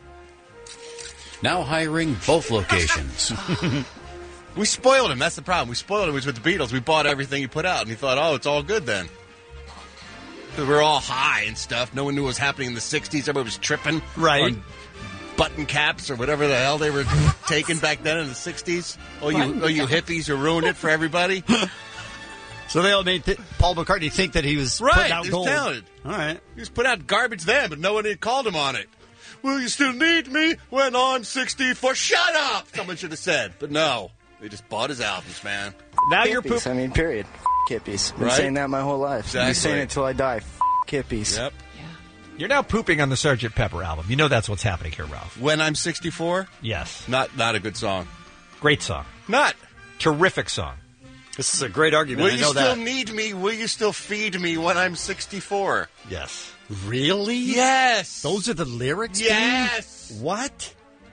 Now hiring both locations. We spoiled him. That's the problem. We spoiled him. He was with the Beatles. We bought everything he put out, and he thought, oh, it's all good then. Because we were all high and stuff. No one knew what was happening in the sixties. Everybody was tripping. Right. On button caps or whatever the hell they were taking back then in the sixties. Oh, you, oh, you hippies who ruined it for everybody. So they all made th- Paul McCartney think that he was Right. putting out He was gold. talented. All right. He was putting out garbage then, but no one had called him on it. Will you still need me when I'm sixty-four? Shut up! Someone should have said. But no. They just bought his albums, man. Now Hippies, you're poop. I mean, period. F- hippies. Been Right? saying that my whole life. Exactly. Been saying it till I die. F- hippies. Yep. You're now pooping on the Sergeant Pepper album. You know that's what's happening here, Ralph. When I'm sixty-four? Yes. Not not a good song. Great song. Not. Terrific song. This is a great argument. Will I you know still that. need me? Will you still feed me when I'm sixty-four? Yes. Really? Yes. Those are the lyrics? Yes. Bean? What?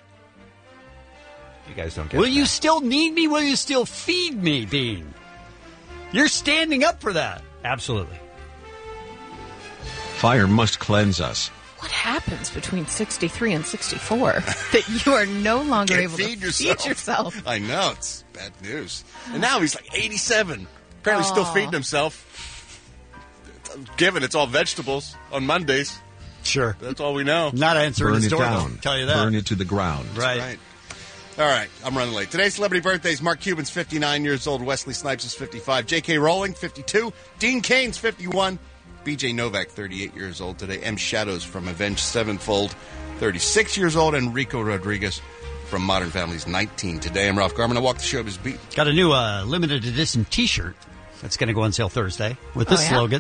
You guys don't get Will it. you still need me? Will you still feed me, Bean? You're standing up for that. Absolutely. Fire must cleanse us. What happens between sixty-three and sixty-four that you are no longer Can't able feed to yourself. feed yourself? I know. It's bad news. And now he's like eighty-seven. Apparently still Aw. feeding himself. Given it's all vegetables on Mondays. Sure. That's all we know. Not answering Burn his it door, down. though. Tell you that. Burn it to the ground. Right. Right. All right, I'm running late. Today's celebrity birthdays. Mark Cuban's fifty-nine years old. Wesley Snipes is fifty-five. J K. Rowling, fifty-two. Dean Cain's fifty-one. B J Novak, thirty-eight years old today. M. Shadows from Avenged Sevenfold, thirty-six years old. And Rico Rodriguez from Modern Family's nineteen today. I'm Ralph Garman. I walk the showbiz beat. Got a new uh, limited edition T-shirt that's going to go on sale Thursday with this Oh, yeah? slogan.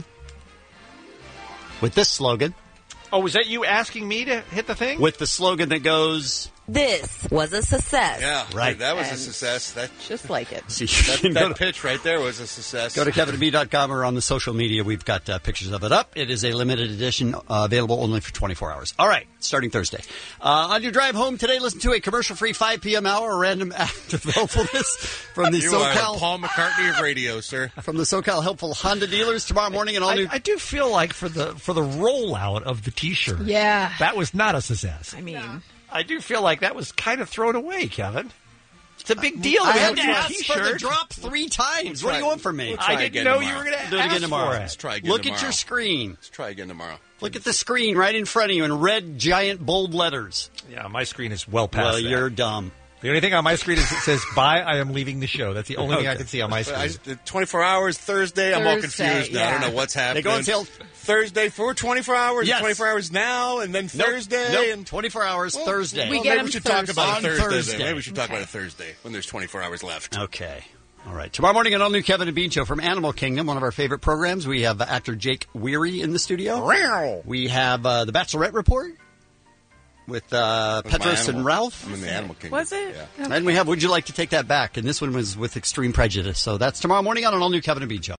With this slogan. Oh, was that you asking me to hit the thing? With the slogan that goes... This was a success. Yeah, Right. That was a And success. That, Just like it. See, that, you can that go to- pitch right there was a success. Go to kevin b dot com or on the social media. We've got uh, pictures of it up. It is a limited edition, uh, available only for twenty-four hours. All right, starting Thursday. Uh, on your drive home today, listen to a commercial-free five p.m. hour random act of helpfulness from the You are the SoCal Paul McCartney of radio, sir. from the SoCal Helpful Honda dealers tomorrow morning and all I, new. I do feel like for the for the rollout of the T-shirt, Yeah. that was not a success. I mean, I do feel like that was kind of thrown away, Kevin. It's a big deal. I We had have to a ask for the T-shirt. drop three times. What do you want from me? We'll try I didn't again know tomorrow. you were going to Do it again ask tomorrow. for it. Let's try again Look tomorrow. at your screen. Let's try again tomorrow. Look at the screen right in front of you in red, giant, bold letters. Yeah, my screen is well past Well, that. you're dumb. The only thing on my screen is it says, bye, I am leaving the show. That's the only thing I Okay. can see on my I screen. just, twenty-four hours Thursday. I'm all Thursday, confused now. I don't yeah. know what's happening. They go until Thursday for twenty-four hours. Yes. twenty-four hours now, and then Nope. Thursday. Nope. And twenty-four hours Well, Thursday. We well, get maybe them we should talk about Thursday. it Thursday. On Thursday. Then. Maybe we should talk Okay. about it Thursday when there's twenty-four hours left. Okay. All right. Tomorrow morning, an all new Kevin and Bean show from Animal Kingdom, one of our favorite programs. We have actor Jake Weary in the studio. We have uh, the Bachelorette Report with uh, With my Petros and animal- Ralph. I'm in the animal kingdom. was it? Yeah. And we have Would You Like to Take That Back? And this one was with Extreme Prejudice. So that's tomorrow morning on an all new Kevin and Bean show.